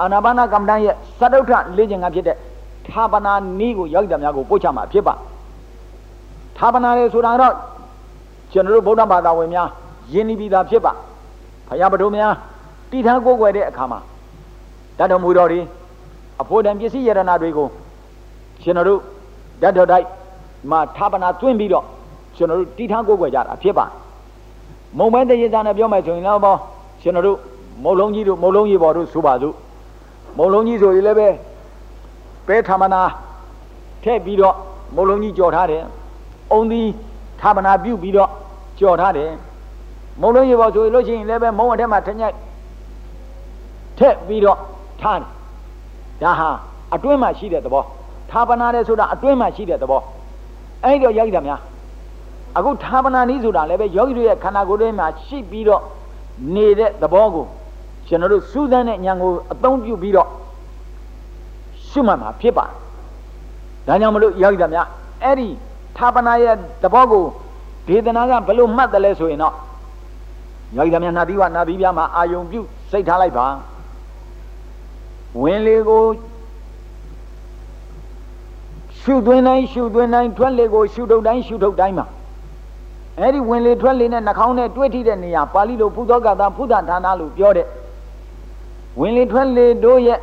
အာနာပါနကမ္မဋ္ဌာန်းရဲ့စတုထလေ့ကျင့်ခန်းဖြစ်တဲ့ဌာပနာနည်းကိုယောဂီများကိုပို့ချမှာဖြစ်ပါဌာပနာလေဆိုတာတော့ကျွန်တော်တို့ဗုဒ္ဓဘာသာဝင်များယဉ်နီးပြီးသားဖြစ်ပါဘုရားပဒုများတည်ထကိုးကွယ်တဲ့အခါမှာတတ်တော်မူတော်တွေအဖို့တန်ပစ္စည်းယရနာတွေကိုကျွန်တော်တို့တတ်တော်တိုက်မှာဌာပနာသွင်းပြီးတော့ကျွန်တော်တို့တည်ထကိုးကွယ်ကြတာဖြစ်ပါမုံမဲတရေသားနဲ့ပြောမယ်ဆိုရင်တော့ကျွန်တော်တို့မုံလုံးကြီးတို့မုံလုံးကြီးပေါ်တို့ဆိုပါစို့မုံလုံးကြီးဆိုရင်လည်းပဲပဲဌာပနာထည့်ပြီးတော့မုံလုံးကြီးကြော်ထားတယ်အုံသီးဌာပနာပြုတ်ပြီးတော့ကြော်ထားတယ်မုံလုံးကြီးပေါ်ဆိုလို့ရှိရင်လည်းပဲမုံအထက်မှာထညိုက်ထည့်ပြီးတော့ထားတယ်ဒါဟာအတွင်းမှာရှိတဲ့သဘောဌာပနာတဲ့ဆိုတာအတွင်းမှာရှိတဲ့သဘောအဲ့တော့ယောဂီများအခုဌာပနာနည်းဆိုတာလည်းပဲယောဂီတို့ရဲ့ခန္ဓာကိုယ်ထဲမှာရှိပြီးတော့နေတဲ့သဘောကိုကျွန်တော်တို့စူးစမ်းတဲ့ဉာဏ်ကိုအသုံးပြုပြီးတော့ရှုမှတ်မှာဖြစ်ပါဒါကြောင့်မလို့ယောဂီများအဲ့ဒီဌာပနာရဲ့သဘောကိုဒေသနာကဘယ်လိုမှတ်တယ်လဲဆိုရင်တော့ယောဂီများနာသီဝနာသီပြမှာအာယုံပြုစိတ်ထားလိုက်ပါဝင်လေကိုရှုသွင်းတိုင်းရှုသွင်းတိုင်းထွက်လေကိုရှုထုတ်တိုင်းရှုထုတ်တိုင်းမှာအဲ့ဒီဝင်လေထွက်လေနဲ့နှာခေါင်းနဲ့တွေ့ထိတဲ့နေရာပါဠိလိုဖုသောကတာဖုဒ္ဓဌာနလို့ပြောတဲ့ဝင်လေထွက်လေတို့ရဲ့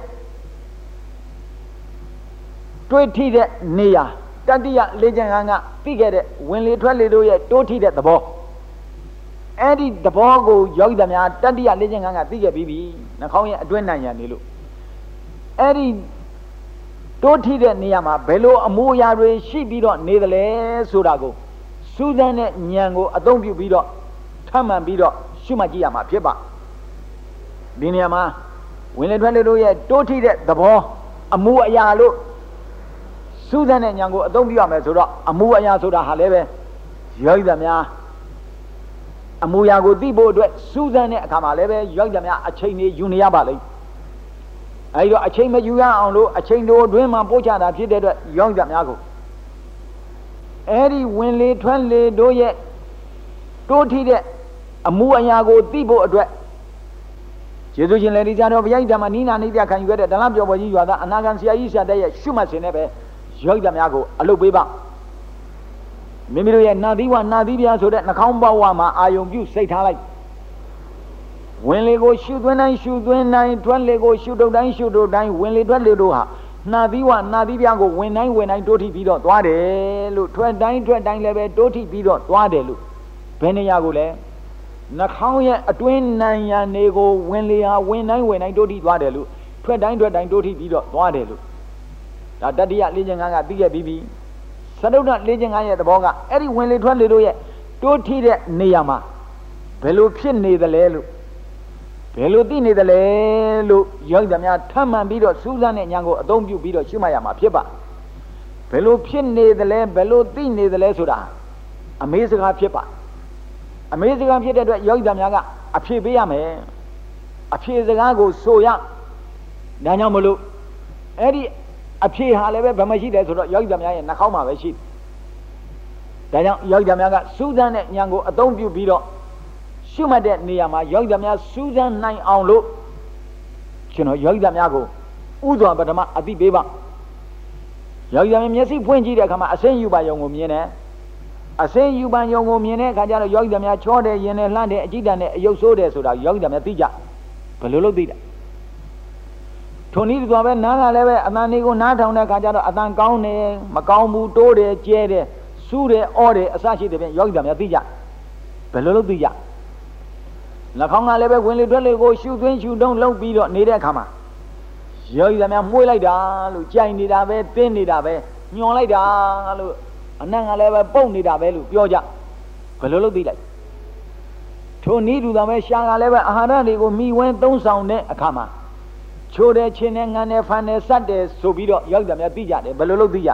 တွေ့ထိတဲ့နေရာတတိယလေ့ကျင့်ခန်းကပြီးခဲ့တဲ့ဝင်လေထွက်လေတို့ရဲ့တိုးထိတဲ့သဘောအဲ့ဒီသဘောကိုယောဂီများတတိယလေ့ကျင့်ခန်းကသိခဲ့ပြီးပြီနှာခေါင်းရဲ့အတွင်းနိုင်ရနေလို့အဲ့ဒီတိုးထိတဲ့နေရာမှာဘယ်လိုအမူအရာတွေရှိပြီးတော့နေသလဲဆိုတာကိုစူးစမ်းတဲ့ဉာဏ်ကိုအသုံးပြုပြီးတော့ထမှန်ပြီးတော့ရှုမှတ်ကြည့်ရမှာဖြစ်ပါဒီနေရာမှာဝင်လေထွက်လေတို့ရဲ့တိုးထိတဲ့သဘောအမူအရာလို့စူးစမ်းတဲ့ဉာဏ်ကိုအသုံးပြုရမယ်ဆိုတော့အမူအရာဆိုတာဟာလည်းပဲယောဂီများအမူအရာကိုသိဖို့အတွက်စူးစမ်းတဲ့အခါမှာလည်းပဲယောဂီများအချိန်ကြီးယူနေရပါလိမ့်အဲဒီတော့အချိန်မယူရအောင်လို့အချိန်တို့အတွင်းမှာပို့ချတာဖြစ်တဲ့အတွက်ယောဂီများကိုအဲဒီဝင်လေထွက်လေတို့ရဲ့တိုးထိတဲ့အမူအရာကိုသိဖို့အတွက်ကျေးဇူးရှင်လေဒီကြတော်ဘုရားဓမ္မနိနာနိတ္တခံယူခဲ့တဲ့ဒလပြောပေါ်ကြီးရွာသားအနာဂံဆရာကြီးဆရာတဲ့ရဲ့ရှုမှတ်ခြင်းနဲ့ပဲယောဂီများကိုအလုပ်ပေးပါမိမိတို့ရဲ့နာသီဝနာသီပြာဆိုတဲ့နှာခေါင်းပေါက်ဝမှာအာယုံပြုစိတ်ထားလိုက်ဝင်လေကိုရှုသွင်းတိုင်းရှုသွင်းတိုင်းထွက်လေကိုရှုထုတ်တိုင်းရှုထုတ်တိုင်းဝင်လေထွက်လေတို့ဟာနာသီဝနာသီပြာကိုဝင်တိုင်းဝင်တိုင်းတိုးထိပြီးတော့သွားတယ်လို့ထွက်တိုင်းထွက်တိုင်းလည်းပဲတိုးထိပြီးတော့သွားတယ်လို့ဘယ်နေရာကိုလဲနှာခေါင်းရဲ့အတွင်းနိုင်ရန်တွေကိုဝင်လေဟာဝင်တိုင်းဝင်တိုင်းတိုးထိသွားတယ်လို့ထွက်တိုင်းထွက်တိုင်းတိုးထိပြီးတော့သွားတယ်လို့ဒါတတိယလေ့ကျင့်ခန်းကသိခဲ့ပြီးပြီသတုဒ္ဓလေ့ကျင့်ခန်းရဲ့သဘောကအဲ့ဒီဝင်လေထွက်လေတို့ရဲ့တိုးထိတဲ့နေရာမှာဘယ်လိုဖြစ်နေသလဲလို့ဘယ်လိုသိနေသလဲလို့ယောဂီများထမှန်ပြီးတော့စူးစမ်းတဲ့ဉာဏ်ကိုအသုံးပြုပြီးတော့ရှုမှတ်ရမှာဖြစ်ပါဘယ်လိုဖြစ်နေသလဲဘယ်လိုသိနေသလဲဆိုတာအမေးစကားဖြစ်ပါအမေးစကားဖြစ်တဲ့အတွက်ယောဂီများကအဖြေပေးရမယ်အဖြေစကားကိုဆိုရဒါကြောင့်မလို့အဲ့ဒီအဖြေဟာလည်းပဲဘယ်မှာရှိတယ်ဆိုတော့ယောဂီများရဲ့နှာခေါင်းမှာပဲရှိတယ်ဒါကြောင့်ယောဂီများကစူးစမ်းတဲ့ဉာဏ်ကိုအသုံးပြုပြီးတော့ရှုမှတ်တဲ့နေရာမှာယောဂီများစူးစမ်းနိုင်အောင်လို့ကျွန်တော်ယောဂီများကိုဥစွာပထမအသိပေးပါယောဂီများမျက်စိဖွင့်ကြည့်တဲ့အခါမှာအစင်းယူပါယုံကိုမြင်တယ်အစင်းယူပါယုံကိုမြင်တဲ့အခါကျတော့ယောဂီများချောတယ်ရင်တယ်လှမ်းတယ်အကြည့်တန်တယ်အယုတ်ဆိုးတယ်ဆိုတာယောဂီများသိကြဘယ်လိုလုပ်သိတယ်ထုံနည်းတူပဲနားကလည်းပဲအတန်လေးကိုနားထောင်တဲ့အခါကျတော့အတန်ကောင်းတယ်မကောင်းဘူးတိုးတယ်ကျဲတယ်စူးတယ်အော်တယ်အစရှိတဲ့ပြင်ယောဂီများသိကြဘယ်လိုလုပ်သိကြနှာခေါင်းကလည်းပဲဝင်လေထွက်လေကိုရှုသွင်းရှုတုံးလုံးပြီးတော့နေတဲ့အခါမှာယောဂီများမှုေးလိုက်တာလို့ကြိုင်နေတာပဲတင်းနေတာပဲညွန်လိုက်တာလို့အနံ့ကလည်းပဲပုတ်နေတာပဲလို့ပြောကြဘယ်လိုလုပ်သိလိုက်ထိုနည်းတူတာပဲရှာကလည်းပဲအာဟာရတွေကိုမိဝဲသုံးဆောင်တဲ့အခါမှာချိုးတယ်ချင်းတယ်ငံတယ်ဖန်တယ်စက်တယ်ဆိုပြီးတော့ယောဂီများသိကြတယ်ဘယ်လိုလုပ်သိကြ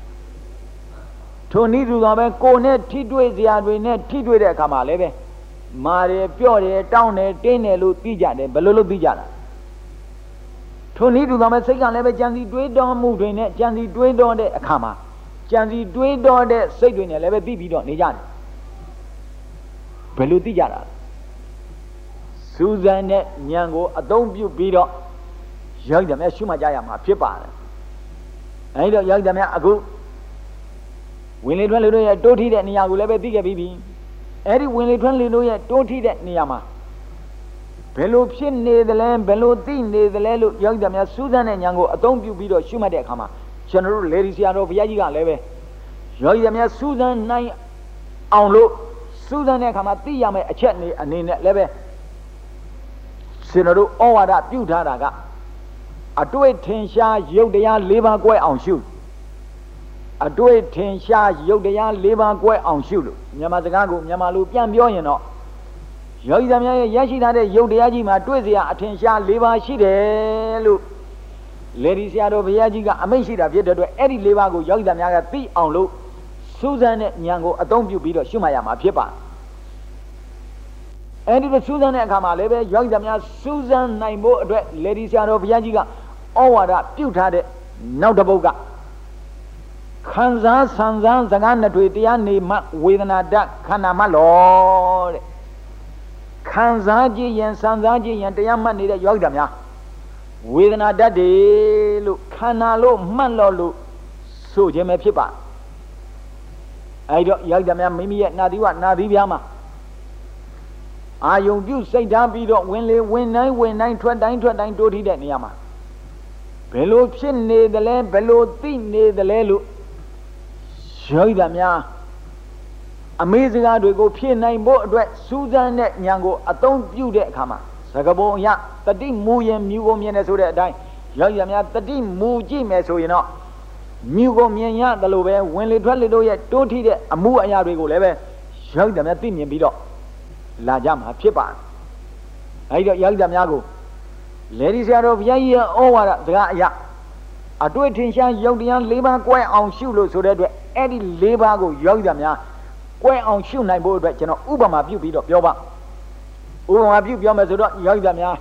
ထိုနည်းတူတာပဲကိုယ်နဲ့ထိတွေ့စရာတွေနဲ့ထိတွေ့တဲ့အခါမှာလည်းပဲမာတယ်ပြော့တယ်တောင်းတယ်တင်းတယ်လို့သိကြတယ်ဘယ်လိုလုပ်သိကြတာထိုနည်းတူသောမဲ့စိတ်ကလည်းပဲကြံစီတွေးတောမှုတွေနဲ့ကြံစီတွေးတောတဲ့အခါမှာကြံစီတွေးတောတဲ့စိတ်တွေနဲ့လည်းပဲသိပြီးတော့နေကြတယ်ဘယ်လိုသိကြတာစူးစမ်းတဲ့ဉာဏ်ကိုအသုံးပြုပြီးတော့ယောဂီများရှုမှတ်ကြရမှာဖြစ်ပါတယ်အဲဒီတော့ယောဂီများအခုဝင်လေထွက်လေတို့ရဲ့တိုးထိတဲ့နေရာကိုလည်းပဲသိခဲ့ပြီးပြီအဲ့ဒီဝင်လေထွက်လေတို့ရဲ့တိုးထိတဲ့နေရာမှာဘယ်လိုဖြစ်နေသလဲဘယ်လိုသိနေသလဲလို့ယောဂီများစူးစမ်းတဲ့ဉာဏ်ကိုအသုံးပြုပြီးတော့ရှုမှတ်တဲ့အခါမှာကျွန်တော်တို့လေဒီဆရာတော်ဘုရားကြီးကလည်းပဲယောဂီများစူးစမ်းနိုင်အောင်လို့စူးစမ်းတဲ့အခါမှာသိရမယ့်အချက်အနေနဲ့လည်းပဲကျွန်တော်တို့ဩဝါဒပြုထားတာကအတွေ့ထင်ရှားယုတ်တရား၄ပါးကွဲအောင်ရှုအတွေ့ထင်ရှားယုတ်တရား၄ပါးကွဲအောင်ရှုလို့မြန်မာစကားကိုမြန်မာလိုပြန်ပြောရင်တော့ယောဂီများရဲ့ရရှိထားတဲ့ယုတ်တရားကြီးမှာတွေ့စရာအထင်ရှား၄ပါးရှိတယ်လို့လေဒီဆရာတော်ဘုရားကြီးကအမိန့်ရှိတာဖြစ်တဲ့အတွက်အဲ့ဒီ၄ပါးကိုယောဂီများကသိအောင်လို့စူးစမ်းတဲ့ဉာဏ်ကိုအသုံးပြုပြီးတော့ရှုမှတ်ရမှာဖြစ်ပါအဲ့ဒီလိုစူးစမ်းတဲ့အခါမှာလည်းပဲယောဂီများစူးစမ်းနိုင်ဖို့အတွက်လေဒီဆရာတော်ဘုရားကြီးကဩဝါဒပြုထားတဲ့နောက်တစ်ပုဒ်ကခံစားဆံစားစကားနှစ်တွေတရားနေမှဝေဒနာတခန္ဓာမှလောတဲ့ခံစားကြည့်ရင်ဆံစားကြည့်ရင်တရားမှတ်နေတဲ့ယောဂီများဝေဒနာတတ်တယ်လို့ခန္ဓာလို့မှတ်လို့လို့ဆိုခြင်းပဲဖြစ်ပါအဲဒီတော့ယောဂီများမိမိရဲ့နာသီဝနာသီပြားမှာအာယုံပြုစိတ်ထားပြီးတော့ဝင်လေဝင်တိုင်းဝင်တိုင်းထွက်တိုင်းထွက်တိုင်းတိုးထိတဲ့နေရာမှာဘယ်လိုဖြစ်နေသလဲဘယ်လိုသိနေသလဲလို့ယောဂီများအမေစကားတွေကိုဖြည့်နိုင်ဖို့အတွက်စူးစမ်းတဲ့ဉာဏ်ကိုအသုံးပြုတဲ့အခါမှာသကပုံရတတိမူရင်မြူကိုမြင်တယ်ဆိုတဲ့အတိုင်းယောဂီများတတိမူကြည့်မယ်ဆိုရင်တော့မြူကိုမြင်ရတယ်လို့ပဲဝင်လေထွက်လေတို့ရဲ့တိုးထိတဲ့အမှုအရာတွေကိုလည်းပဲယောဂီများသိမြင်ပြီးတော့လာကြမှာဖြစ်ပါတယ်အဲဒီတော့ယောဂီများကိုလေဒီဆရာတော်ဘုရားကြီးရဲ့ဩဝါဒစကားအရာအတွေ့ထင်ရှားယုတ်တရား၄ပါးကွဲအောင်ရှုလို့ဆိုတဲ့အတွက်အဲ့ဒီ၄ပါးကိုယောဂီများကွဲအောင်ရှုနိုင်ဖို့အတွက်ကျွန်တော်ဥပမာပြုပြီးတော့ပြောပါဥပမာပြုပြောမယ်ဆိုတော့ယောဂီများ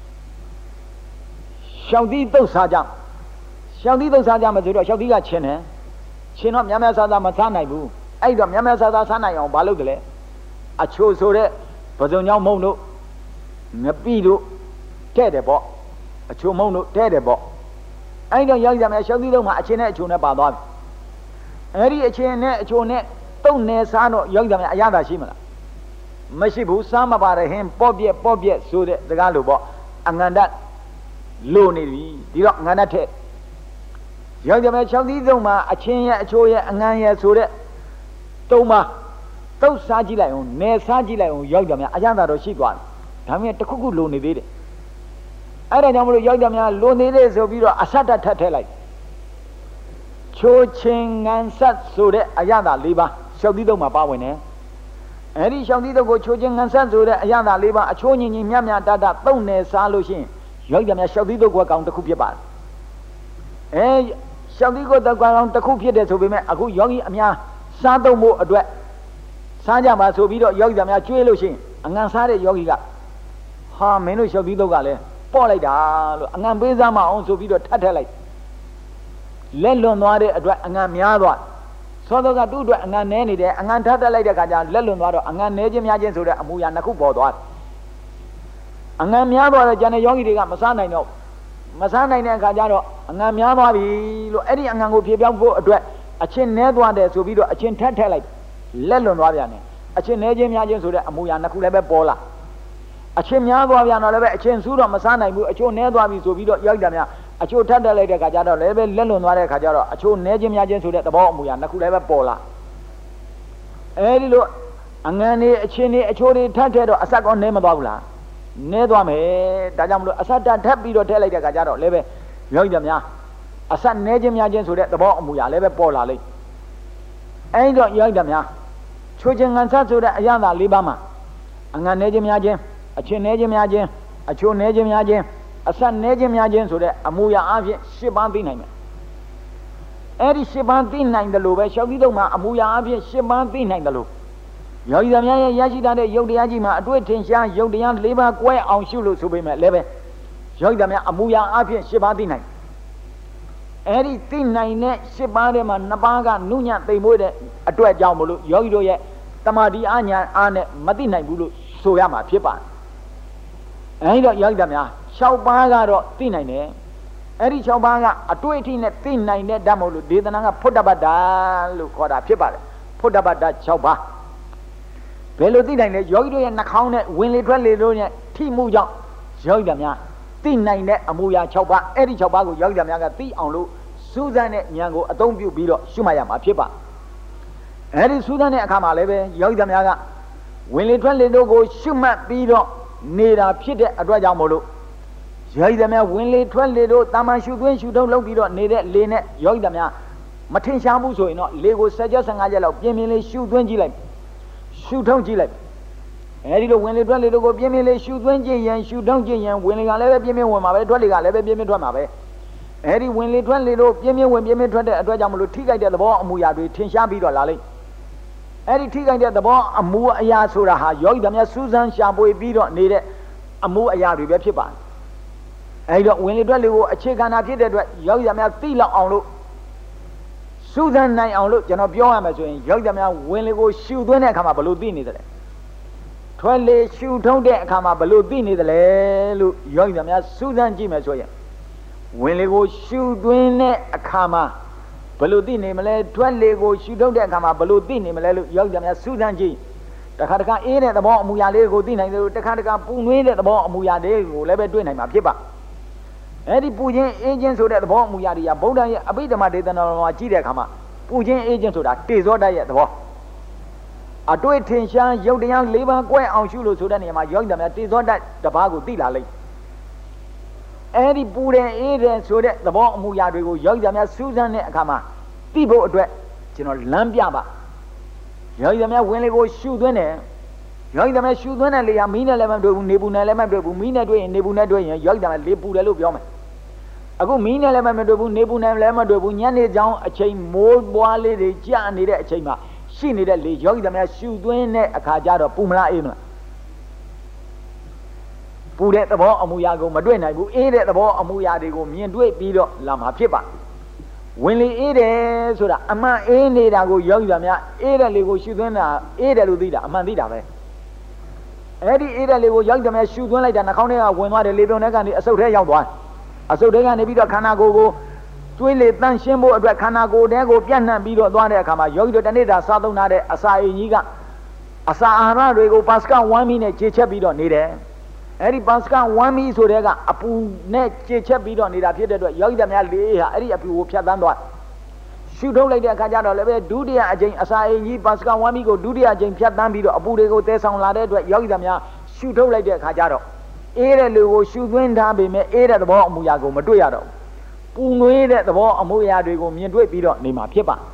ရှောင်းသီးသုတ်စားကြရှောင်းသီးသုတ်စားကြမယ်ဆိုတော့ရှောင်းသီးကချင်းတယ်ချင်းတော့များများစားစားမစားနိုင်ဘူးအဲ့တော့များများစားစားစားနိုင်အောင်မလုပ်ကြလဲအချို့ဆိုတဲ့ပဇုံညောင်းမုံတို့ငပိတို့တဲ့တယ်ပေါ့အချို့မုံတို့တဲ့တယ်ပေါ့အဲ့တော့ယောဂီများရှောင်းသီးသုတ်မှာအချင်းနဲ့အချို့နဲ့ပါသွားပြီအဲ့ဒီအချင်းနဲ့အချို့နဲ့တုံနေစားတော့ယောဂီများအရသာရှိမလားမရှိဘူးစားမပါရဟင်းပေါ့ပြက်ပေါ့ပြက်ဆိုတဲ့စကားလိုပေါ့အငန္တလိုနေပြီဒီတော့အငန္တထက်ယောဂီများ၆သီးသုံးမှာအချင်းရဲ့အချို့ရဲ့အငန်ရဲ့ဆိုတဲ့တုံးမှာတုတ်စားကြည့်လိုက်အောင်နယ်စားကြည့်လိုက်အောင်ယောဂီများအရသာတော့ရှိသွားတယ်ဒါပေမဲ့တစ်ခုခုလိုနေသေးတယ်အဲ့ဒါကြောင့်မလို့ယောဂီများလိုနေသေးဆိုပြီးတော့အဆတ်တထက်ထည့်လိုက်ချိုးချင်းငံဆက်ဆိုတဲ့အရသာ၄ပါးရှောက်သီးသုံးမှာပါဝင်တယ်အဲ့ဒီရှောက်သီးသုံးကိုချိုးချင်းငံဆက်ဆိုတဲ့အရသာ၄ပါးအချိုးညင်ညင်မြတ်မြတ်တတသုံးနယ်စားလို့ရှိရင်ယောဂီများရှောက်သီးသုံးကိုကောင်တစ်ခုဖြစ်ပါတယ်အဲရှောက်သီးကိုတောက်ကောင်တစ်ခုဖြစ်တယ်ဆိုပေမဲ့အခုယောဂီအများစားသုံးဖို့အတွက်စားကြပါဆိုပြီးတော့ယောဂီများကျွေးလို့ရှိရင်အငံစားတဲ့ယောဂီကဟာမင်းတို့ရှောက်သီးသုံးကလည်းပေါ့လိုက်တာလို့အငံပေးစားမအောင်ဆိုပြီးတော့ထပ်ထက်လိုက်လက်လွန်သွားတဲ့အတွက်အငံများသွားသောသောကသူ့အတွက်အငံနဲနေတယ်အငံထပ်တက်လိုက်တဲ့ခါကျလက်လွန်သွားတော့အငံနဲခြင်းများခြင်းဆိုတဲ့အမူအရာနှစ်ခုပေါ်သွားအငံများသွားတဲ့ကျန်တဲ့ယောဂီတွေကမစားနိုင်တော့မစားနိုင်တဲ့အခါကျတော့အငံများသွားပြီလို့အဲ့ဒီအငံကိုဖြေပြောင်းဖို့အတွက်အချင်းနဲသွားတယ်ဆိုပြီးတော့အချင်းထပ်ထက်လိုက်လက်လွန်သွားပြန်တယ်အချင်းနဲခြင်းများခြင်းဆိုတဲ့အမူအရာနှစ်ခုလည်းပဲပေါ်လာအချင်းများသွားပြန်တော့လည်းပဲအချင်းစူးတော့မစားနိုင်ဘူးအချို့နဲသွားပြီဆိုပြီးတော့ယောဂီများအချို့ထပ်တက်လိုက်တဲ့ခါကျတော့လည်းပဲလက်လွန်သွားတဲ့ခါကျတော့အချို့နဲခြင်းများခြင်းဆိုတဲ့သဘောအမူအရာနှစ်ခုလည်းပဲပေါ်လာအဲဒီလိုအငံနေအချင်းနေအချို့တွေထပ်ထက်တော့အဆက်ကောနဲမသွားဘူးလားနဲသွားမယ်ဒါကြောင့်မလို့အဆက်တက်ထပ်ပြီးတော့ထည့်လိုက်တဲ့ခါကျတော့လည်းပဲယောဂီများအဆက်နဲခြင်းများခြင်းဆိုတဲ့သဘောအမူအရာလည်းပဲပေါ်လာလိမ့်အဲဒီတော့ယောဂီများချိုးခြင်းငံဆက်ဆိုတဲ့အရာသာ၄ပါးမှာအငံနဲခြင်းများခြင်းအချင်းနဲခြင်းများခြင်းအချို့နဲခြင်းများခြင်းအဆက်နဲခြင်းများခြင်းဆိုတဲ့အမူအရာအပြင်၈ပါးသိနိုင်မယ်အဲ့ဒီ၈ပါးသိနိုင်တယ်လို့ပဲရှောက်သီးသုံးမှာအမူအရာအပြင်၈ပါးသိနိုင်တယ်လို့ယောဂီများရဲ့ရရှိထားတဲ့ယုတ်တရားကြီးမှာအတွေ့ထင်ရှားယုတ်တရား၄ပါးကွဲအောင်ရှုလို့ဆိုပေမဲ့လည်းပဲယောဂီများအမူအရာအပြင်၈ပါးသိနိုင်အဲ့ဒီသိနိုင်တဲ့၈ပါးထဲမှာ၂ပါးကနုညံ့သိမ်မွေးတဲ့အတွက်ကြောင့်မလို့ယောဂီတို့ရဲ့တမာတိအညာအားနဲ့မသိနိုင်ဘူးလို့ဆိုရမှာဖြစ်ပါတယ်အဲဒီတော့ယောဂီများ၆ပါးကတော့သိနိုင်တယ်အဲ့ဒီ၆ပါးကအတွေ့အထိနဲ့သိနိုင်တဲ့ဓာတ်မို့လို့ဒေသနာကဖုဒ္ဓဘာဒလို့ခေါ်တာဖြစ်ပါတယ်ဖုဒ္ဓဘာဒ၆ပါးဘယ်လိုသိနိုင်လဲယောဂီတို့ရဲ့နှာခေါင်းနဲ့ဝင်လေထွက်လေတို့နဲ့ထိမှုကြောင့်ယောဂီများသိနိုင်တဲ့အမူအရာ၆ပါးအဲ့ဒီ၆ပါးကိုယောဂီများကသိအောင်လို့စူးစမ်းတဲ့ဉာဏ်ကိုအသုံးပြုပြီးတော့ရှုမှတ်ရမှာဖြစ်ပါအဲ့ဒီစူးစမ်းတဲ့အခါမှာလည်းပဲယောဂီများကဝင်လေထွက်လေတို့ကိုရှုမှတ်ပြီးတော့နေတာဖြစ်တဲ့အတွက်ကြောင့်မို့လို့ယောဂီများဝင်လေထွက်လေတို့တာမန်ရှုသွင်းရှုထုံးလုပ်ပြီးတော့နေတဲ့လေနဲ့ယောဂီများမထင်ရှားဘူးဆိုရင်တော့လေကို၁၀ချက်၁၅ချက်လောက်ပြင်းပြင်းလေးရှုသွင်းကြည့်လိုက်ရှုထုံးကြည့်လိုက်အဲဒီလိုဝင်လေထွက်လေတို့ကိုပြင်းပြင်းလေးရှုသွင်းကြည့်ရင်ရှုထုံးကြည့်ရင်ဝင်လေကလည်းပဲပြင်းပြင်းဝင်မှာပဲထွက်လေကလည်းပဲပြင်းပြင်းထွက်မှာပဲအဲဒီဝင်လေထွက်လေတို့ပြင်းပြင်းဝင်ပြင်းပြင်းထွက်တဲ့အတွက်ကြောင့်မလို့ထိခိုက်တဲ့သဘောအမူအရာတွေထင်ရှားပြီးတော့လာလိမ့်အဲဒီထိခိုက်တဲ့သဘောအမူအရာဆိုတာဟာယောဂီများစူးစမ်းရှာဖွေပြီးတော့နေတဲ့အမူအရာတွေပဲဖြစ်ပါတယ်အဲဒီတော့ဝင်လေထွက်လေကိုအခြေခံတာဖြစ်တဲ့အတွက်ယောဂီများသိလောက်အောင်လို့စူးစမ်းနိုင်အောင်လို့ကျွန်တော်ပြောရမယ်ဆိုရင်ယောဂီများဝင်လေကိုရှုသွင်းတဲ့အခါမှာဘယ်လိုသိနေသလဲထွက်လေရှုထုံးတဲ့အခါမှာဘယ်လိုသိနေသလဲလို့ယောဂီများစူးစမ်းကြည့်မယ်ဆိုရင်ဝင်လေကိုရှုသွင်းတဲ့အခါမှာဘယ်လိုသိနေမလဲထွက်လေကိုရှုထုံးတဲ့အခါမှာဘယ်လိုသိနေမလဲလို့ယောဂီများစူးစမ်းကြည့်တခါတခါအေးတဲ့သဘောအမူအရာလေးကိုသိနိုင်တယ်လို့တခါတခါပူနွေးတဲ့သဘောအမူအရာလေးကိုလည်းပဲတွေ့နိုင်မှာဖြစ်ပါအဲ့ဒီပူခြင်းအေးခြင်းဆိုတဲ့သဘောအမူအရာတွေကဗုဒ္ဓရဲ့အဘိဓမ္မာဒေသနာတော်မှာကြည့်တဲ့အခါမှာပူခြင်းအေးခြင်းဆိုတာတေဇောဓာတ်ရဲ့သဘောအတွေ့ထင်ရှားရုပ်တရား၄ပါးကွဲအောင်ရှုလို့ဆိုတဲ့နေရာမှာယောဂီများတေဇောဓာတ်တစ်ပါးကိုသိလာလိမ့်အဲ့ဒီပူတယ်အေးတယ်ဆိုတဲ့သဘောအမူအရာတွေကိုယောဂီများစူးစမ်းတဲ့အခါမှာသိဖို့အတွက်ကျွန်တော်လမ်းပြပါယောဂီများဝင်လေကိုရှုသွင်းတယ်ယောဂီများရှုသွင်းတဲ့လေဟာမီးနဲ့လည်းမတွေ့ဘူးနေပူနဲ့လည်းမတွေ့ဘူးမီးနဲ့တွေ့ရင်နေပူနဲ့တွေ့ရင်ယောဂီများလေပူတယ်လို့ပြောမယ်အခုမီးနဲ့လည်းမတွေ့ဘူးနေပူနဲ့လည်းမတွေ့ဘူးညနေကြောင်အချိန်မိုးပွားလေးတွေကြာနေတဲ့အချိန်မှာရှိနေတဲ့လေယောဂီများရှုသွင်းတဲ့အခါကျတော့ပူမလားအေးမလားပူတဲ့သဘောအမူအရာကိုမတွေ့နိုင်ဘူးအေးတဲ့သဘောအမူအရာတွေကိုမြင်တွေ့ပြီးတော့လာမှာဖြစ်ပါဝင်လေအေးတယ်ဆိုတာအမှန်အေးနေတာကိုယောဂီများအေးတဲ့လေကိုရှုသွင်းတာအေးတယ်လို့သိတာအမှန်သိတာပဲအဲ့ဒီအေးတဲ့လေကိုယောဂီများရှုသွင်းလိုက်တာနှာခေါင်းထဲကဝင်သွားတယ်လေပြုံထဲကနေအဆုတ်ထဲရောက်သွားအဆုတ်ထဲကနေပြီးတော့ခန္ဓာကိုယ်ကိုကျွေးလေတန့်ရှင်းဖို့အတွက်ခန္ဓာကိုယ်ထဲကိုပြန့်နှံ့ပြီးတော့သွားတဲ့အခါမှာယောဂီတို့တနေ့တာစားသုံးထားတဲ့အစာအိမ်ကြီးကအစာအာဟာရတွေကိုပါစကဝမ်းမီနဲ့ခြေချက်ပြီးတော့နေတယ်အဲ့ဒီပါစကဝမ်းမီဆိုတဲ့ကအပူနဲ့ခြေချက်ပြီးတော့နေတာဖြစ်တဲ့အတွက်ယောဂီများလေဟာအဲ့ဒီအပူကိုဖြတ်သန်းသွားရှုထုတ်လိုက်တဲ့အခါကျတော့လည်းပဲဒုတိယအကြိမ်အစာအိမ်ကြီးပါစကဝမ်းမီကိုဒုတိယအကြိမ်ဖြတ်သန်းပြီးတော့အပူတွေကိုတဲဆောင်လာတဲ့အတွက်ယောဂီများရှုထုတ်လိုက်တဲ့အခါကျတော့အေးတဲ့လူကိုရှုသွင်းထားပေမဲ့အေးတဲ့သဘောအမူအရာကိုမတွေ့ရတော့ပူနွေးတဲ့သဘောအမူအရာတွေကိုမြင်တွေ့ပြီးတော့နေမှာဖြစ်ပါ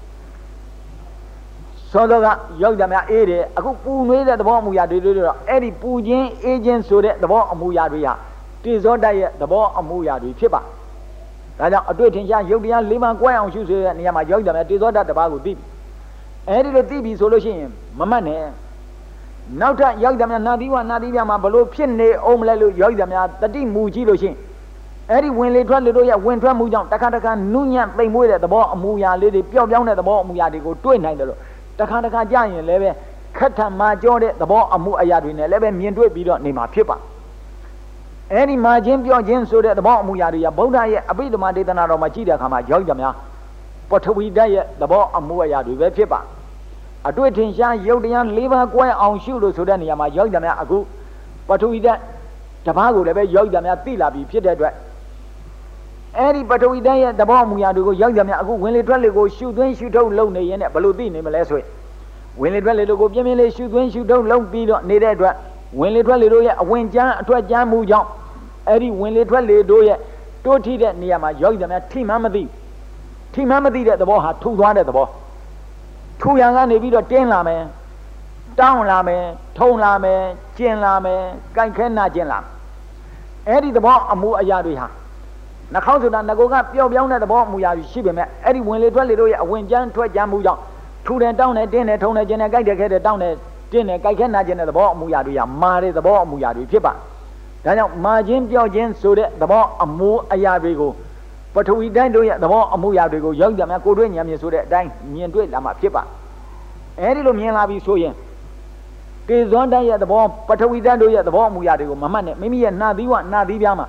သောတော့ကယောဂီများအေးတယ်အခုပူနွေးတဲ့သဘောအမူအရာတွေတွေ့တော့အဲ့ဒီပူခြင်းအေးခြင်းဆိုတဲ့သဘောအမူအရာတွေဟာတေဇောဓာတ်ရဲ့သဘောအမူအရာတွေဖြစ်ပါဒါကြောင့်အတွေ့ထင်ရှားရုပ်တရား၄ပါးကွဲအောင်ရှုဆိုတဲ့နေရာမှာယောဂီများတေဇောဓာတ်တစ်ပါးကိုသိပြီအဲ့ဒီလိုသိပြီဆိုလို့ရှိရင်မမှတ်နဲ့နောက်ထပ်ယောဂီများနာသီဝနာသီပြမှာဘလို့ဖြစ်နေအောင်မလဲလို့ယောဂီများတတိမူကြည့်လို့ရှိရင်အဲ့ဒီဝင်လေထွက်လေတို့ရဲ့ဝင်ထွက်မှုကြောင့်တခါတခါနုညံ့သိမ်မွေးတဲ့သဘောအမူအရာလေးတွေပျော့ပြောင်းတဲ့သဘောအမူအရာတွေကိုတွေ့နိုင်တယ်လို့တခါတခါကြာရင်လည်းပဲခက်ထန်မာကြောတဲ့သဘောအမူအရာတွေနဲ့လည်းပဲမြင်တွေ့ပြီးတော့နေမှာဖြစ်ပါအဲ့ဒီမာခြင်းပြောခြင်းဆိုတဲ့သဘောအမူအရာတွေကဗုဒ္ဓရဲ့အဘိဓမ္မာဒေသနာတော်မှာကြည့်တဲ့အခါမှာယောဂီများပထဝီဓာတ်ရဲ့သဘောအမူအရာတွေပဲဖြစ်ပါအတွေ့ထင်ရှားရုပ်တရား၄ပါးကွဲအောင်ရှုလို့ဆိုတဲ့နေရာမှာယောဂီများအခုပထဝီဓာတ်တစ်ပါးကိုလည်းပဲယောဂီများသိလာပြီဖြစ်တဲ့အတွက်အဲ့ဒီပထဝီဓာတ်ရဲ့သဘောအမူအရာတွေကိုယောဂီများအခုဝင်လေထွက်လေကိုရှုသွင်းရှုထုတ်လုပ်နေရင်လည်းဘယ်လိုသိနေမလဲဆိုရင်ဝင်လေထွက်လေတို့ကိုပြင်းပြင်းလေးရှုသွင်းရှုထုတ်လုပ်ပြီးတော့နေတဲ့အတွက်ဝင်လေထွက်လေတို့ရဲ့အဝင်ကျန်းအထွက်ကျန်းမှုကြောင့်အဲ့ဒီဝင်လေထွက်လေတို့ရဲ့တိုးထိတဲ့နေရာမှာယောဂီများထိမှမသိထိမှမသိတဲ့သဘောဟာထူသွားတဲ့သဘောထူရန်ကနေပြီးတော့တင်းလာမယ်တောင်းလာမယ်ထုံလာမယ်ကျင်လာမယ်ကြိုက်ခဲနာကျင်လာအဲ့ဒီသဘောအမူအရာတွေဟာနှာခေါင်းဆိုတာငကိုကပျော့ပြောင်းတဲ့သဘောအမူအရာရှိပေမဲ့အဲ့ဒီဝင်လေထွက်လေတို့ရဲ့အဝင်ကျန်းထွက်ကျန်းမှုကြောင့်ထူတယ်တောင်းတယ်တင်းတယ်ထုံတယ်ကျင်တယ်ကြိုက်တယ်ခဲတယ်တောင်းတယ်တင်းတယ်ကြိုက်ခဲနာကျင်တဲ့သဘောအမူအရာတွေကမာတဲ့သဘောအမူအရာတွေဖြစ်ပါဒါကြောင့်မာခြင်းပျော့ခြင်းဆိုတဲ့သဘောအမူအရာတွေကိုပထဝီတိုင်းတို့ရဲ့သဘောအမူအရာတွေကိုယောဂီများကိုယ်တွေ့ဉာဏ်မြင်ဆိုတဲ့အတိုင်းမြင်တွေ့လာမှဖြစ်ပါအဲဒီလိုမြင်လာပြီဆိုရင်တေဇောဓာတ်ရဲ့သဘောပထဝီဓာတ်တို့ရဲ့သဘောအမူအရာတွေကိုမမှတ်နဲ့မိမိရဲ့နာသီဝနာသီပြားမှာ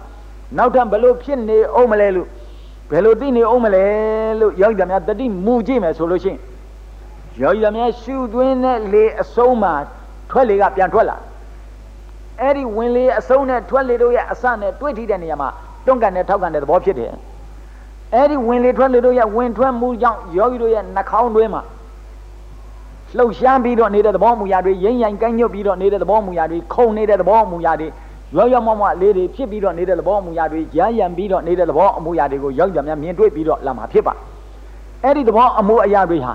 နောက်ထပ်ဘယ်လိုဖြစ်နေအောင်မလဲလို့ဘယ်လိုသိနေအောင်မလဲလို့ယောဂီသားများတတိမူကြည့်မယ်ဆိုလို့ရှိရင်ယောဂီသားများရှုသွင်းတဲ့လေအဆုံးမှာထွက်လေကပြန်ထွက်လာအဲ့ဒီဝင်လေအဆုံးနဲ့ထွက်လေတို့ရဲ့အစနဲ့တွေ့ထိတဲ့နေရာမှာတွန်းကန်နဲ့ထောက်ကန်တဲ့သဘောဖြစ်တယ်အဲ့ဒီဝင်လေထွက်လေတို့ရဲ့ဝင်ထွက်မှုကြောင့်ယောဂီတို့ရဲ့နှာခေါင်းတွင်းမှာလှုပ်ရှားပြီးတော့နေတဲ့သဘောမူရာတွေရိမ့်ရိုင်ကိုင်းညွတ်ပြီးတော့နေတဲ့သဘောမူရာတွေခုန်နေတဲ့သဘောမူရာတွေရောရောမောမောလေးတွေဖြစ်ပြီးတော့နေတဲ့သဘောမူရာတွေရမ်းရံပြီးတော့နေတဲ့သဘောအမူအရာတွေကိုယောဂီများမြင်တွေ့ပြီးတော့လာမှာဖြစ်ပါအဲ့ဒီသဘောအမူအရာတွေဟာ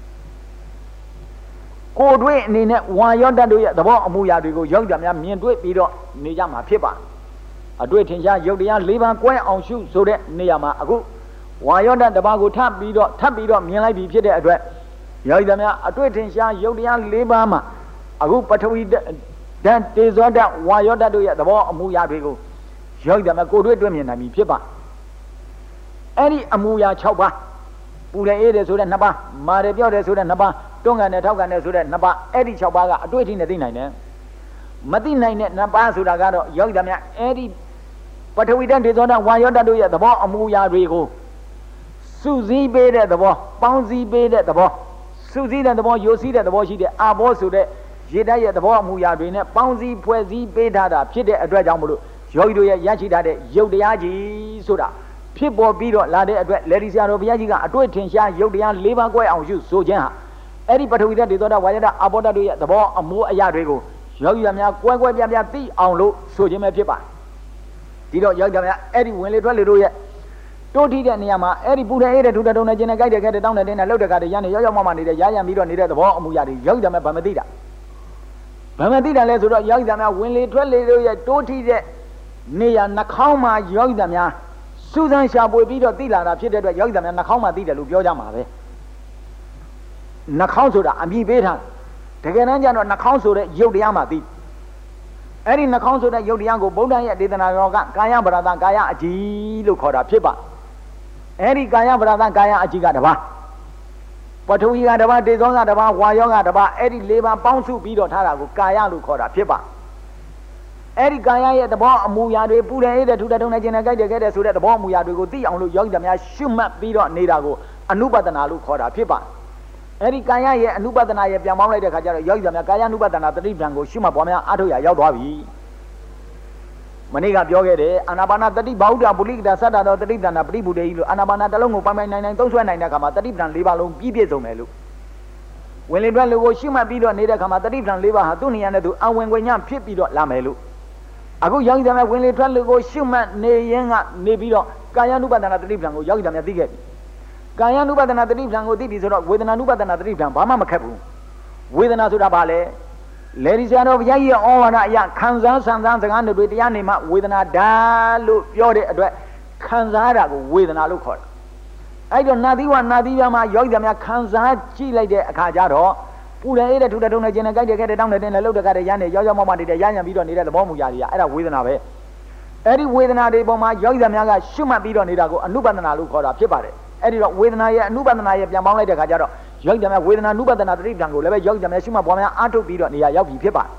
ကိုယ်တွေ့အနေနဲ့ဝါရောတတ်တို့ရဲ့သဘောအမူအရာတွေကိုယောဂီများမြင်တွေ့ပြီးတော့နေကြမှာဖြစ်ပါအတွေ့ထင်ရှားယုတ်တရား၄ပါးကွဲအောင်ရှုဆိုတဲ့နေရာမှာအခုဝါရောတတ်တစ်ပါးကိုထပ်ပြီးတော့ထပ်ပြီးတော့မြင်လိုက်ပြီးဖြစ်တဲ့အတွက်ယောဂီများအတွေ့ထင်ရှားယုတ်တရား၄ပါးမှာအခုပထဝီဓာတ်တေဇောဓာတ်ဝါယောဓာတ်တို့ရဲ့သဘောအမူအရာတွေကိုယောဂီများကိုယ်တွေ့တွေ့မြင်နိုင်ပြီဖြစ်ပါအဲ့ဒီအမူအရာ၆ပါးပူတယ်အေးတယ်ဆိုတဲ့နှစ်ပါးမာတယ်ပြော့တယ်ဆိုတဲ့နှစ်ပါးတွန်းကန်တယ်ထောက်ကန်တယ်ဆိုတဲ့နှစ်ပါးအဲ့ဒီ၆ပါးကအတွေ့အထိနဲ့သိနိုင်တယ်မသိနိုင်တဲ့နှစ်ပါးဆိုတာကတော့ယောဂီများအဲ့ဒီပထဝီဓာတ်တေဇောဓာတ်ဝါယောဓာတ်တို့ရဲ့သဘောအမူအရာတွေကိုစုစည်းပေးတဲ့သဘောပေါင်းစည်းပေးတဲ့သဘောစုစည်းတဲ့သဘောယိုစီးတဲ့သဘောရှိတဲ့အာဘောဆိုတဲ့ရေဓာတ်ရဲ့သဘောအမူအရာတွေနဲ့ပေါင်းစည်းဖွဲ့စည်းပေးထားတာဖြစ်တဲ့အတွက်ကြောင့်မလို့ယောဂီတို့ရဲ့ရရှိထားတဲ့ယုတ်တရားကြီးဆိုတာဖြစ်ပေါ်ပြီးတော့လာတဲ့အတွက်လေဒီဆရာတော်ဘုရားကြီးကအတွေ့ထင်ရှားယုတ်တရား၄ပါးကွဲအောင်ရှုဆိုခြင်းဟာအဲ့ဒီပထဝီဓာတ်ဒေသောဓာတ်ဝါယဓာတ်အာဘောဓာတ်တို့ရဲ့သဘောအမူအရာတွေကိုယောဂီများကွဲကွဲပြားပြားသိအောင်လို့ဆိုခြင်းပဲဖြစ်ပါဒီတော့ယောဂီများအဲ့ဒီဝင်လေထွက်လေတို့ရဲ့တိုးထီးတဲ့နေရာမှာအဲ့ဒီပူတဲ့အေးတဲ့ထူတဲ့တုံနဲ့ကျင်တဲ့ကြိုက်တဲ့ခဲတဲ့တောင်းတဲ့တင်းနဲ့လှုပ်တဲ့ကတဲ့ရန်နေရောက်ရောက်မှမှနေတဲ့ရရံပြီးတော့နေတဲ့သဘောအမူအရာတွေယောဂီများဗမသိတာဗမသိတာလဲဆိုတော့ယောဂီများဝင်လေထွက်လေတို့ရဲ့တိုးထီးတဲ့နေရာနှာခေါင်းမှာယောဂီများစူးစမ်းရှာပွေပြီးတော့သိလာတာဖြစ်တဲ့အတွက်ယောဂီများနှာခေါင်းမှာသိတယ်လို့ပြောကြမှာပဲနှာခေါင်းဆိုတာအမြည်ပေးထားတကယ်တမ်းကျတော့နှာခေါင်းဆိုတဲ့ယုတ်တရားမှာသိအဲ့ဒီနှာခေါင်းဆိုတဲ့ယုတ်တရားကိုဗုဒ္ဓရဲ့ဒေသနာတော်ကကာယပရဒကာယအကြည်လို့ခေါ်တာဖြစ်ပါအဲ့ဒီကာယပရဒကာယအကြည်ကတပါးပထဝီကတပါးတေဇောကတပါးဝါယောကတပါးအဲ့ဒီ၄ပါးပေါင်းစုပြီးတော့ထားတာကိုကာယလို့ခေါ်တာဖြစ်ပါအဲ့ဒီကာယရဲ့သဘောအမူအရာတွေပူတယ်အေးတယ်ထူတယ်ထုံတယ်ကျင်တယ်ကြိုက်တယ်ခဲတယ်ဆိုတဲ့သဘောအမူအရာတွေကိုသိအောင်လို့ယောဂီများရှုမှတ်ပြီးတော့နေတာကိုအနုပဒနာလို့ခေါ်တာဖြစ်ပါအဲ့ဒီကာယရဲ့အနုပဒနာရဲ့ပြန်ပေါင်းလိုက်တဲ့ခါကျတော့ယောဂီများကာယ ानु ပဒနာတတိပံကိုရှုမှတ်ပွားများအားထုတ်ရရောက်သွားပြီမနေ့ကပြောခဲ့တယ်အာနာပါနတတိဘာဟုတပုလိကတာသတ္တတော်တတိပံနာပရိပုတေကြီးလို့အာနာပါနတစ်လုံးကိုပိုင်ပိုင်နိုင်နိုင်သုံးဆွဲနိုင်တဲ့ခါမှာတတိပံ၄ပါးလုံးပြည့်ပြည့်စုံတယ်လို့ဝင်လေတွက်လို့ကိုရှုမှတ်ပြီးတော့နေတဲ့ခါမှာတတိပံ၄ပါးဟာသူ့နေရာနဲ့သူအဝင်ခွင့်ညဖြစ်ပြီးတော့လာမယ်လို့အခုယောဂီများဝင်လေထွက်လို့ကိုရှုမှတ်နေရင်ကနေပြီးတော့ကာယ ानु ပဒနာတတိပံကိုယောဂီများသိခဲ့ပြီကာယ ानु ပဒနာတတိပံကိုသိပြီဆိုတော့ဝေဒနာ ानु ပဒနာတတိပံဘာမှမခက်ဘူးဝေဒနာဆိုတာဘာလဲလေဒီဆရာတော်ဘုရားကြီးရဲ့ဩဝါဒအရခံစားဆန်းစားစကားတွေတရားနေမှဝေဒနာဓာတ်လို့ပြောတဲ့အတွက်ခံစားတာကိုဝေဒနာလို့ခေါ်တာအဲ့တော့နာသီဝနာသီပြမှာယောဂီများခံစားကြည့်လိုက်တဲ့အခါကျတော့ပူတယ်အေးတဲ့ထူတဲ့ထုံနဲ့ကျင်တဲ့ကြိုက်တဲ့ခဲတဲ့တောင်းတဲ့တင်းနဲ့လှုပ်တဲ့ကတဲ့ရမ်းနေရောက်ရောက်မှမှနေတဲ့ရရံပြီးတော့နေတဲ့သဘောမူရာတွေကအဲ့ဒါဝေဒနာပဲအဲ့ဒီဝေဒနာတွေပေါ်မှာယောဂီများကရှုမှတ်ပြီးတော့နေတာကိုအနုပဒနာလို့ခေါ်တာဖြစ်ပါတယ်အဲ့ဒီတော့ဝေဒနာရဲ့အနုပဒနာရဲ့ပြန်ပေါင်းလိုက်တဲ့ခါကျတော့ယောဂီများဝေဒနာနုပဒနာတတိပံကိုလည်းပဲယောဂီများရှုမှတ်ပွားများအားထုတ်ပြီးတော့နေရာရောက်ပြီဖြစ်ပါ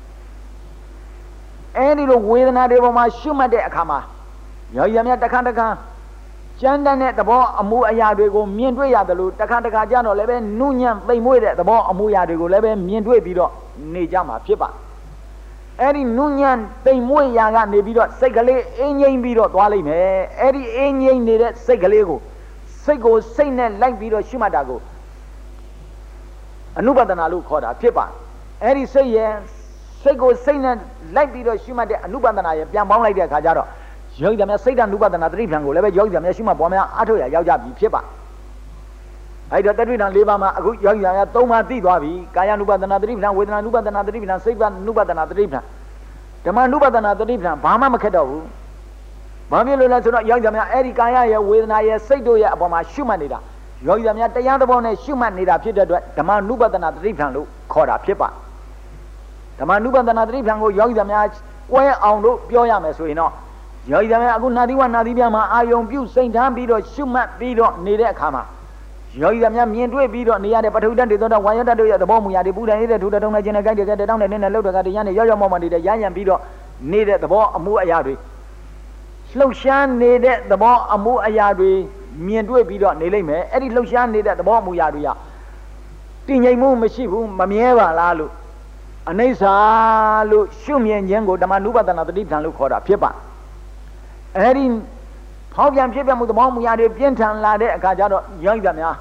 အဲ့ဒီလိုဝေဒနာတွေပေါ်မှာရှုမှတ်တဲ့အခါမှာယောဂီများတစ်ခါတစ်ခါကျမ်းတမ်းတဲ့သဘောအမူအရာတွေကိုမြင်တွေ့ရတယ်လို့တစ်ခါတစ်ခါကြတော့လည်းပဲနုညံ့သိမ်မွေ့တဲ့သဘောအမူအရာတွေကိုလည်းပဲမြင်တွေ့ပြီးတော့နေကြမှာဖြစ်ပါအဲ့ဒီနုညံ့သိမ်မွေ့ရာကနေပြီးတော့စိတ်ကလေးအင်းငိမ့်ပြီးတော့သွားလိမ့်မယ်အဲ့ဒီအင်းငိမ့်နေတဲ့စိတ်ကလေးကိုစိတ်ကိုစိတ်နဲ့လိုက်ပြီးတော့ရှုမှတ်တာကိုအနုပဒနာလို့ခေါ်တာဖြစ်ပါအဲ့ဒီစိတ်ရဲ့စိတ်ကိုစိတ်နဲ့လိုက်ပြီးတော့ရှုမှတ်တဲ့အနုပဒနာရဲ့ပြန်ပေါင်းလိုက်တဲ့အခါကျတော့ယောဂီများစိတ်ဓာတ်အနုပဒနာတတိပံကိုလည်းပဲယောဂီများရှုမှတ်ပွားများအားထုတ်ရရောက်ကြပြီဖြစ်ပါအဲ့တော့တတိပံ၄ပါးမှာအခုယောဂီများ၃ပါးသိသွားပြီကာယ ानु ပဒနာတတိပံဝေဒနာ ानु ပဒနာတတိပံစိတ် ानु ပဒနာတတိပံဓမ္မ ानु ပဒနာတတိပံဘာမှမခက်တော့ဘူးဘာဖြစ်လို့လဲဆိုတော့ယောဂီများအဲ့ဒီကာယရဲ့ဝေဒနာရဲ့စိတ်တို့ရဲ့အပေါ်မှာရှုမှတ်နေတာယောဂီများတရားသဘောနဲ့ရှုမှတ်နေတာဖြစ်တဲ့အတွက်ဓမ္မ ानु ပဒနာတတိပံလို့ခေါ်တာဖြစ်ပါဓမ္မ ानु ပဒနာတတိပံကိုယောဂီများကွဲအောင်လို့ပြောရမယ်ဆိုရင်တော့ယောဂီများအခုနာသီဝနာသီပြမှာအာယုံပြုစိတ်ထမ်းပြီးတော့ရှုမှတ်ပြီးတော့နေတဲ့အခါမှာယောဂီများမြင်တွေ့ပြီးတော့နေရတဲ့ပထဝီဓာတ်တွေသောဝါယောဓာတ်တို့ရဲ့သဘောမူရာတွေပူတယ်နေတဲ့ထူတဲ့ထုံနဲ့ကျင်တဲ့ကြိုက်တဲ့ကဲတဲ့တောင်းတဲ့နင်းနဲ့လှုပ်တဲ့ကတည်းကရမ်းနေရောက်ရောက်မောက်မှနေတဲ့ရမ်းရံပြီးတော့နေတဲ့သဘောအမှုအရာတွေလှုပ်ရှားနေတဲ့သဘောအမှုအရာတွေမြင်တွေ့ပြီးတော့နေလိမ့်မယ်အဲ့ဒီလှုပ်ရှားနေတဲ့သဘောအမှုအရာတွေကတည်ငြိမ်မှုမရှိဘူးမမြဲပါလားလို့အနိစ္စလို့ရှုမြင်ခြင်းကိုဓမ္မနုပဒနာတတိပ္ပံလို့ခေါ်တာဖြစ်ပါအဲ့ဒီဖောက်ပြန်ဖြစ်ပြမှုသဘောအမှုအရာတွေပြင်းထန်လာတဲ့အခါကျတော့ယောဂီများ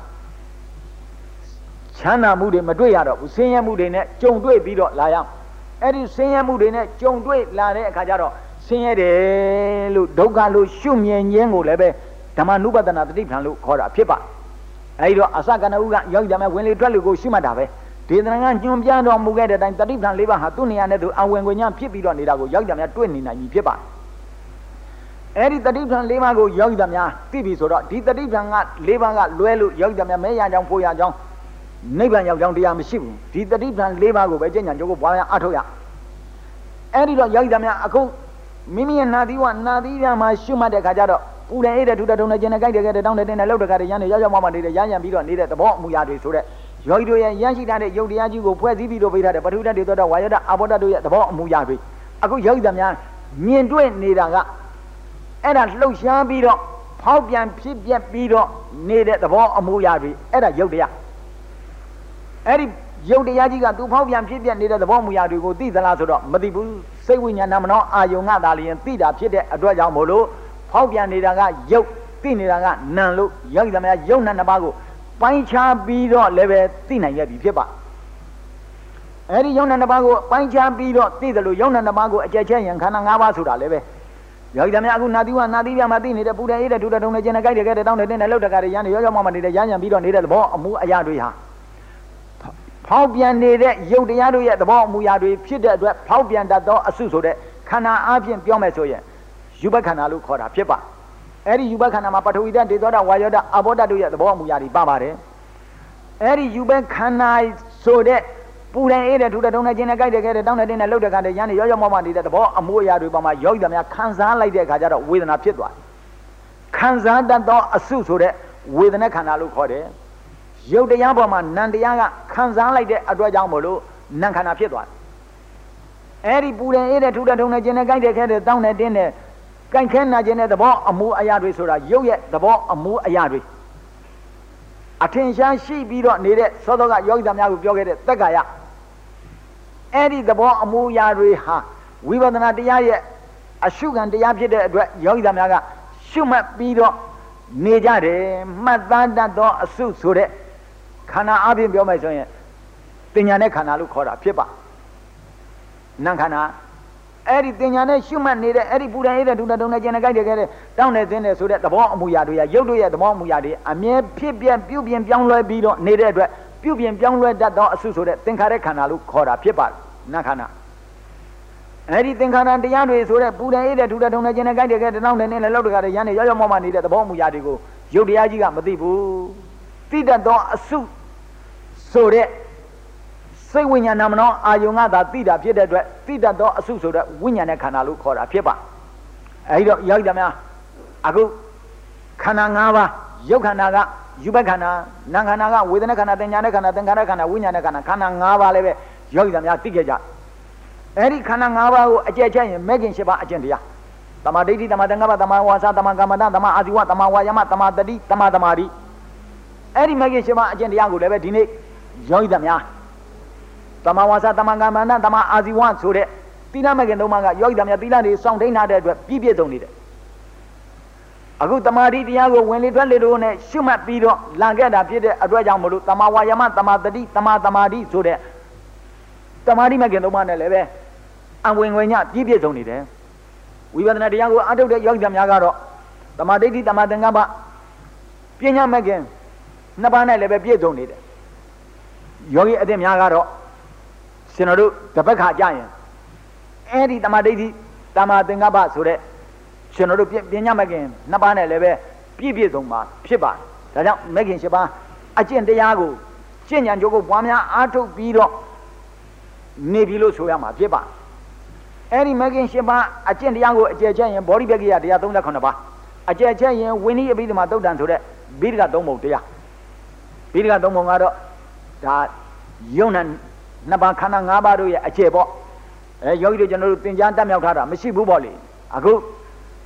ချမ်းသာမှုတွေမတွေ့ရတော့ဘူးဆင်းရဲမှုတွေနဲ့ကြုံတွေ့ပြီးတော့လာရအောင်အဲ့ဒီဆင်းရဲမှုတွေနဲ့ကြုံတွေ့လာတဲ့အခါကျတော့ဆင်းရဲတယ်လို့ဒုက္ခလို့ရှုမြင်ခြင်းကိုလည်းပဲဓမ္မနုပဒနာတတိပ္ပံလို့ခေါ်တာဖြစ်ပါအဲဒီတော့အစကနဦးကယောဂီများဝင်လေထွက်လေကိုရှုမှတ်တာပဲဒေသနာကညွှန်ပြတော်မူခဲ့တဲ့အတိုင်းတတိပ္ပံလေးပါးဟာသူ့နေရာနဲ့သူအဝင်ကိုညံ့ဖြစ်ပြီးတော့နေတာကိုယောဂီများတွေ့နေနိုင်ပြီဖြစ်ပါအဲ့ဒီတတိပ္ပံလေးပါးကိုယောဂီများသိပြီဆိုတော့ဒီတတိပ္ပံကလေးပါးကလွဲလို့ယောဂီများမဲရကြောင်းဖို့ရကြောင်းနိဗ္ဗာန်ရောက်ကြောင်းတရားမရှိဘူးဒီတတိပ္ပံလေးပါးကိုပဲကျင့်ကြံကြိုးကိုပွားများအထောက်ရအဲ့ဒီတော့ယောဂီများအခုမိမိရဲ့နာသီဝနာသီရမှာရှုမှတ်တဲ့ခါကျတော့ပူတယ်အေးတယ်ထူတယ်ထုံတယ်ကျင်တယ်ကြိုက်တယ်ကြဲတယ်တောင်းတယ်တင်းတယ်လှုပ်တယ်ခါတယ်ရမ်းတယ်ရောက်ရောက်မှမှနေတယ်ရမ်းရံပြီးတော့နေတဲ့သဘောအမူအရာတွေဆိုတဲ့ယောဂီတို့ရဲ့ရမ်းရှိထားတဲ့ယုတ်တရားကြီးကိုဖွဲ့စည်းပြီးတော့ပေးထားတဲ့ပထဝီဓာတ်တွေတော့ဝါယောဓာတ်အာဘောဓာတ်တို့ရဲ့သဘောအမူအရာတွေအခုယောဂီများမြင်တွေ့နေတာကအဲ့ဒါလှုပ်ရှားပြီးတော့ဖောက်ပြန်ဖြစ်ပြက်ပြီးတော့နေတဲ့သဘောအမူအရာတွေအဲ့ဒါယုတ်တရားအဲ့ဒီယုတ်တရားကြီးကသူဖောက်ပြန်ဖြစ်ပြက်နေတဲ့သဘောအမူအရာတွေကိုသိသလားဆိုတော့မသိဘူးစိတ်ဝိညာဏမနောအာယုံကသာလျင်သိတာဖြစ်တဲ့အတွက်ကြောင့်မို့လို့ဖောက်ပြန်နေတာကယုတ်သိနေတာကနံလို့ယောဂီများယုတ်နံနှစ်ပါးကိုပိုင်းခြားပြီးတော့လည်းပဲသိနိုင်ရပြီဖြစ်ပါအဲ့ဒီယုတ်နံနှစ်ပါးကိုပိုင်းခြားပြီးတော့သိတယ်လို့ယုတ်နံနှစ်ပါးကိုအကျက်ချက်ရင်ခန္ဓာ၅ပါးဆိုတာလည်းပဲယောဂီများအခုနာတိဝနာတိပြမှာသိနေတဲ့ပူတယ်အေးတယ်ထူတယ်ထုံတယ်ကျင်တယ်ကြိုက်တယ်ကြဲတယ်တောင်းတယ်တင်းတယ်လှုပ်တယ်ကြတယ်ရမ်းတယ်ရောက်ရောက်မှမှနေတဲ့ရမ်းရံပြီးတော့နေတဲ့သဘောအမှုအရာတွေဟာဖောက်ပြန်နေတဲ့ယုတ်တရားတို့ရဲ့သဘောအမူအရာတွေဖြစ်တဲ့အတွက်ဖောက်ပြန်တတ်သောအစုဆိုတဲ့ခန္ဓာအပြင်ပြောမယ်ဆိုရင်ယူဘခန္ဓာလို့ခေါ်တာဖြစ်ပါအဲ့ဒီယူဘခန္ဓာမှာပထဝီဓာတ်ဒေသောဓာတ်ဝါယောဓာတ်အာဘောဓာတ်တို့ရဲ့သဘောအမူအရာတွေပါပါတယ်အဲ့ဒီယူဘခန္ဓာဆိုတဲ့ပူတယ်အေးတယ်ထူတယ်ထုံတယ်ကျင်တယ်ကြိုက်တယ်ကြဲတယ်တောင်းတယ်တင်းတယ်လှုပ်တယ်ခါတယ်ရမ်းတယ်ရောက်ရောက်မှမှနေတဲ့သဘောအမူအရာတွေပေါ်မှာယောဂီများခံစားလိုက်တဲ့အခါကျတော့ဝေဒနာဖြစ်သွားတယ်ခံစားတတ်သောအစုဆိုတဲ့ဝေဒနာခန္ဓာလို့ခေါ်တယ်ရုပ်တရားပေါ်မှာနံတရားကခံစားလိုက်တဲ့အတွက်ကြောင့်မို့လို့နံခန္ဓာဖြစ်သွားတယ်အဲ့ဒီပူတယ်အေးတယ်ထူတယ်ထုံတယ်ကျင်တယ်ကြိုက်တယ်ခဲတယ်တောင်းတယ်တင်းတယ်ကြိုက်ခဲနာခြင်းတဲ့သဘောအမူအရာတွေဆိုတာရုပ်ရဲ့သဘောအမူအရာတွေအထင်ရှားရှိပြီးတော့နေတဲ့သောသောကယောဂီသားများကိုပြောခဲ့တဲ့တက္ကာယအဲ့ဒီသဘောအမူအရာတွေဟာဝိပဿနာတရားရဲ့အရှုခံတရားဖြစ်တဲ့အတွက်ယောဂီသားများကရှုမှတ်ပြီးတော့နေကြတယ်မှတ်သားတတ်သောအစုဆိုတဲ့ခန္ဓာအပြင်ပြောမယ်ဆိုရင်တင်ညာနဲ့ခန္ဓာလို့ခေါ်တာဖြစ်ပါနံခန္ဓာအဲ့ဒီတင်ညာနဲ့ရှုမှတ်နေတဲ့အဲ့ဒီပူတယ်အေးတယ်ဒုတတုံနဲ့ကျင်တယ်ကြိုက်တယ်ကြဲတယ်တောင်းတယ်သင်းတယ်ဆိုတဲ့သဘောအမူအရာတွေကရုပ်တို့ရဲ့သဘောအမူအရာတွေအမြဲဖြစ်ပြပြုပြင်ပြောင်းလဲပြီးတော့နေတဲ့အတွက်ပြုပြင်ပြောင်းလဲတတ်သောအစုဆိုတဲ့သင်္ခါရခန္ဓာလို့ခေါ်တာဖြစ်ပါနံခန္ဓာအဲ့ဒီသင်္ခါရတရားတွေဆိုတဲ့ပူတယ်အေးတယ်ဒုတတုံနဲ့ကျင်တယ်ကြိုက်တယ်ကြဲတယ်တောင်းတယ်နဲ့လည်းလောက်တကားတယ်ရမ်းတယ်ရောက်ရောက်မှမှနေတဲ့သဘောအမူအရာတွေကိုရုပ်တရားကြီးကမသိဘူးသိတတ်သောအစုဆိုတဲ့စိတ်ဝိညာဏမနောအာယုံကသာသိတာဖြစ်တဲ့အတွက်သိတတ်သောအစုဆိုတဲ့ဝိညာဉ်နဲ့ခန္ဓာလို့ခေါ်တာဖြစ်ပါအဲဒီတော့ယောဂီများအခုခန္ဓာ၅ပါးယုတ်ခန္ဓာကယူဘခန္ဓာနာခန္ဓာကဝေဒနာခန္ဓာသင်ညာနဲ့ခန္ဓာသင်္ခါရခန္ဓာဝိညာဉ်နဲ့ခန္ဓာခန္ဓာ၅ပါးလည်းပဲယောဂီများသိကြကြအဲဒီခန္ဓာ၅ပါးကိုအကျက်ချက်ရင်မဲခင်၈ပါးအကျင့်တရားတမာဒိဋ္ဌိတမာသင်္ကပ္ပတမာဝါစာတမာကမ္မတတမာအာဇီဝတမာဝါယမတမာတတိတမာသမာဓိအဲ့ဒီမဲခင်၈ပါးအကျင့်တရားကိုလည်းပဲဒီနေ့ယောဂီများတမဝါစာတမကမ္မန္တတမအာဇီဝဆိုတဲ့သီလမဲ့ခင်သုံးပါးကယောဂီသားများသီလတွေစောင့်ထိန်ထားတဲ့အတွက်ပြည့်ပြည့်စုံနေတယ်အခုတမာတိတရားကိုဝင်လေထွက်လေတို့နဲ့ရှုမှတ်ပြီးတော့လံခဲ့တာဖြစ်တဲ့အတွက်ကြောင့်မလို့တမဝါယမတမတတိတမသမာဓိဆိုတဲ့တမာတိမဲ့ခင်သုံးပါးနဲ့လည်းပဲအဝင်ဝင်ညပြည့်ပြည့်စုံနေတယ်ဝိပဿနာတရားကိုအထုတ်တဲ့ယောဂီသားများကတော့တမာဒိဋ္ဌိတမသင်္ကပ္ပပညာမဲ့ခင်နှစ်ပါးနဲ့လည်းပဲပြည့်စုံနေတယ်ယောဂီအသစ်များကတော့ကျွန်တော်တို့တပတ်ခါကြရင်အဲ့ဒီတမဒိဋ္ဌိတမသင်္ကပ္ပဆိုတဲ့ကျွန်တော်တို့ပညာမဲ့ခင်နှစ်ပါးနဲ့လည်းပဲပြည့်ပြည့်စုံမှာဖြစ်ပါတယ်ဒါကြောင့်မဲ့ခင်၈ပါးအကျင့်တရားကိုကျင့်ကြံကြိုးကိုပွားများအားထုတ်ပြီးတော့နေပြီလို့ဆိုရမှာဖြစ်ပါအဲ့ဒီမဲ့ခင်၈ပါးအကျင့်တရားကိုအကျယ်ချက်ရင်ဗောဓိပက္ခိယတရား၃၇ပါးအကျယ်ချက်ရင်ဝိနည်းအဘိဓမ္မာသုတ်တံဆိုတဲ့ဘိဓကသုံးပုံတရားဘိဓကသုံးပုံကတော့ဒါယုံနံနှစ်ပါးခန္ဓာ၅ပါးတို့ရဲ့အခြေပေါ့အဲယောဂီတို့ကျွန်တော်တို့သင်ကြားတတ်မြောက်ထားတာမရှိဘူးပေါ့လေအခု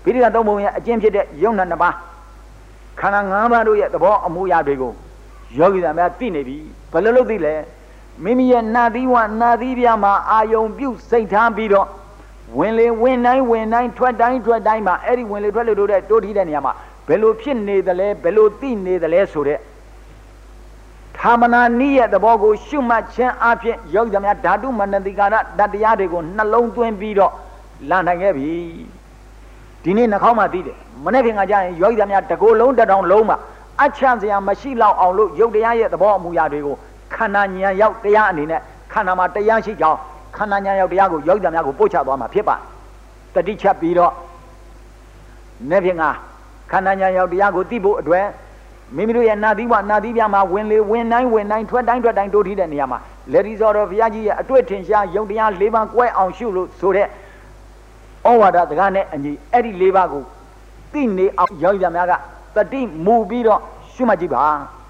ပိဋကသုံးပုံရဲ့အကျင့်ဖြစ်တဲ့ယုံနာနှစ်ပါးခန္ဓာ၅ပါးတို့ရဲ့သဘောအမှုအရာတွေကိုယောဂီသားများသိနေပြီဘယ်လိုလုပ်သိလဲမိမိရဲ့နာသီဝနာသီပြမှာအာယုံပြုစိတ်ထားပြီးတော့ဝင်လေဝင်တိုင်းဝင်တိုင်းထွက်တိုင်းထွက်တိုင်းမှာအဲ့ဒီဝင်လေထွက်လေတို့တဲ့တိုးထီးတဲ့နေရာမှာဘယ်လိုဖြစ်နေသလဲဘယ်လိုသိနေသလဲဆိုတဲ့သာမဏေနိရဲ့သဘောကိုရှုမှတ်ခြင်းအပြင်ယောဂီသားများဓာတုမနတိကာရတတရားတွေကိုနှလုံးသွင်းပြီးတော့လာနိုင်ခဲ့ပြီဒီနေ့နှာခေါင်းမှာသိတယ်မနေ့ကကြာရင်ယောဂီသားများတကိုယ်လုံးတစ်တောင်လုံးမှာအချမ်းစရာမရှိလောက်အောင်လို့ယုတ်တရားရဲ့သဘောအမူအရာတွေကိုခန္ဓာဉာဏ်ရောက်တရားအနေနဲ့ခန္ဓာမှာတရားရှိကြောင်းခန္ဓာဉာဏ်ရောက်တရားကိုယောဂီသားများကိုပို့ချသွားမှာဖြစ်ပါတတိချက်ပြီးတော့နေ့ဖြင့်ကခန္ဓာဉာဏ်ရောက်တရားကိုသိဖို့အတွက်မိမိတို့ရဲ့နာသီဝနာသီပြမှာဝင်လေဝင်တိုင်းဝင်တိုင်းထွက်တိုင်းထွက်တိုင်းတိုးထီးတဲ့နေရာမှာလက်ဒီစော်တော်ဘုရားကြီးရဲ့အတွေ့ထင်ရှားယုံတရား၄ပါးကွဲအောင်ရှုလို့ဆိုတဲ့ဩဝါဒစကားနဲ့အညီအဲ့ဒီ၄ပါးကိုသိနေအောင်ယောဂီသားများကတတိမူပြီးတော့ရှုမှတ်ကြည့်ပါ